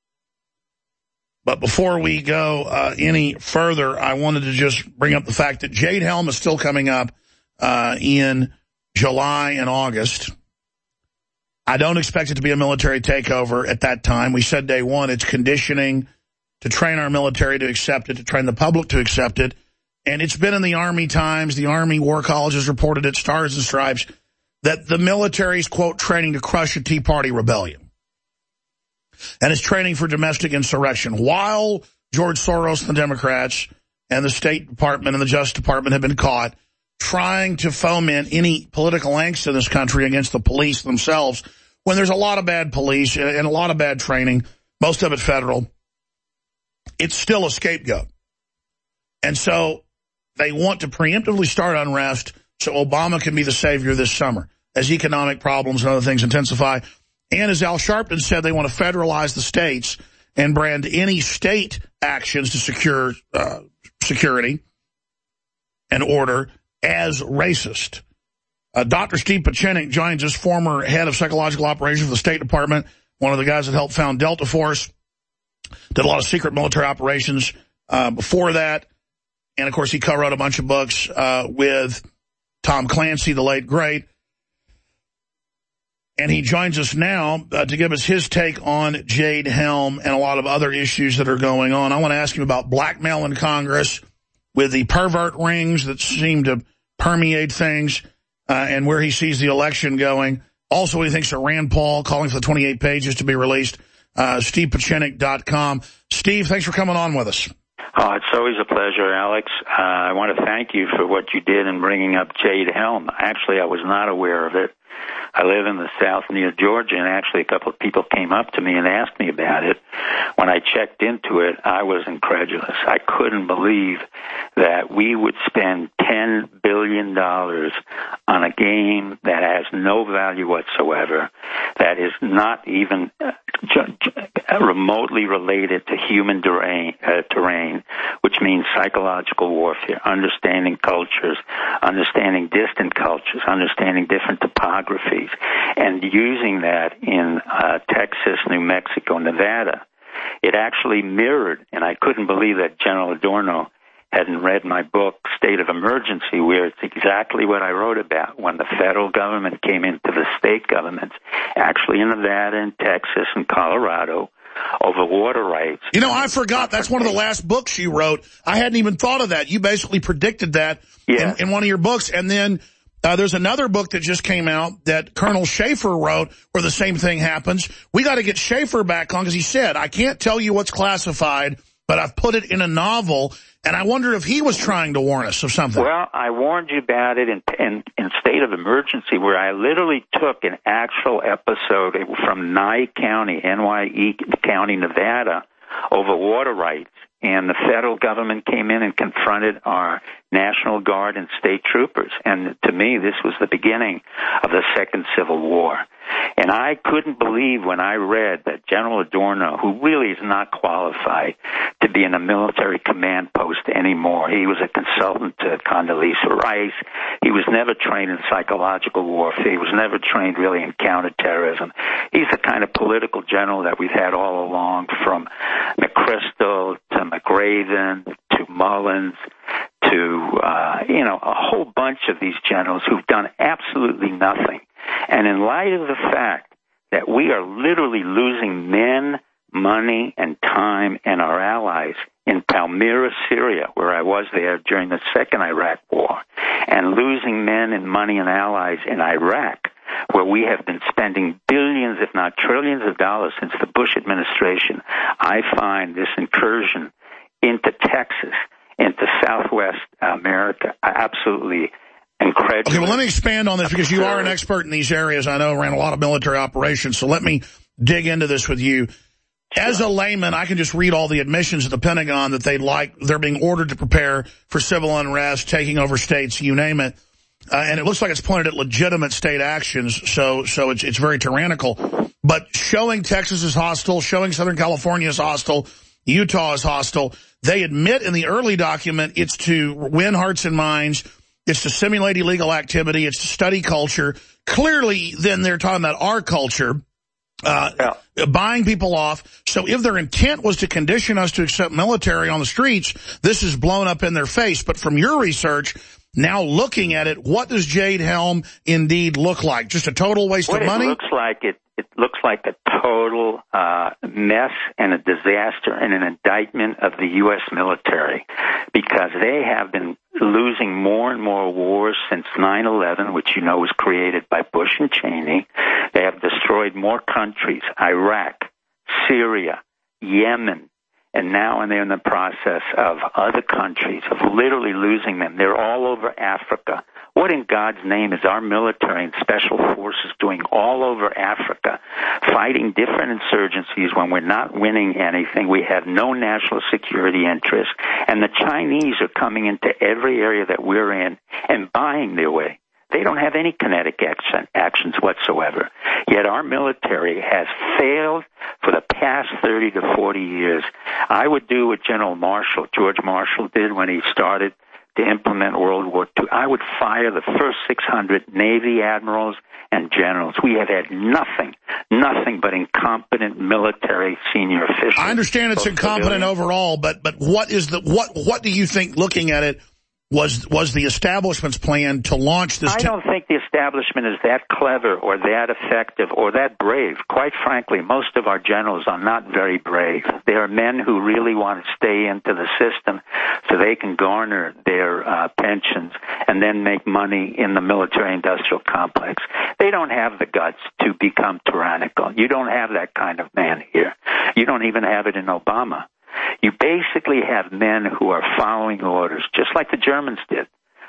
But before we go any further, I wanted to just bring up the fact that Jade Helm is still coming up in July and August. I don't expect it to be a military takeover at that time. We said day one, it's conditioning to train our military to accept it, to train the public to accept it. And it's been in the Army Times, the Army War College has reported it, Stars and Stripes, that the military's, quote, training to crush a Tea Party rebellion. And it's training for domestic insurrection. While George Soros and the Democrats and the State Department and the Justice Department have been caught trying to foment any political angst in this country against the police themselves, when there's a lot of bad police and a lot of bad training, most of it federal, it's still a scapegoat. And so they want to preemptively start unrest so Obama can be the savior this summer as economic problems and other things intensify. And as Al Sharpton said, they want to federalize the states and brand any state actions to secure security and order as racist. Dr. Steve Pieczenik joins us, former head of psychological operations for the State Department, one of the guys that helped found Delta Force, did a lot of secret military operations before that. And, of course, he co-wrote a bunch of books with Tom Clancy, the late great. And he joins us now to give us his take on Jade Helm and a lot of other issues that are going on. I want to ask him about blackmail in Congress with the pervert rings that seem to permeate things and where he sees the election going. Also, he thinks of Rand Paul calling for the 28 pages to be released. StevePieczenik.com. Steve, thanks for coming on with us. Oh, it's always a pleasure, Alex. I want to thank you for what you did in bringing up Jade Helm. Actually, I was not aware of it. I live in the south near Georgia, and actually a couple of people came up to me and asked me about it. When I checked into it, I was incredulous. I couldn't believe that we would spend $10 billion on a game that has no value whatsoever, that is not even remotely related to human terrain, which means psychological warfare, understanding cultures, understanding distant cultures, understanding different topographies, and using that in Texas, New Mexico, Nevada. It actually mirrored, and I couldn't believe that General Adorno hadn't read my book, State of Emergency, where it's exactly what I wrote about when the federal government came into the state governments, actually in Nevada and Texas and Colorado, over water rights. You know, I forgot. That's one of the last books you wrote. I hadn't even thought of that. You basically predicted that in one of your books. And then there's another book that just came out that Colonel Schaefer wrote where the same thing happens. We got to get Schaefer back on because he said, I can't tell you what's classified, but I've put it in a novel. And I wonder if he was trying to warn us of something. Well, I warned you about it in State of Emergency, where I literally took an actual episode from Nye County, NYE County, Nevada, over water rights. And the federal government came in and confronted our National Guard and state troopers. And to me, this was the beginning of the Second Civil War. And I couldn't believe when I read that General Adorno, who really is not qualified to be in a military command post anymore, he was a consultant to Condoleezza Rice. He was never trained in psychological warfare. He was never trained really in counterterrorism. He's the kind of political general that we've had all along, from McChrystal to McRaven to Mullins to, a whole bunch of these generals who've done absolutely nothing. And in light of the fact that we are literally losing men, money, and time and our allies in Palmyra, Syria, where I was there during the second Iraq War, and losing men and money and allies in Iraq, where we have been spending billions, if not trillions of dollars since the Bush administration, I find this incursion into Texas, into Southwest America, absolutely incredible. Okay, well, let me expand on this because you are an expert in these areas. I know, ran a lot of military operations, so let me dig into this with you. As a layman, I can just read all the admissions of the Pentagon that they're being ordered to prepare for civil unrest, taking over states, you name it. And it looks like it's pointed at legitimate state actions, so it's very tyrannical. But showing Texas is hostile, showing Southern California is hostile, Utah is hostile. They admit in the early document it's to win hearts and minds, it's to simulate illegal activity, it's to study culture. Clearly, then they're talking about our culture, buying people off. So if their intent was to condition us to accept military on the streets, this is blown up in their face. But from your research, now looking at it, what does Jade Helm indeed look like? Just a total waste of money? It looks like a total mess and a disaster and an indictment of the U.S. military, because they have been losing more and more wars since 9/11, which you know was created by Bush and Cheney. They have destroyed more countries, Iraq, Syria, Yemen, and now they're in the process of other countries, of literally losing them. They're all over Africa. What in God's name is our military and special forces doing all over Africa, fighting different insurgencies when we're not winning anything? We have no national security interest, and the Chinese are coming into every area that we're in and buying their way. They don't have any kinetic actions whatsoever. Yet our military has failed for the past 30 to 40 years. I would do what George Marshall did when he started to implement World War II. I would fire the first 600 Navy admirals and generals. We have had nothing but incompetent military senior officials. I understand it's incompetent overall, but what do you think, looking at it, was the establishment's plan to launch this? I don't think the establishment is that clever or that effective or that brave. Quite frankly, most of our generals are not very brave. They are men who really want to stay into the system so they can garner their pensions and then make money in the military-industrial complex. They don't have the guts to become tyrannical. You don't have that kind of man here. You don't even have it in Obama. You basically have men who are following orders, just like the Germans did.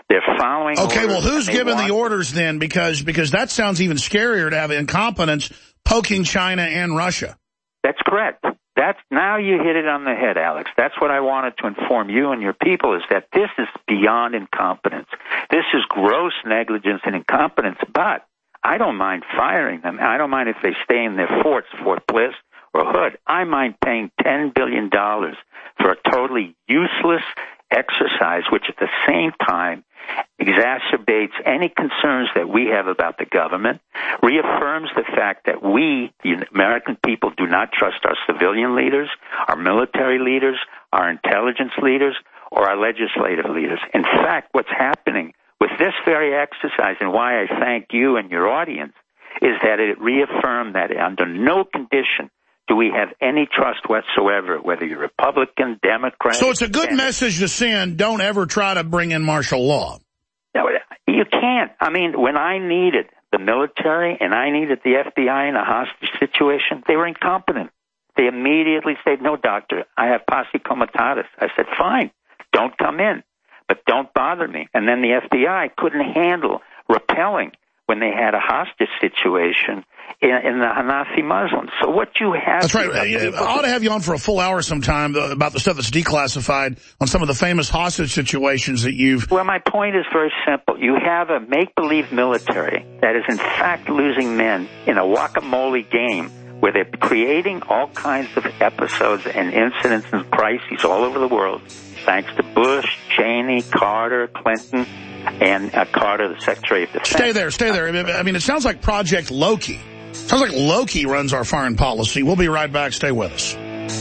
They're following Okay, orders, well, who's and they giving the want- orders then? Because that sounds even scarier to have incompetence poking China and Russia. That's correct. Now you hit it on the head, Alex. That's what I wanted to inform you and your people, is that this is beyond incompetence. This is gross negligence and incompetence, but I don't mind firing them. I don't mind if they stay in their forts, Fort Bliss or Hood. I mind paying $10 billion for a totally useless exercise, which at the same time exacerbates any concerns that we have about the government, reaffirms the fact that we, the American people, do not trust our civilian leaders, our military leaders, our intelligence leaders, or our legislative leaders. In fact, what's happening with this very exercise, and why I thank you and your audience, is that it reaffirmed that under no condition do we have any trust whatsoever, whether you're Republican, Democrat. So it's a good message to send. Don't ever try to bring in martial law. No, you can't. I mean, when I needed the military and I needed the FBI in a hostage situation, they were incompetent. They immediately said, no, doctor, I have posse comitatus. I said, fine, don't come in, but don't bother me. And then the FBI couldn't handle repelling when they had a hostage situation in the Hanafi Muslims. So what you have... That's right. I ought to have you on for a full hour sometime about the stuff that's declassified on some of the famous hostage situations that you've... Well, my point is very simple. You have a make-believe military that is in fact losing men in a guacamole game where they're creating all kinds of episodes and incidents and crises all over the world, thanks to Bush, Cheney, Carter, Clinton, and Carter, the Secretary of Defense. Stay there. I mean, it sounds like Project Loki. Sounds like Loki runs our foreign policy. We'll be right back. Stay with us.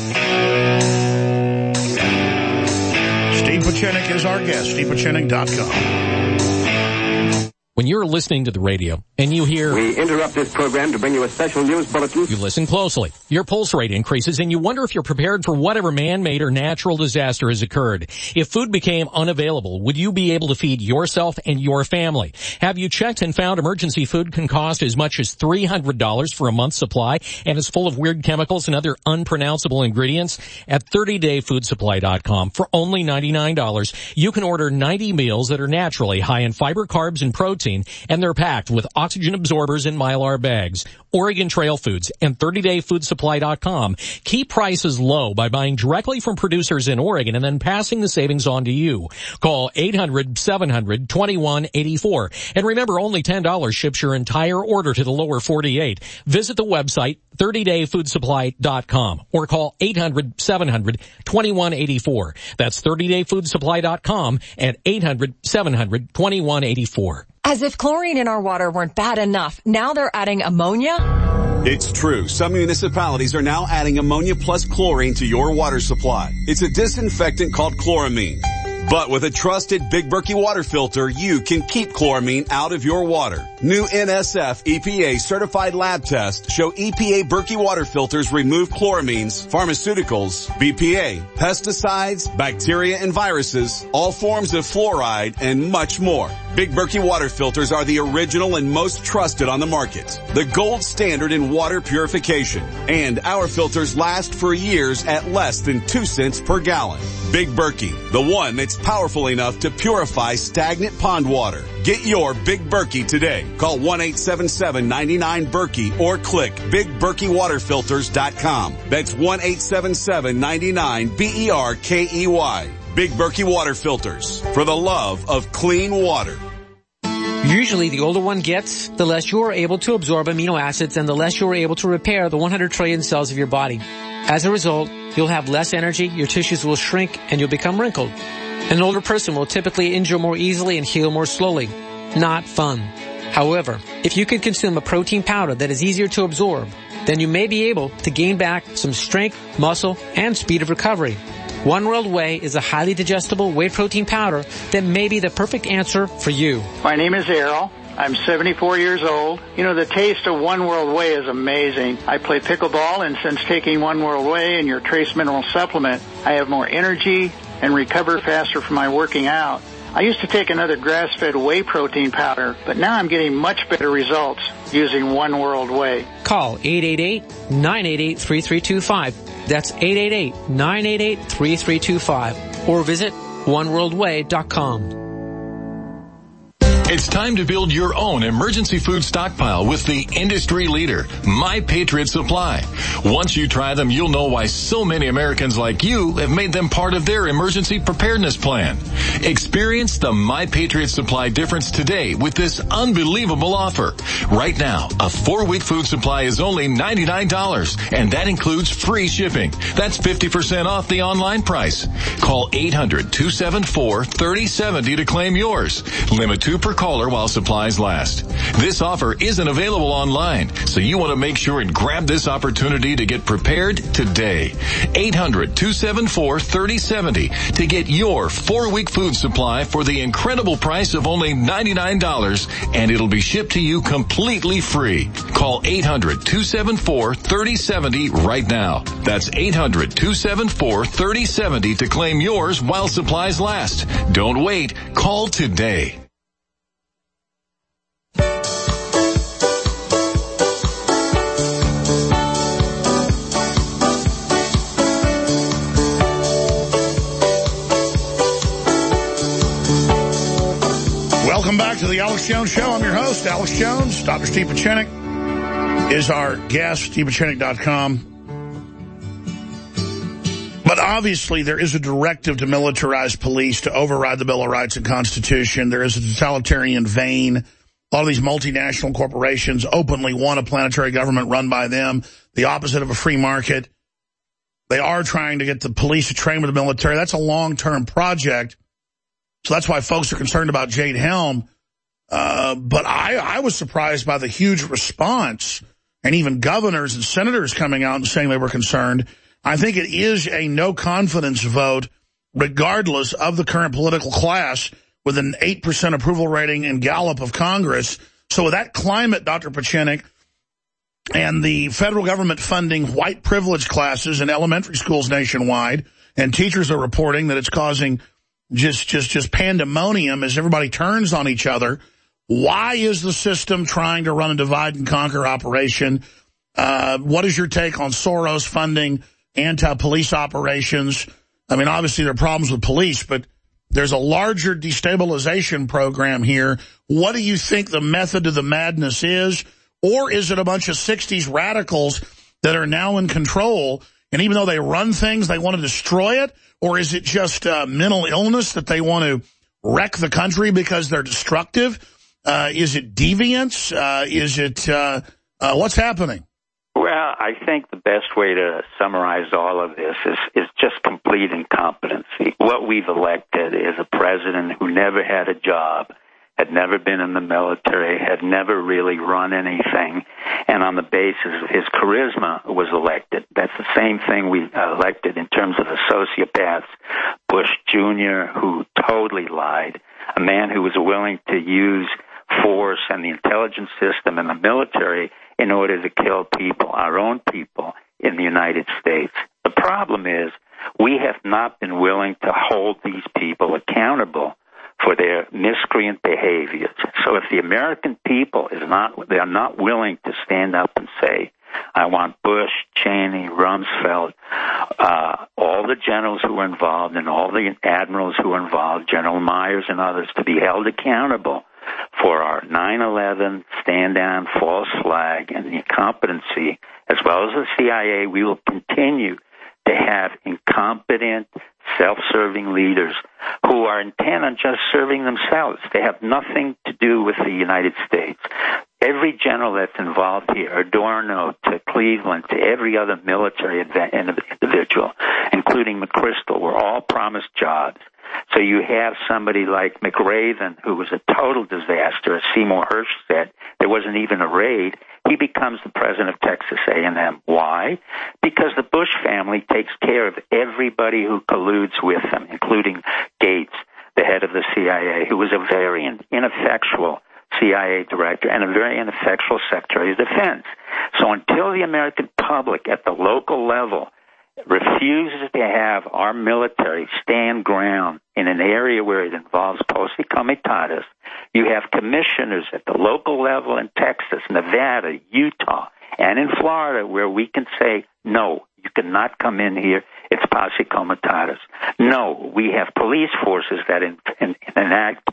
Steve Pieczenik is our guest. StevePieczenik.com. When you're listening to the radio and you hear... We interrupt this program to bring you a special news bulletin. You listen closely. Your pulse rate increases and you wonder if you're prepared for whatever man-made or natural disaster has occurred. If food became unavailable, would you be able to feed yourself and your family? Have you checked and found emergency food can cost as much as $300 for a month's supply and is full of weird chemicals and other unpronounceable ingredients? At 30dayfoodsupply.com for only $99, you can order 90 meals that are naturally high in fiber, carbs, and protein, and they're packed with oxygen absorbers in Mylar bags. Oregon Trail Foods and 30dayfoodsupply.com keep prices low by buying directly from producers in Oregon and then passing the savings on to you. Call 800-700-2184. And remember, only $10 ships your entire order to the lower 48. Visit the website 30dayfoodsupply.com or call 800-700-2184. That's 30dayfoodsupply.com and 800-700-2184. As if chlorine in our water weren't bad enough, now they're adding ammonia? It's true. Some municipalities are now adding ammonia plus chlorine to your water supply. It's a disinfectant called chloramine. But with a trusted Big Berkey water filter, you can keep chloramine out of your water. New NSF EPA certified lab tests show EPA Berkey water filters remove chloramines, pharmaceuticals, BPA, pesticides, bacteria and viruses, all forms of fluoride, and much more. Big Berkey water filters are the original and most trusted on the market. The gold standard in water purification. And our filters last for years at less than 2 cents per gallon. Big Berkey, the one that's powerful enough to purify stagnant pond water. Get your Big Berkey today. Call 1-877-99-BERKEY or click BigBerkeyWaterFilters.com. That's 1-877-99-BERKEY. Big Berkey Water Filters, for the love of clean water. Usually the older one gets, the less you are able to absorb amino acids and the less you are able to repair the 100 trillion cells of your body. As a result, you'll have less energy, your tissues will shrink, and you'll become wrinkled. An older person will typically injure more easily and heal more slowly. Not fun. However, if you can consume a protein powder that is easier to absorb, then you may be able to gain back some strength, muscle, and speed of recovery. One World Whey is a highly digestible whey protein powder that may be the perfect answer for you. My name is Errol. I'm 74 years old. You know, the taste of One World Whey is amazing. I play pickleball, and since taking One World Whey and your trace mineral supplement, I have more energy and recover faster from my working out. I used to take another grass-fed whey protein powder, but now I'm getting much better results using One World Whey. Call 888-988-3325. That's 888-988-3325. Or visit oneworldwhey.com. It's time to build your own emergency food stockpile with the industry leader, My Patriot Supply. Once you try them, you'll know why so many Americans like you have made them part of their emergency preparedness plan. Experience the My Patriot Supply difference today with this unbelievable offer. Right now, a 4-week food supply is only $99, and that includes free shipping. That's 50% off the online price. Call 800-274-3070 to claim yours. Limit 2 per caller while supplies last. This offer isn't available online, so you want to make sure and grab this opportunity to get prepared today. 800-274-3070 to get your 4-week food supply for the incredible price of only $99, and it'll be shipped to you completely free. Call 800-274-3070 right now. That's 800-274-3070 to claim yours while supplies last. Don't wait. Call today. Welcome back to the Alex Jones Show. I'm your host, Alex Jones. Dr. Steve Pieczenik is our guest, stevepieczenik.com. But obviously there is a directive to militarize police, to override the Bill of Rights and Constitution. There is a totalitarian vein. A lot of these multinational corporations openly want a planetary government run by them, the opposite of a free market. They are trying to get the police to train with the military. That's a long-term project. So that's why folks are concerned about Jade Helm. But I was surprised by the huge response, and even governors and senators coming out and saying they were concerned. I think it is a no-confidence vote, regardless of the current political class, with an 8% approval rating in Gallup of Congress. So with that climate, Dr. Pieczenik, and the federal government funding white privilege classes in elementary schools nationwide, and teachers are reporting that it's causing just pandemonium as everybody turns on each other. Why is the system trying to run a divide and conquer operation? What is your take on Soros funding anti-police operations? I mean, obviously there are problems with police, but there's a larger destabilization program here. What do you think the method to the madness is? Or is it a bunch of 60s radicals that are now in control, and even though they run things, they want to destroy it? Or is it just mental illness that they want to wreck the country because they're destructive? Is it deviance? What's happening? Well, I think the best way to summarize all of this is just complete incompetency. What we've elected is a president who never had a job, had never been in the military, had never really run anything, and on the basis of his charisma was elected. That's the same thing we elected in terms of the sociopaths. Bush Jr., who totally lied, a man who was willing to use force and the intelligence system and the military in order to kill people, our own people in the United States. The problem is we have not been willing to hold these people accountable for their miscreant behaviors. So if the American people they are not willing to stand up and say, I want Bush, Cheney, Rumsfeld, all the generals who were involved and all the admirals who were involved, General Myers and others, to be held accountable for our 9/11 stand-down false flag and the incompetency, as well as the CIA, we will continue to have incompetent, self-serving leaders who are intent on just serving themselves. They have nothing to do with the United States. Every general that's involved here, Adorno to Cleveland to every other military individual, including McChrystal, were all promised jobs. So you have somebody like McRaven, who was a total disaster, as Seymour Hersh said. There wasn't even a raid. He becomes the president of Texas A&M. Why? Because the Bush family takes care of everybody who colludes with them, including Gates, the head of the CIA, who was a very ineffectual CIA director and a very ineffectual Secretary of Defense. So until the American public at the local level refuses to have our military stand ground in an area where it involves posse comitatus, you have commissioners at the local level in Texas, Nevada, Utah, and in Florida where we can say, no, you cannot come in here. It's posse comitatus. No, we have police forces that enact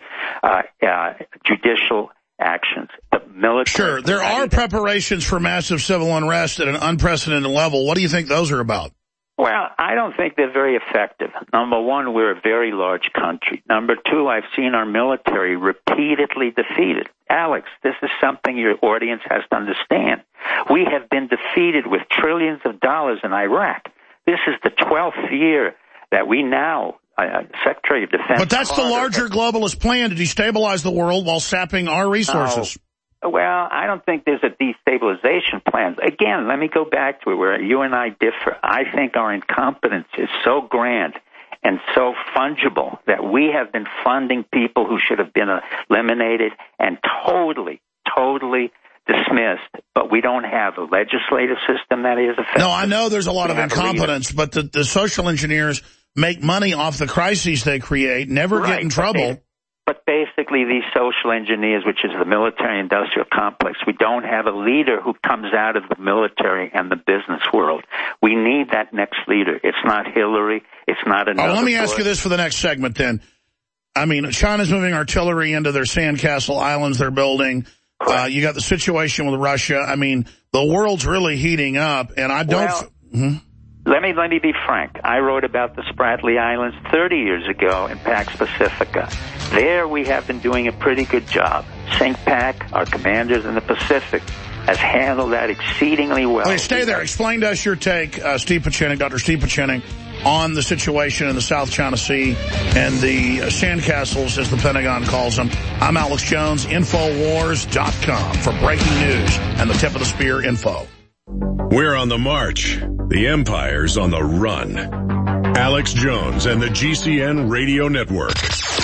judicial actions. The military. Sure, there are preparations for massive civil unrest at an unprecedented level. What do you think those are about? Well, I don't think they're very effective. Number one, we're a very large country. Number two, I've seen our military repeatedly defeated. Alex, this is something your audience has to understand. We have been defeated with trillions of dollars in Iraq. This is the 12th year that we now, Secretary of Defense... But that's the larger globalist plan to destabilize the world while sapping our resources. Well, I don't think there's a destabilization plan. Again, let me go back to it where you and I differ. I think our incompetence is so grand and so fungible that we have been funding people who should have been eliminated and totally dismissed, but we don't have a legislative system that is effective. No, I know there's a lot of incompetence, but the social engineers make money off the crises they create, never get in trouble. But basically, these social engineers, which is the military-industrial complex, we don't have a leader who comes out of the military and the business world. We need that next leader. It's not Hillary. It's not another. Let me ask you this for the next segment, then. I mean, China's moving artillery into their sandcastle islands they're building. You got the situation with Russia. I mean, the world's really heating up, and I don't... Let me be frank. I wrote about the Spratly Islands 30 years ago in Pax Pacifica. There we have been doing a pretty good job. CINCPAC, our commanders in the Pacific, has handled that exceedingly well. Okay, stay there. Explain to us your take, Steve Pieczenik, Dr. Steve Pieczenik, on the situation in the South China Sea and the sandcastles, as the Pentagon calls them. I'm Alex Jones, Infowars.com for breaking news and the tip of the spear info. We're on the march. The empire's on the run. Alex Jones and the GCN Radio Network.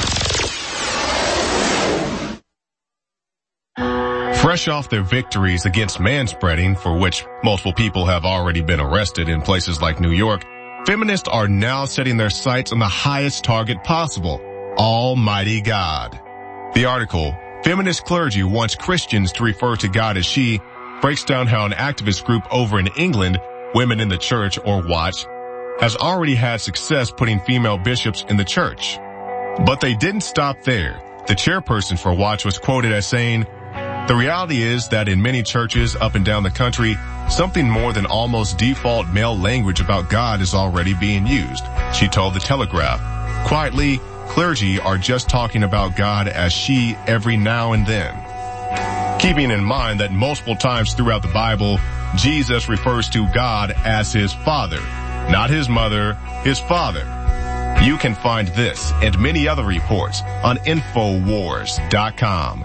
Fresh off their victories against manspreading, for which multiple people have already been arrested in places like New York, feminists are now setting their sights on the highest target possible, Almighty God. The article, Feminist Clergy Wants Christians to Refer to God as She, breaks down how an activist group over in England, Women in the Church, or WATCH, has already had success putting female bishops in the church. But they didn't stop there. The chairperson for WATCH was quoted as saying, "The reality is that in many churches up and down the country, something more than almost default male language about God is already being used," she told The Telegraph. Quietly, clergy are just talking about God as she every now and then. Keeping in mind that multiple times throughout the Bible, Jesus refers to God as his Father, not his mother, his Father. You can find this and many other reports on Infowars.com.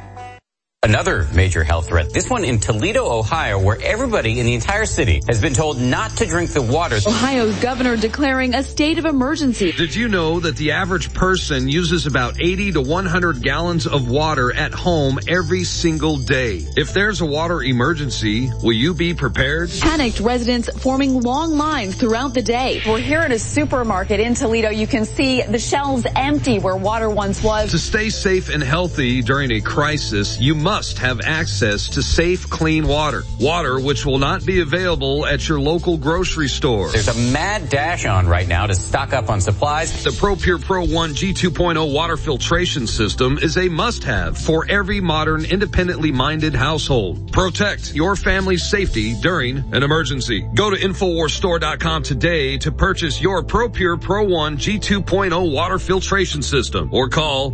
Another major health threat, this one in Toledo, Ohio, where everybody in the entire city has been told not to drink the water. Ohio's governor declaring a state of emergency. Did you know that the average person uses about 80 to 100 gallons of water at home every single day? If there's a water emergency, will you be prepared? Panicked residents forming long lines throughout the day. We're here at a supermarket in Toledo. You can see the shelves empty where water once was. To stay safe and healthy during a crisis, you must have access to safe, clean water. Water which will not be available at your local grocery store. There's a mad dash on right now to stock up on supplies. The ProPure Pro 1 G2.0 water filtration system is a must-have for every modern, independently minded household. Protect your family's safety during an emergency. Go to InfoWarsStore.com today to purchase your ProPure Pro 1 G2.0 water filtration system or call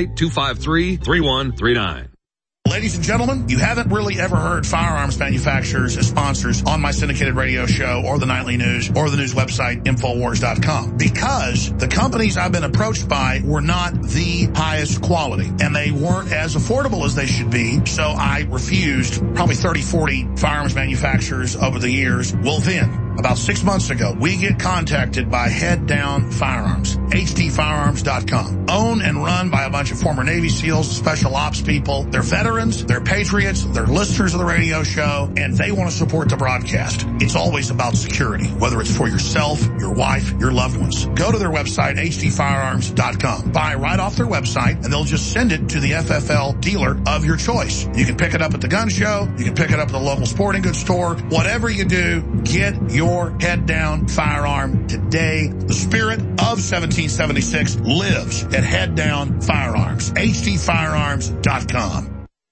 1-888-253-3139. Ladies and gentlemen, you haven't really ever heard firearms manufacturers as sponsors on my syndicated radio show or the nightly news or the news website, Infowars.com, because the companies I've been approached by were not the highest quality and they weren't as affordable as they should be. So I refused probably 30, 40 firearms manufacturers over the years. Well, then, about 6 months ago, we get contacted by Head Down Firearms. hdfirearms.com. Owned and run by a bunch of former Navy SEALs, special ops people. They're veterans, they're patriots, they're listeners of the radio show, and they want to support the broadcast. It's always about security, whether it's for yourself, your wife, your loved ones. Go to their website, hdfirearms.com. Buy right off their website, and they'll just send it to the FFL dealer of your choice. You can pick it up at the gun show. You can pick it up at the local sporting goods store. Whatever you do, get your head down firearm today. The spirit of 1776 lives at Head Down Firearms. hdfirearms.com.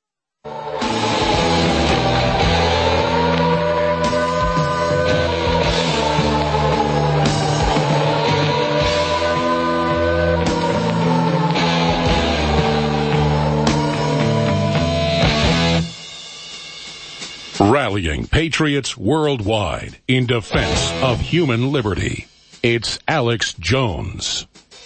Rallying patriots worldwide in defense of human liberty. It's Alex Jones.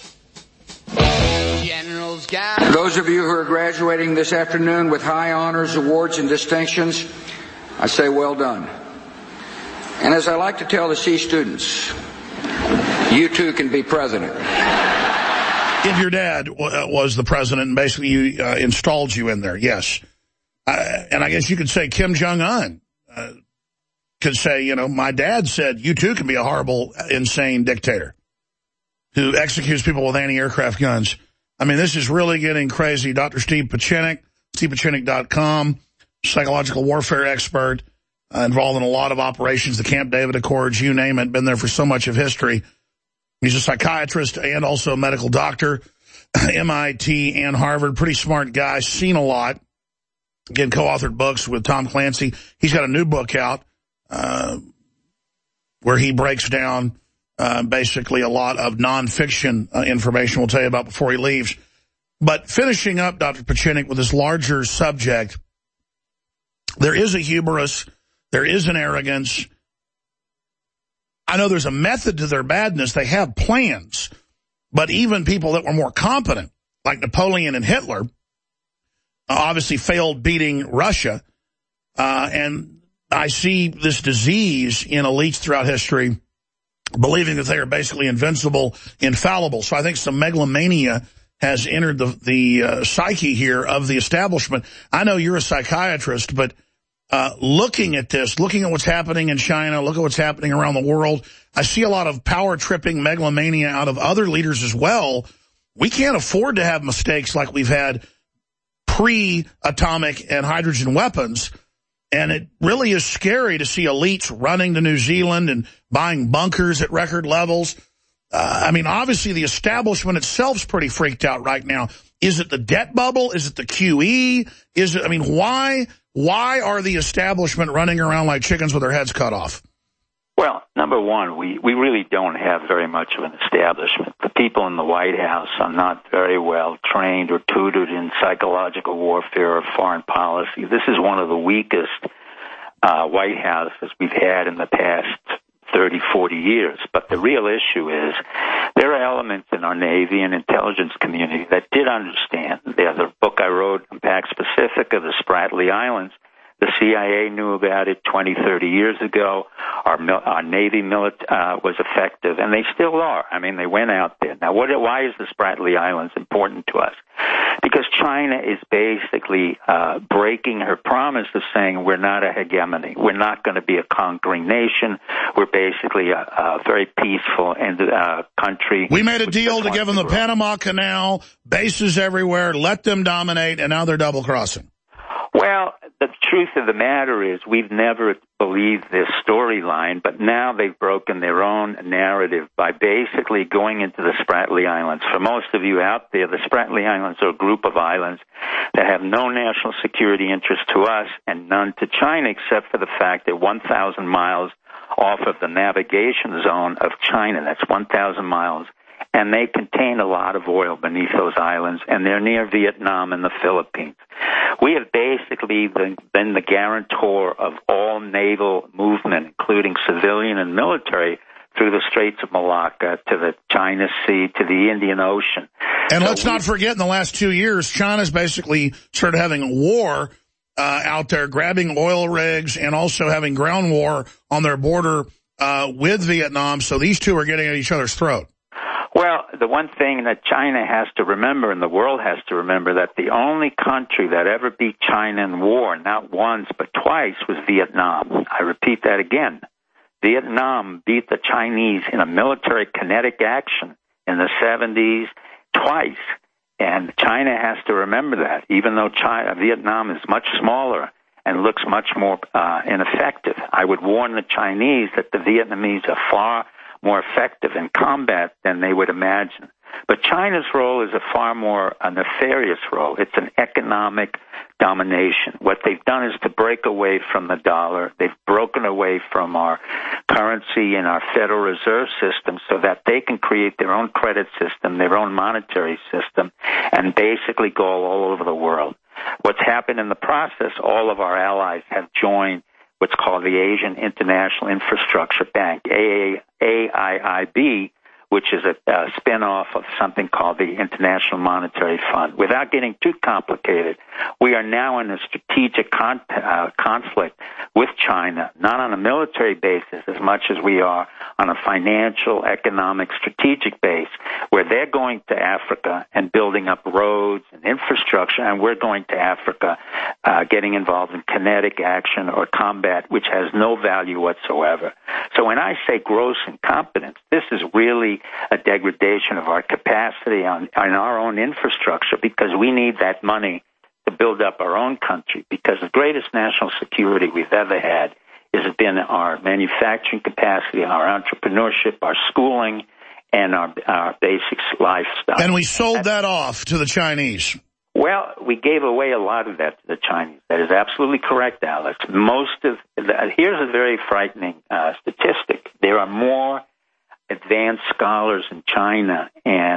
Those of you who are graduating this afternoon with high honors, awards, and distinctions, I say well done. And as I like to tell the C students, you too can be president. If your dad was the president and basically installed you in there, yes. And I guess you could say Kim Jong-un could say, you know, my dad said you too can be a horrible, insane dictator who executes people with anti-aircraft guns. I mean, this is really getting crazy. Dr. Steve Pieczenik, stevepieczenik.com, psychological warfare expert, involved in a lot of operations, the Camp David Accords, you name it, been there for so much of history. He's a psychiatrist and also a medical doctor, MIT and Harvard, pretty smart guy, seen a lot. Again, co-authored books with Tom Clancy. He's got a new book out where he breaks down basically a lot of nonfiction information we'll tell you about before he leaves. But finishing up, Dr. Pieczenik, with this larger subject, there is a hubris, there is an arrogance. I know there's a method to their badness. They have plans. But even people that were more competent, like Napoleon and Hitler, obviously failed beating Russia. And I see this disease in elites throughout history, believing that they are basically invincible, infallible. So I think some megalomania has entered the psyche here of the establishment. I know you're a psychiatrist, but looking at this, looking at what's happening in China, look at what's happening around the world, I see a lot of power-tripping megalomania out of other leaders as well. We can't afford to have mistakes like we've had pre-atomic and hydrogen weapons. And it really is scary to see elites running to New Zealand and buying bunkers at record levels. I mean, obviously the establishment itself's pretty freaked out right now. Is it the debt bubble? Is it the QE? Is it, I mean, why are the establishment running around like chickens with their heads cut off? Well, number one, we really don't have very much of an establishment. The people in the White House are not very well trained or tutored in psychological warfare or foreign policy. This is one of the weakest White Houses we've had in the past 30, 40 years. But the real issue is there are elements in our Navy and intelligence community that did understand. There's a book I wrote on Pax Pacifica, the Spratly Islands. The CIA knew about it 20, 30 years ago. Our Navy was effective, and they still are. I mean, they went out there. Now, why is the Spratly Islands important to us? Because China is basically breaking her promise of saying we're not a hegemony. We're not going to be a conquering nation. We're basically a very peaceful country. We made a deal to give them the Panama Canal, bases everywhere, let them dominate, and now they're double-crossing. Well, the truth of the matter is we've never believed this storyline, but now they've broken their own narrative by basically going into the Spratly Islands. For most of you out there, the Spratly Islands are a group of islands that have no national security interest to us and none to China, except for the fact that 1,000 miles off of the navigation zone of China, that's 1,000 miles, and they contain a lot of oil beneath those islands, and they're near Vietnam and the Philippines. We have basically been the guarantor of all naval movement, including civilian and military, through the Straits of Malacca to the China Sea to the Indian Ocean. And so let's not forget, in the last 2 years, China's basically started having a war out there, grabbing oil rigs and also having ground war on their border with Vietnam. So these two are getting at each other's throat. Well, the one thing that China has to remember and the world has to remember that the only country that ever beat China in war, not once but twice, was Vietnam. I repeat that again. Vietnam beat the Chinese in a military kinetic action in the 70s twice. And China has to remember that, even though Vietnam is much smaller and looks much more ineffective. I would warn the Chinese that the Vietnamese are far more effective in combat than they would imagine. But China's role is a far more nefarious role. It's an economic domination. What they've done is to break away from the dollar. They've broken away from our currency and our Federal Reserve system so that they can create their own credit system, their own monetary system, and basically go all over the world. What's happened in the process, all of our allies have joined what's called the Asian International Infrastructure Bank, AIIB, which is a spin-off of something called the International Monetary Fund. Without getting too complicated, we are now in a strategic conflict with China, not on a military basis as much as we are on a financial, economic, strategic base, where they're going to Africa and building up roads and infrastructure, and we're going to Africa getting involved in kinetic action or combat, which has no value whatsoever. So when I say gross incompetence, this is really a degradation of our capacity on our own infrastructure, because we need that money to build up our own country, because the greatest national security we've ever had has been our manufacturing capacity, our entrepreneurship, our schooling, and our basic lifestyle. And we sold that off to the Chinese. Well, we gave away a lot of that to the Chinese. That is absolutely correct, Alex. Here's a very frightening statistic. There are more advanced scholars in China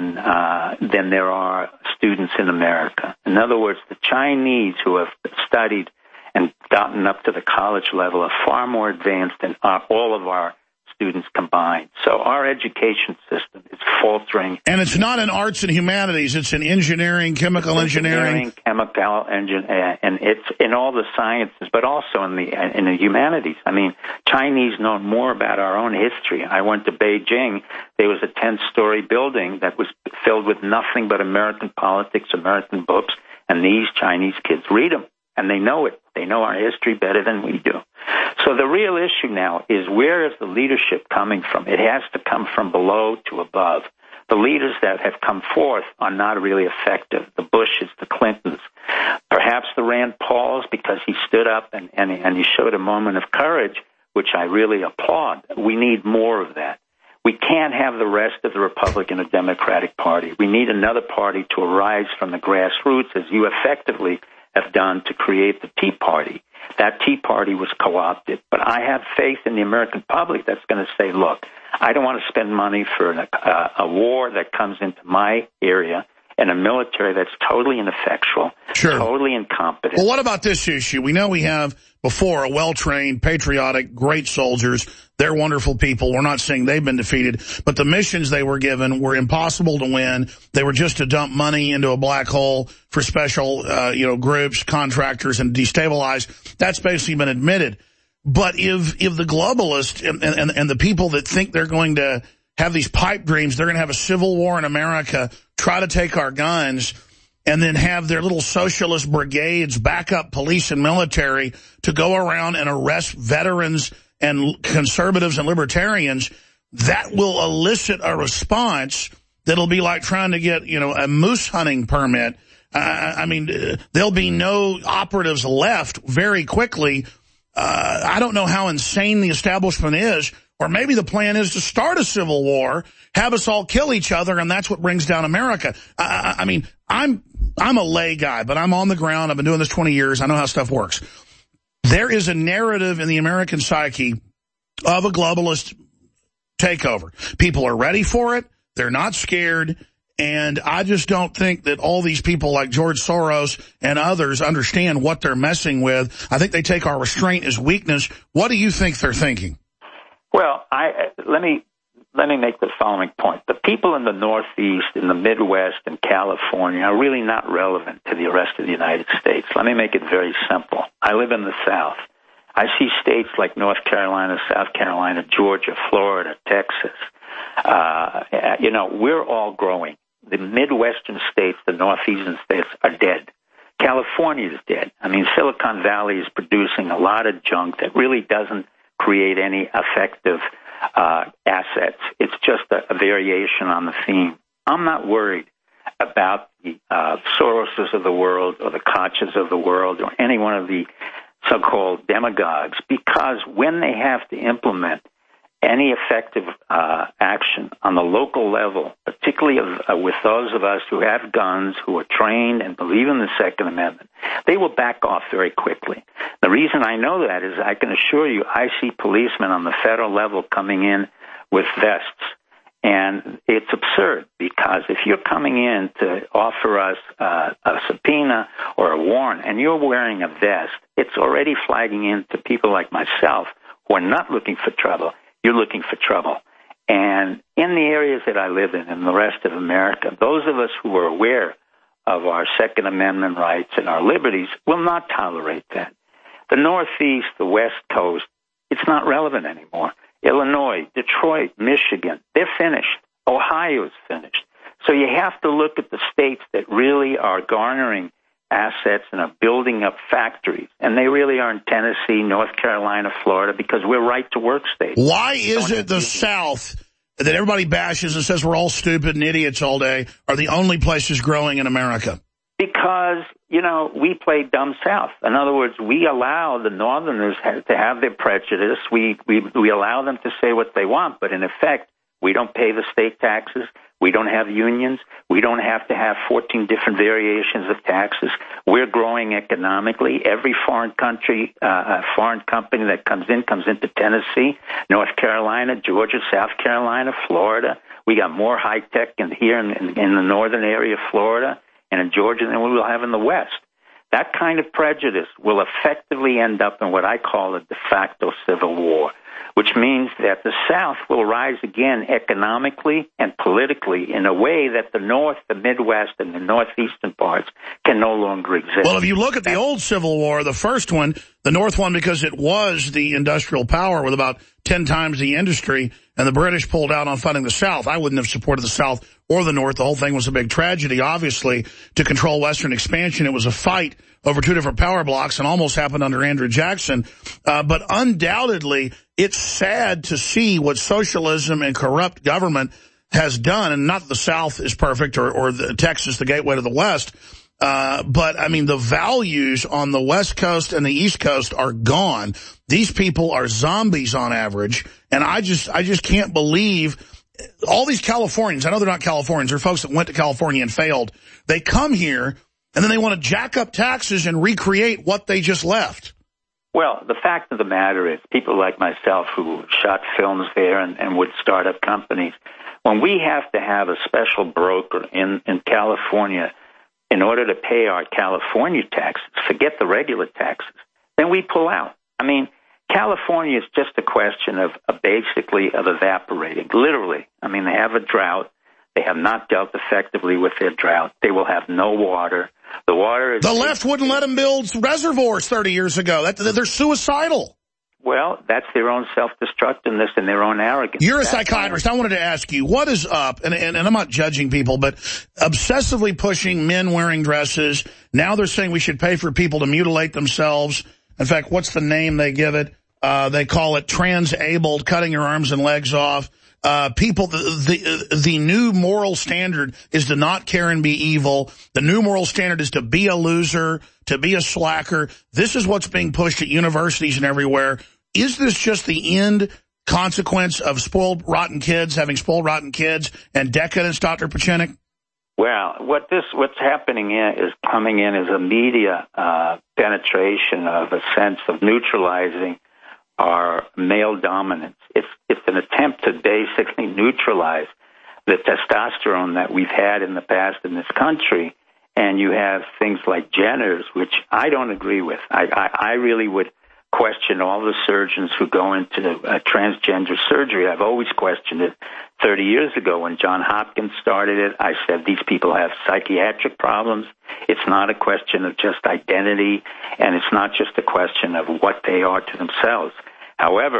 than there are students in America. In other words, the Chinese who have studied and gotten up to the college level are far more advanced than all of our students combined. So our education system is faltering. And it's not in arts and humanities. It's in engineering, chemical engineering. Chemical engineering, and it's in all the sciences, but also in the humanities. I mean, Chinese know more about our own history. I went to Beijing. There was a 10-story building that was filled with nothing but American politics, American books, and these Chinese kids read them, and they know it. They know our history better than we do. So the real issue now is, where is the leadership coming from? It has to come from below to above. The leaders that have come forth are not really effective. The Bushes, the Clintons, perhaps the Rand Pauls, because he stood up and he showed a moment of courage, which I really applaud. We need more of that. We can't have the rest of the Republican or Democratic Party. We need another party to arise from the grassroots, as you effectively have done to create the Tea Party. That Tea Party was co-opted. But I have faith in the American public that's going to say, look, I don't want to spend money for a war that comes into my area and a military that's totally ineffectual, totally incompetent. Well, what about this issue? We know we have before a well-trained, patriotic, great soldiers. They're wonderful people. We're not saying they've been defeated, but the missions they were given were impossible to win. They were just to dump money into a black hole for special, groups, contractors, and destabilize. That's basically been admitted. But if the globalists and the people that think they're going to have these pipe dreams, they're going to have a civil war in America, try to take our guns, and then have their little socialist brigades, backup police and military to go around and arrest veterans and conservatives and libertarians, that will elicit a response that'll be like trying to get, a moose hunting permit. There'll be no operatives left very quickly. I don't know how insane the establishment is, or maybe the plan is to start a civil war, have us all kill each other, and that's what brings down America. I'm a lay guy, but I'm on the ground. I've been doing this 20 years. I know how stuff works. There is a narrative in the American psyche of a globalist takeover. People are ready for it. They're not scared. And I just don't think that all these people like George Soros and others understand what they're messing with. I think they take our restraint as weakness. What do you think they're thinking? Well, let me make the following point. The people in the Northeast, in the Midwest, and California are really not relevant to the rest of the United States. Let me make it very simple. I live in the South. I see states like North Carolina, South Carolina, Georgia, Florida, Texas, We're all growing. The Midwestern states, the Northeastern states are dead. California is dead. I mean, Silicon Valley is producing a lot of junk that really doesn't create any effective assets. It's just a variation on the theme. I'm not worried about the Soroses of the world or the Kochs of the world or any one of the so-called demagogues, because when they have to implement any effective action on the local level, particularly with those of us who have guns, who are trained and believe in the Second Amendment, they will back off very quickly. The reason I know that is I can assure you I see policemen on the federal level coming in with vests. And it's absurd, because if you're coming in to offer us a subpoena or a warrant and you're wearing a vest, it's already flagging into people like myself who are not looking for trouble. You're looking for trouble. And in the areas that I live in and the rest of America, those of us who are aware of our Second Amendment rights and our liberties will not tolerate that. The Northeast, the West Coast, it's not relevant anymore. Illinois, Detroit, Michigan, they're finished. Ohio's finished. So you have to look at the states that really are garnering assets and are building up factories. And they really are in Tennessee, North Carolina, Florida, because we're right-to-work states. Why is it the South that everybody bashes and says we're all stupid and idiots all day are the only places growing in America? Because, we play dumb South. In other words, we allow the Northerners to have their prejudice. We allow them to say what they want, but in effect, we don't pay the state taxes. We don't have unions. We don't have to have 14 different variations of taxes. We're growing economically. Every foreign company that comes into Tennessee, North Carolina, Georgia, South Carolina, Florida. We got more high tech here in the northern area of Florida and in Georgia than we will have in the West. That kind of prejudice will effectively end up in what I call a de facto civil war, which means that the South will rise again economically and politically in a way that the North, the Midwest, and the Northeastern parts can no longer exist. Well, if you look at the old Civil War, the first one, the North won because it was the industrial power with about 10 times the industry, and the British pulled out on funding the South. I wouldn't have supported the South or the North. The whole thing was a big tragedy, obviously, to control Western expansion. It was a fight over two different power blocks and almost happened under Andrew Jackson. But undoubtedly, it's sad to see what socialism and corrupt government has done. And not that the South is perfect or Texas, the gateway to the West. But, I mean, the values on the West Coast and the East Coast are gone. These people are zombies on average. And I just can't believe all these Californians. I know they're not Californians. They're folks that went to California and failed. They come here, and then they want to jack up taxes and recreate what they just left. Well, the fact of the matter is people like myself who shot films there and would start up companies, when we have to have a special broker in California in order to pay our California taxes, forget the regular taxes, then we pull out. I mean, California is just a question of basically of evaporating, literally. I mean, they have a drought. They have not dealt effectively with their drought. They will have no water. The water is... The left wouldn't let them build reservoirs 30 years ago. They're suicidal. Well, that's their own self-destructiveness and their own arrogance. You're a psychiatrist. I wanted to ask you, what is up, and I'm not judging people, but obsessively pushing men wearing dresses. Now they're saying we should pay for people to mutilate themselves. In fact, what's the name they give it? They call it transabled, cutting your arms and legs off. The new moral standard is to not care and be evil. The new moral standard is to be a loser, to be a slacker. This is what's being pushed at universities and everywhere. Is this just the end consequence of spoiled, rotten kids having spoiled, rotten kids and decadence, Dr. Pieczenik? Well, what's happening is coming in as a media penetration of a sense of neutralizing our male dominance. It's an attempt to basically neutralize the testosterone that we've had in the past in this country, and you have things like Jenners, which I don't agree with. I really would question all the surgeons who go into transgender surgery. I've always questioned it. 30 years ago when John Hopkins started it, I said these people have psychiatric problems. It's not a question of just identity, and it's not just a question of what they are to themselves. However,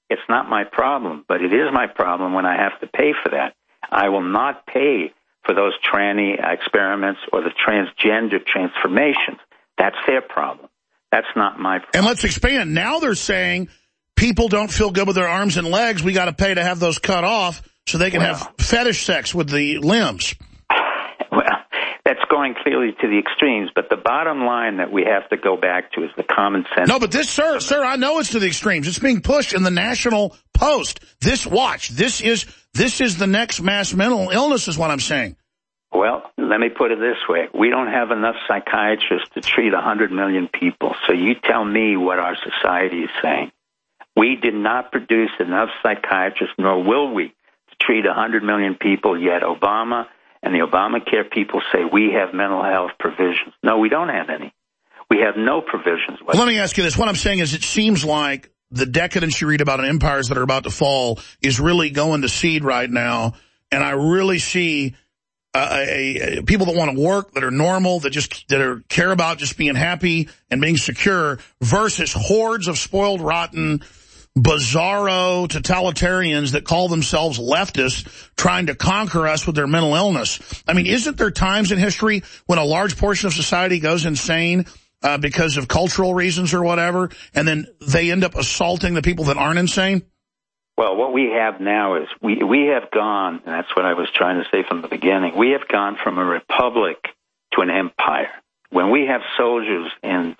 It's not my problem, but it is my problem when I have to pay for that. I will not pay for those tranny experiments or the transgender transformations. That's their problem. That's not my problem. And let's expand. Now they're saying people don't feel good with their arms and legs. We got to pay to have those cut off so they can have fetish sex with the limbs. Well, that's going clearly to the extremes, but the bottom line that we have to go back to is the common sense. No, but this, sir, I know it's to the extremes. It's being pushed in the National Post. This is the next mass mental illness is what I'm saying. Well, let me put it this way. We don't have enough psychiatrists to treat 100 million people, so you tell me what our society is saying. We did not produce enough psychiatrists, nor will we, to treat 100 million people, yet Obama and the Obamacare people say we have mental health provisions. No, we don't have any. We have no provisions. Well, let me ask you this. What I'm saying is it seems like the decadence you read about in empires that are about to fall is really going to seed right now, and I really see people that want to work, that are normal, that care about just being happy and being secure, versus hordes of spoiled, rotten, bizarro totalitarians that call themselves leftists trying to conquer us with their mental illness. I mean, isn't there times in history when a large portion of society goes insane because of cultural reasons or whatever, and then they end up assaulting the people that aren't insane? Well, what we have now is we have gone, and that's what I was trying to say from the beginning, we have gone from a republic to an empire. When we have soldiers in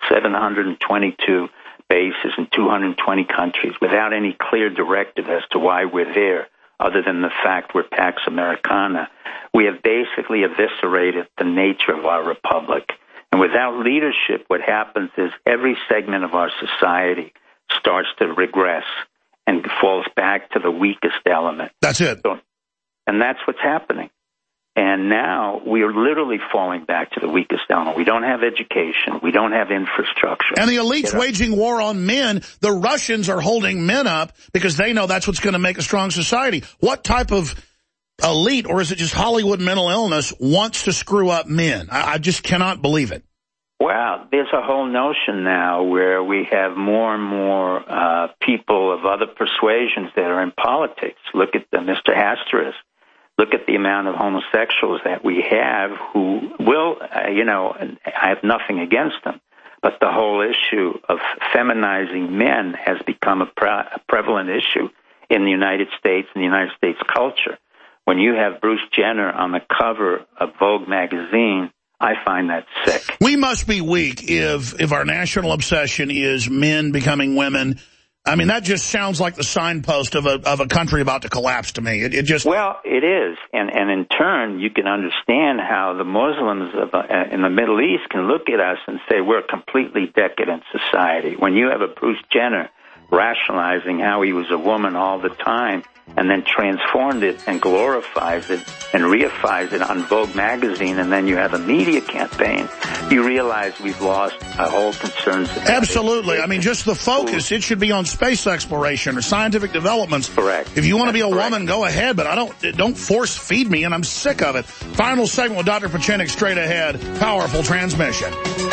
722 bases in 220 countries without any clear directive as to why we're there, other than the fact we're Pax Americana, we have basically eviscerated the nature of our republic. And without leadership, what happens is every segment of our society starts to regress and falls back to the weakest element. That's it. And that's what's happening. And now we are literally falling back to the weakest element. We don't have education. We don't have infrastructure. And the elites waging war on men. The Russians are holding men up because they know that's what's going to make a strong society. What type of elite, or is it just Hollywood mental illness, wants to screw up men? I just cannot believe it. Well, there's a whole notion now where we have more and more people of other persuasions that are in politics. Look at Mr. Hastert. Look at the amount of homosexuals that we have who will, I have nothing against them, but the whole issue of feminizing men has become a prevalent issue in the United States and the United States culture. When you have Bruce Jenner on the cover of Vogue magazine, I find that sick. We must be weak if our national obsession is men becoming women. I mean, that just sounds like the signpost of a country about to collapse to me. Well, it is. And in turn, you can understand how the Muslims in the Middle East can look at us and say we're a completely decadent society. When you have a Bruce Jenner rationalizing how he was a woman all the time and then transformed it and glorifies it and reifies it on Vogue magazine, and then you have a media campaign, you realize we've lost our whole concerns. Absolutely. I mean, just the focus, it should be on space exploration or scientific developments. Correct. If you want to be a woman, go ahead, but don't force feed me, and I'm sick of it. Final segment with Dr. Pachenik straight ahead. Powerful transmission.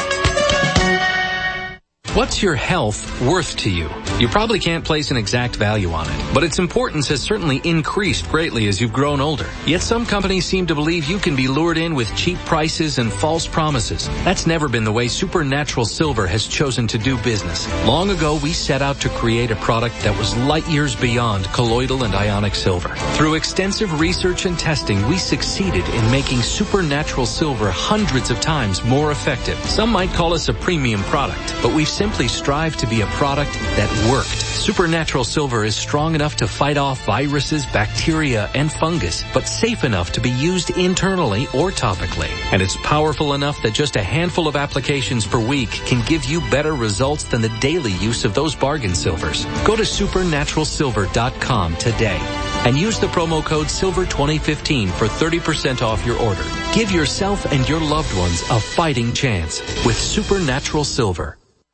What's your health worth to you? You probably can't place an exact value on it, but its importance has certainly increased greatly as you've grown older. Yet some companies seem to believe you can be lured in with cheap prices and false promises. That's never been the way Supernatural Silver has chosen to do business. Long ago, we set out to create a product that was light years beyond colloidal and ionic silver. Through extensive research and testing, we succeeded in making Supernatural Silver hundreds of times more effective. Some might call us a premium product, but we've simply strive to be a product that worked. Supernatural Silver is strong enough to fight off viruses, bacteria, and fungus, but safe enough to be used internally or topically. And it's powerful enough that just a handful of applications per week can give you better results than the daily use of those bargain silvers. Go to supernaturalsilver.com today and use the promo code SILVER2015 for 30% off your order. Give yourself and your loved ones a fighting chance with Supernatural Silver.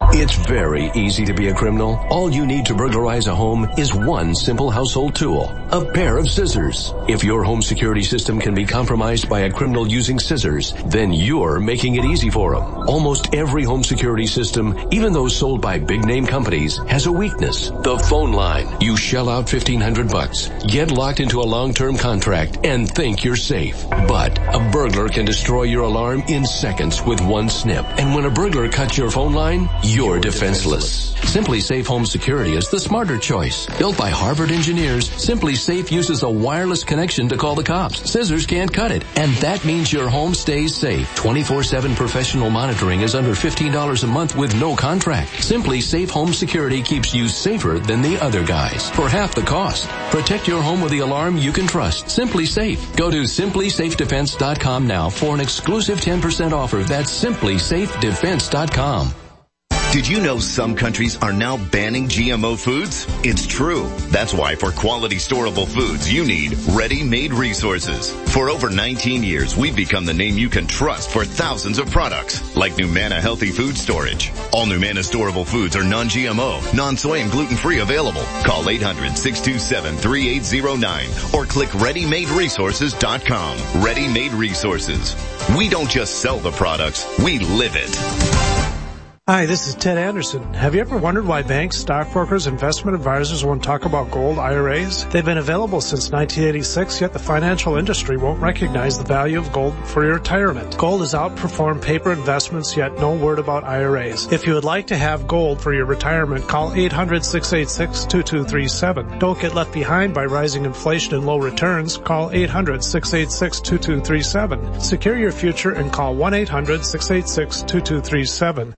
It's very easy to be a criminal. All you need to burglarize a home is one simple household tool, a pair of scissors. If your home security system can be compromised by a criminal using scissors, then you're making it easy for them. Almost every home security system, even those sold by big name companies, has a weakness. The phone line. You shell out $1,500, get locked into a long-term contract, and think you're safe. But a burglar can destroy your alarm in seconds with one snip. And when a burglar cuts your phone line, you're defenseless. Simply Safe Home Security is the smarter choice. Built by Harvard engineers, Simply Safe uses a wireless connection to call the cops. Scissors can't cut it. And that means your home stays safe. 24/7 professional monitoring is under $15 a month with no contract. Simply Safe Home Security keeps you safer than the other guys for half the cost. Protect your home with the alarm you can trust. Simply Safe. Go to simplysafedefense.com now for an exclusive 10% offer. That's simplysafedefense.com. Did you know some countries are now banning GMO foods? It's true. That's why for quality storable foods, you need Ready-Made Resources. For over 19 years, we've become the name you can trust for thousands of products, like Numana Healthy Food Storage. All Numana storable foods are non-GMO, non-soy, and gluten-free available. Call 800-627-3809 or click ReadyMadeResources.com. Ready-Made Resources. We don't just sell the products, we live it. Hi, this is Ted Anderson. Have you ever wondered why banks, stockbrokers, investment advisors won't talk about gold IRAs? They've been available since 1986, yet the financial industry won't recognize the value of gold for your retirement. Gold has outperformed paper investments, yet no word about IRAs. If you would like to have gold for your retirement, call 800-686-2237. Don't get left behind by rising inflation and low returns. Call 800-686-2237. Secure your future and call 1-800-686-2237.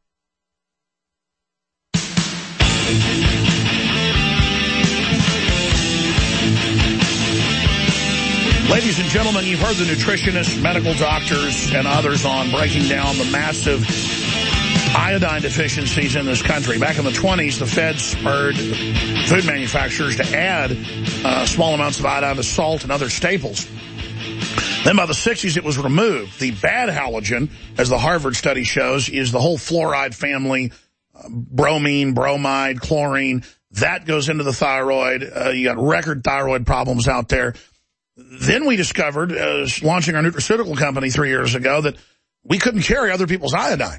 Ladies and gentlemen, you've heard the nutritionists, medical doctors, and others on breaking down the massive iodine deficiencies in this country. Back in the 20s, the feds spurred food manufacturers to add small amounts of iodine to salt and other staples. Then by the 60s, it was removed. The bad halogen, as the Harvard study shows, is the whole fluoride family, bromine, bromide, chlorine. That goes into the thyroid. You got record thyroid problems out there. Then we discovered, launching our nutraceutical company 3 years ago, that we couldn't carry other people's iodine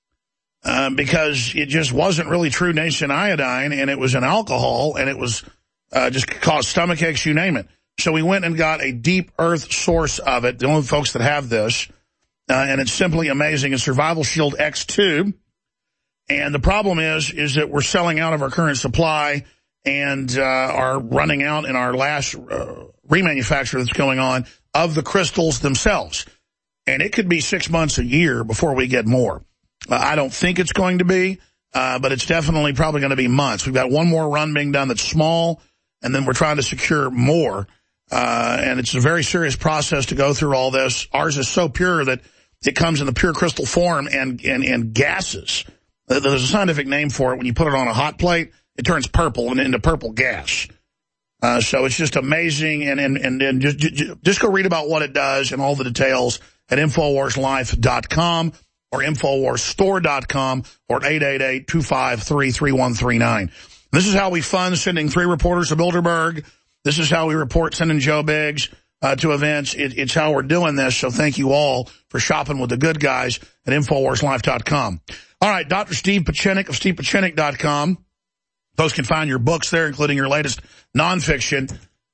because it just wasn't really true nascent iodine, and it was an alcohol, and it was just caused stomach aches, you name it. So we went and got a deep earth source of it, the only folks that have this, and it's simply amazing. It's Survival Shield X2, and the problem is that we're selling out of our current supply and are running out in our last remanufacture that's going on of the crystals themselves. And it could be 6 months, a year before we get more. I don't think it's going to be, but it's definitely probably going to be months. We've got one more run being done that's small, and then we're trying to secure more. And it's a very serious process to go through all this. Ours is so pure that it comes in the pure crystal form and gases. There's a scientific name for it. When you put it on a hot plate, it turns purple and into purple gas. So it's just amazing, and just go read about what it does and all the details at InfoWarsLife.com or InfoWarsStore.com or 888-253-3139. This is how we fund sending 3 reporters to Bilderberg. This is how we report sending Joe Biggs to events. It's how we're doing this, so thank you all for shopping with the good guys at InfoWarsLife.com. All right, Dr. Steve Pieczenik of StevePieczenik.com. Folks can find your books there, including your latest nonfiction.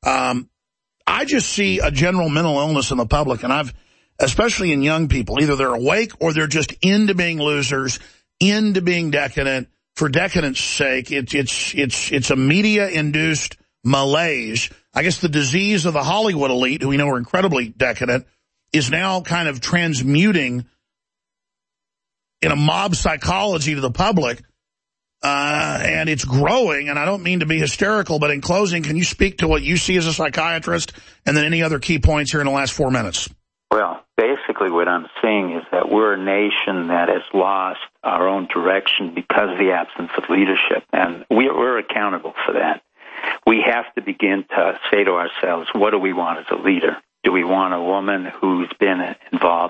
I just see a general mental illness in the public, and especially in young people, either they're awake or they're just into being losers, into being decadent. For decadence' sake, it's a media-induced malaise. I guess the disease of the Hollywood elite, who we know are incredibly decadent, is now kind of transmuting in a mob psychology to the public. And it's growing, and I don't mean to be hysterical, but in closing, can you speak to what you see as a psychiatrist, and then any other key points here in the last 4 minutes? Well, basically what I'm seeing is that we're a nation that has lost our own direction because of the absence of leadership, and we're accountable for that. We have to begin to say to ourselves, what do we want as a leader? Do we want a woman who's been involved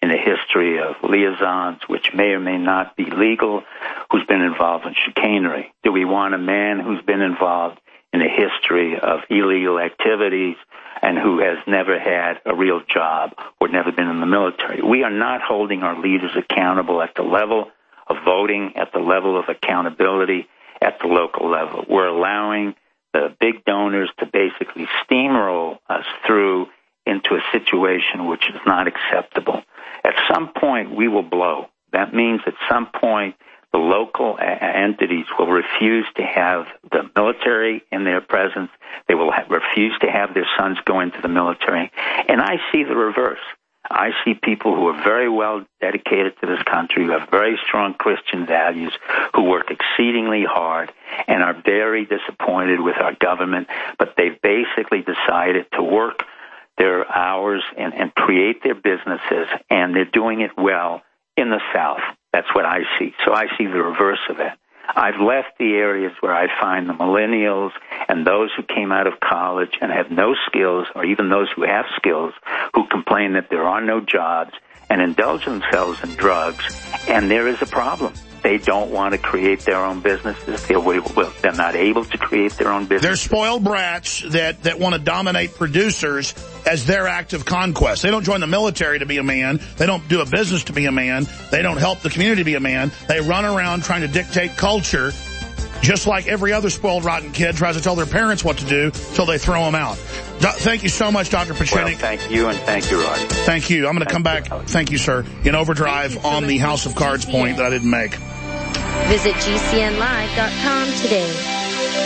in a history of liaisons, which may or may not be legal, who's been involved in chicanery? Do we want a man who's been involved in a history of illegal activities and who has never had a real job or never been in the military? We are not holding our leaders accountable at the level of voting, at the level of accountability, at the local level. We're allowing the big donors to basically steamroll us through into a situation which is not acceptable. At some point, we will blow. That means at some point, the local entities will refuse to have the military in their presence. They will refuse to have their sons go into the military. And I see the reverse. I see people who are very well dedicated to this country, who have very strong Christian values, who work exceedingly hard and are very disappointed with our government, but they've basically decided to work their hours and create their businesses, and they're doing it well in the South. That's what I see. So I see the reverse of it. I've left the areas where I find the millennials and those who came out of college and have no skills, or even those who have skills, who complain that there are no jobs and indulge themselves in drugs, and there is a problem. They don't want to create their own businesses. They're not able to create their own businesses. They're spoiled brats that want to dominate producers as their act of conquest. They don't join the military to be a man. They don't do a business to be a man. They don't help the community to be a man. They run around trying to dictate culture, just like every other spoiled, rotten kid tries to tell their parents what to do till they throw them out. Thank you so much, Dr. Pieczenik. Well, thank you, and thank you, Roddy. Thank you. I'm going to come back, thank you, sir, in overdrive on the House of Cards point that I didn't make. Visit GCNlive.com today.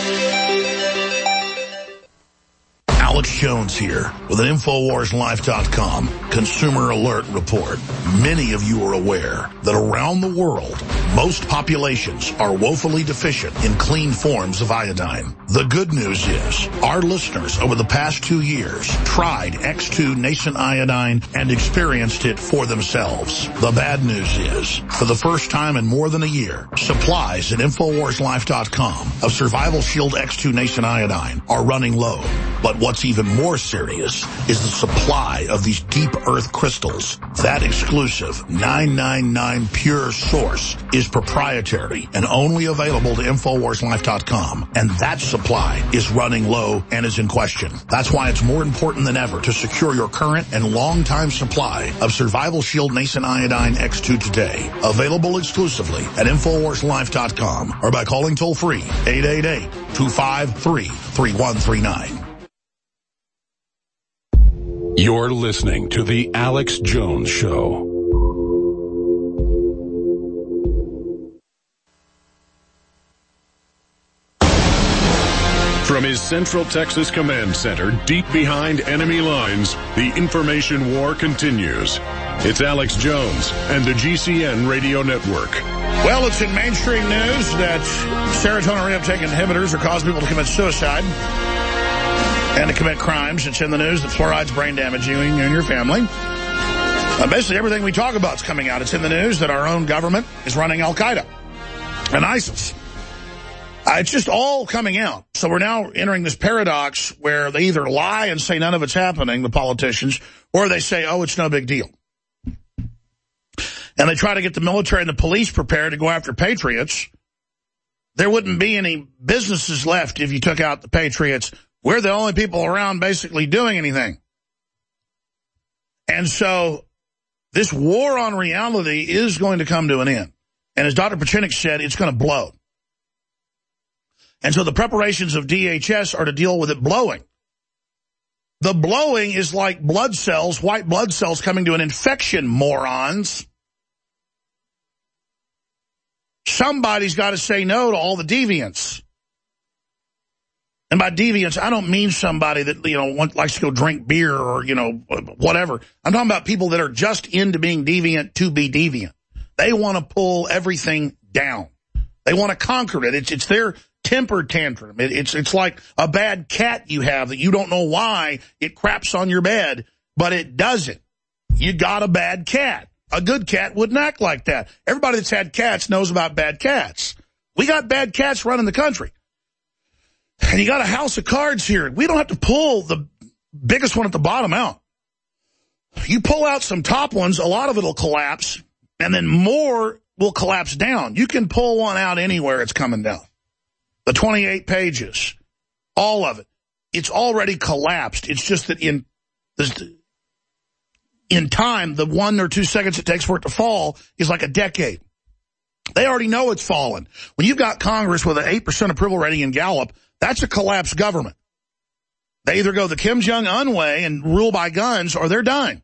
Alex Jones here with an InfoWarsLife.com Consumer Alert Report. Many of you are aware that around the world, most populations are woefully deficient in clean forms of iodine. The good news is our listeners over the past 2 years tried X2 nascent iodine and experienced it for themselves. The bad news is, for the first time in more than a year, supplies at InfoWarsLife.com of Survival Shield X2 nascent iodine are running low. But what's even more serious is the supply of these deep earth crystals. That exclusive 999 pure source is proprietary and only available to InfoWarsLife.com. And that supply is running low and is in question. That's why it's more important than ever to secure your current and long-time supply of Survival Shield Nascent Iodine X2 today. Available exclusively at InfoWarsLife.com or by calling toll-free 888-253-3139. You're listening to The Alex Jones Show. From his Central Texas Command Center, deep behind enemy lines, the information war continues. It's Alex Jones and the GCN Radio Network. Well, it's in mainstream news that serotonin reuptake inhibitors are causing people to commit suicide and to commit crimes. It's in the news that fluoride's brain damaging you and your family. Basically, everything we talk about is coming out. It's in the news that our own government is running Al-Qaeda and ISIS. It's just all coming out. So we're now entering this paradox where they either lie and say none of it's happening, the politicians, or they say, oh, it's no big deal. And they try to get the military and the police prepared to go after patriots. There wouldn't be any businesses left if you took out the patriots. We're the only people around basically doing anything. And so this war on reality is going to come to an end. And as Dr. Pieczenik said, it's going to blow. And so the preparations of DHS are to deal with it blowing. The blowing is like blood cells, white blood cells coming to an infection, morons. Somebody's got to say no to all the deviants. And by deviants, I don't mean somebody that, likes to go drink beer or, whatever. I'm talking about people that are just into being deviant to be deviant. They want to pull everything down. They want to conquer it. It's their temper tantrum. It's like a bad cat you have that you don't know why it craps on your bed, but it doesn't. You got a bad cat. A good cat wouldn't act like that. Everybody that's had cats knows about bad cats. We got bad cats running the country. And you got a house of cards here. We don't have to pull the biggest one at the bottom out. You pull out some top ones, a lot of it will collapse, and then more will collapse down. You can pull one out anywhere, it's coming down. The 28 pages, all of it, it's already collapsed. It's just that in time, the 1 or 2 seconds it takes for it to fall is like a decade. They already know it's fallen. When you've got Congress with an 8% approval rating in Gallup, that's a collapsed government. They either go the Kim Jong-un way and rule by guns, or they're dying.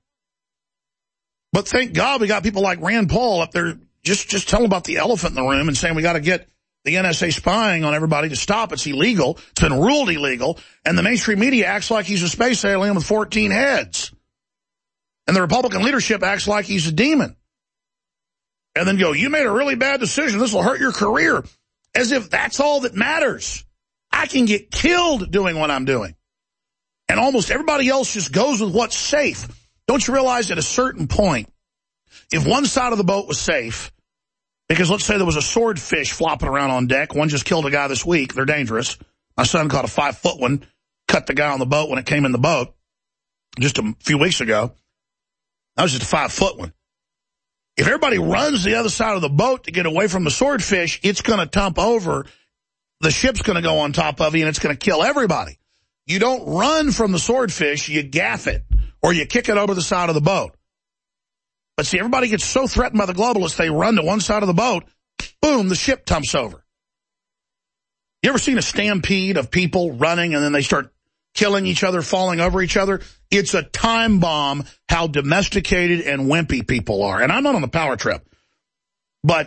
But thank God we got people like Rand Paul up there just telling about the elephant in the room and saying we got to get the NSA spying on everybody to stop. It's illegal. It's been ruled illegal. And the mainstream media acts like he's a space alien with 14 heads. And the Republican leadership acts like he's a demon. And then go, you made a really bad decision. This will hurt your career. As if that's all that matters. I can get killed doing what I'm doing. And almost everybody else just goes with what's safe. Don't you realize at a certain point, if one side of the boat was safe, because let's say there was a swordfish flopping around on deck, one just killed a guy this week, they're dangerous. My son caught a 5-foot one, cut the guy on the boat when it came in the boat just a few weeks ago. That was just a 5-foot one. If everybody runs the other side of the boat to get away from the swordfish, it's going to tump over. The ship's going to go on top of you, and it's going to kill everybody. You don't run from the swordfish, you gaff it, or you kick it over the side of the boat. But see, everybody gets so threatened by the globalists, they run to one side of the boat, boom, the ship tumps over. You ever seen a stampede of people running and then they start killing each other, falling over each other? It's a time bomb how domesticated and wimpy people are. And I'm not on a power trip, but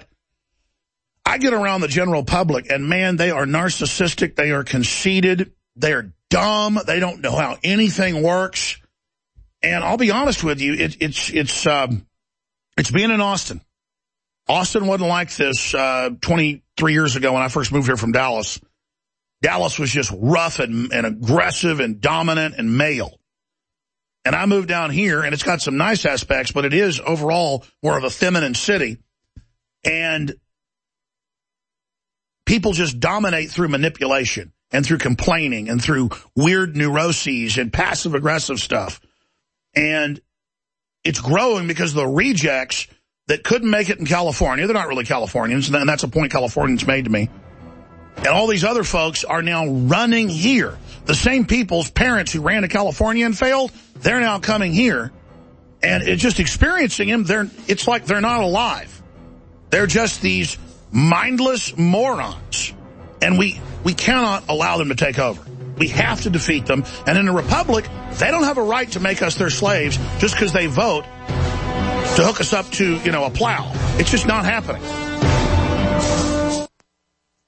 I get around the general public, and man, they are narcissistic, they are conceited, they are dumb, they don't know how anything works. And I'll be honest with you, it's being in Austin. Austin wasn't like this 23 years ago when I first moved here from Dallas. Dallas was just rough and aggressive and dominant and male. And I moved down here, and it's got some nice aspects, but it is overall more of a feminine city. And people just dominate through manipulation and through complaining and through weird neuroses and passive-aggressive stuff. And it's growing because the rejects that couldn't make it in California, they're not really Californians, and that's a point Californians made to me. And all these other folks are now running here. The same people's parents who ran to California and failed, they're now coming here. And it's just experiencing them, it's like they're not alive. They're just these mindless morons. And we cannot allow them to take over. We have to defeat them. And in a republic, they don't have a right to make us their slaves just because they vote to hook us up to, a plow. It's just not happening.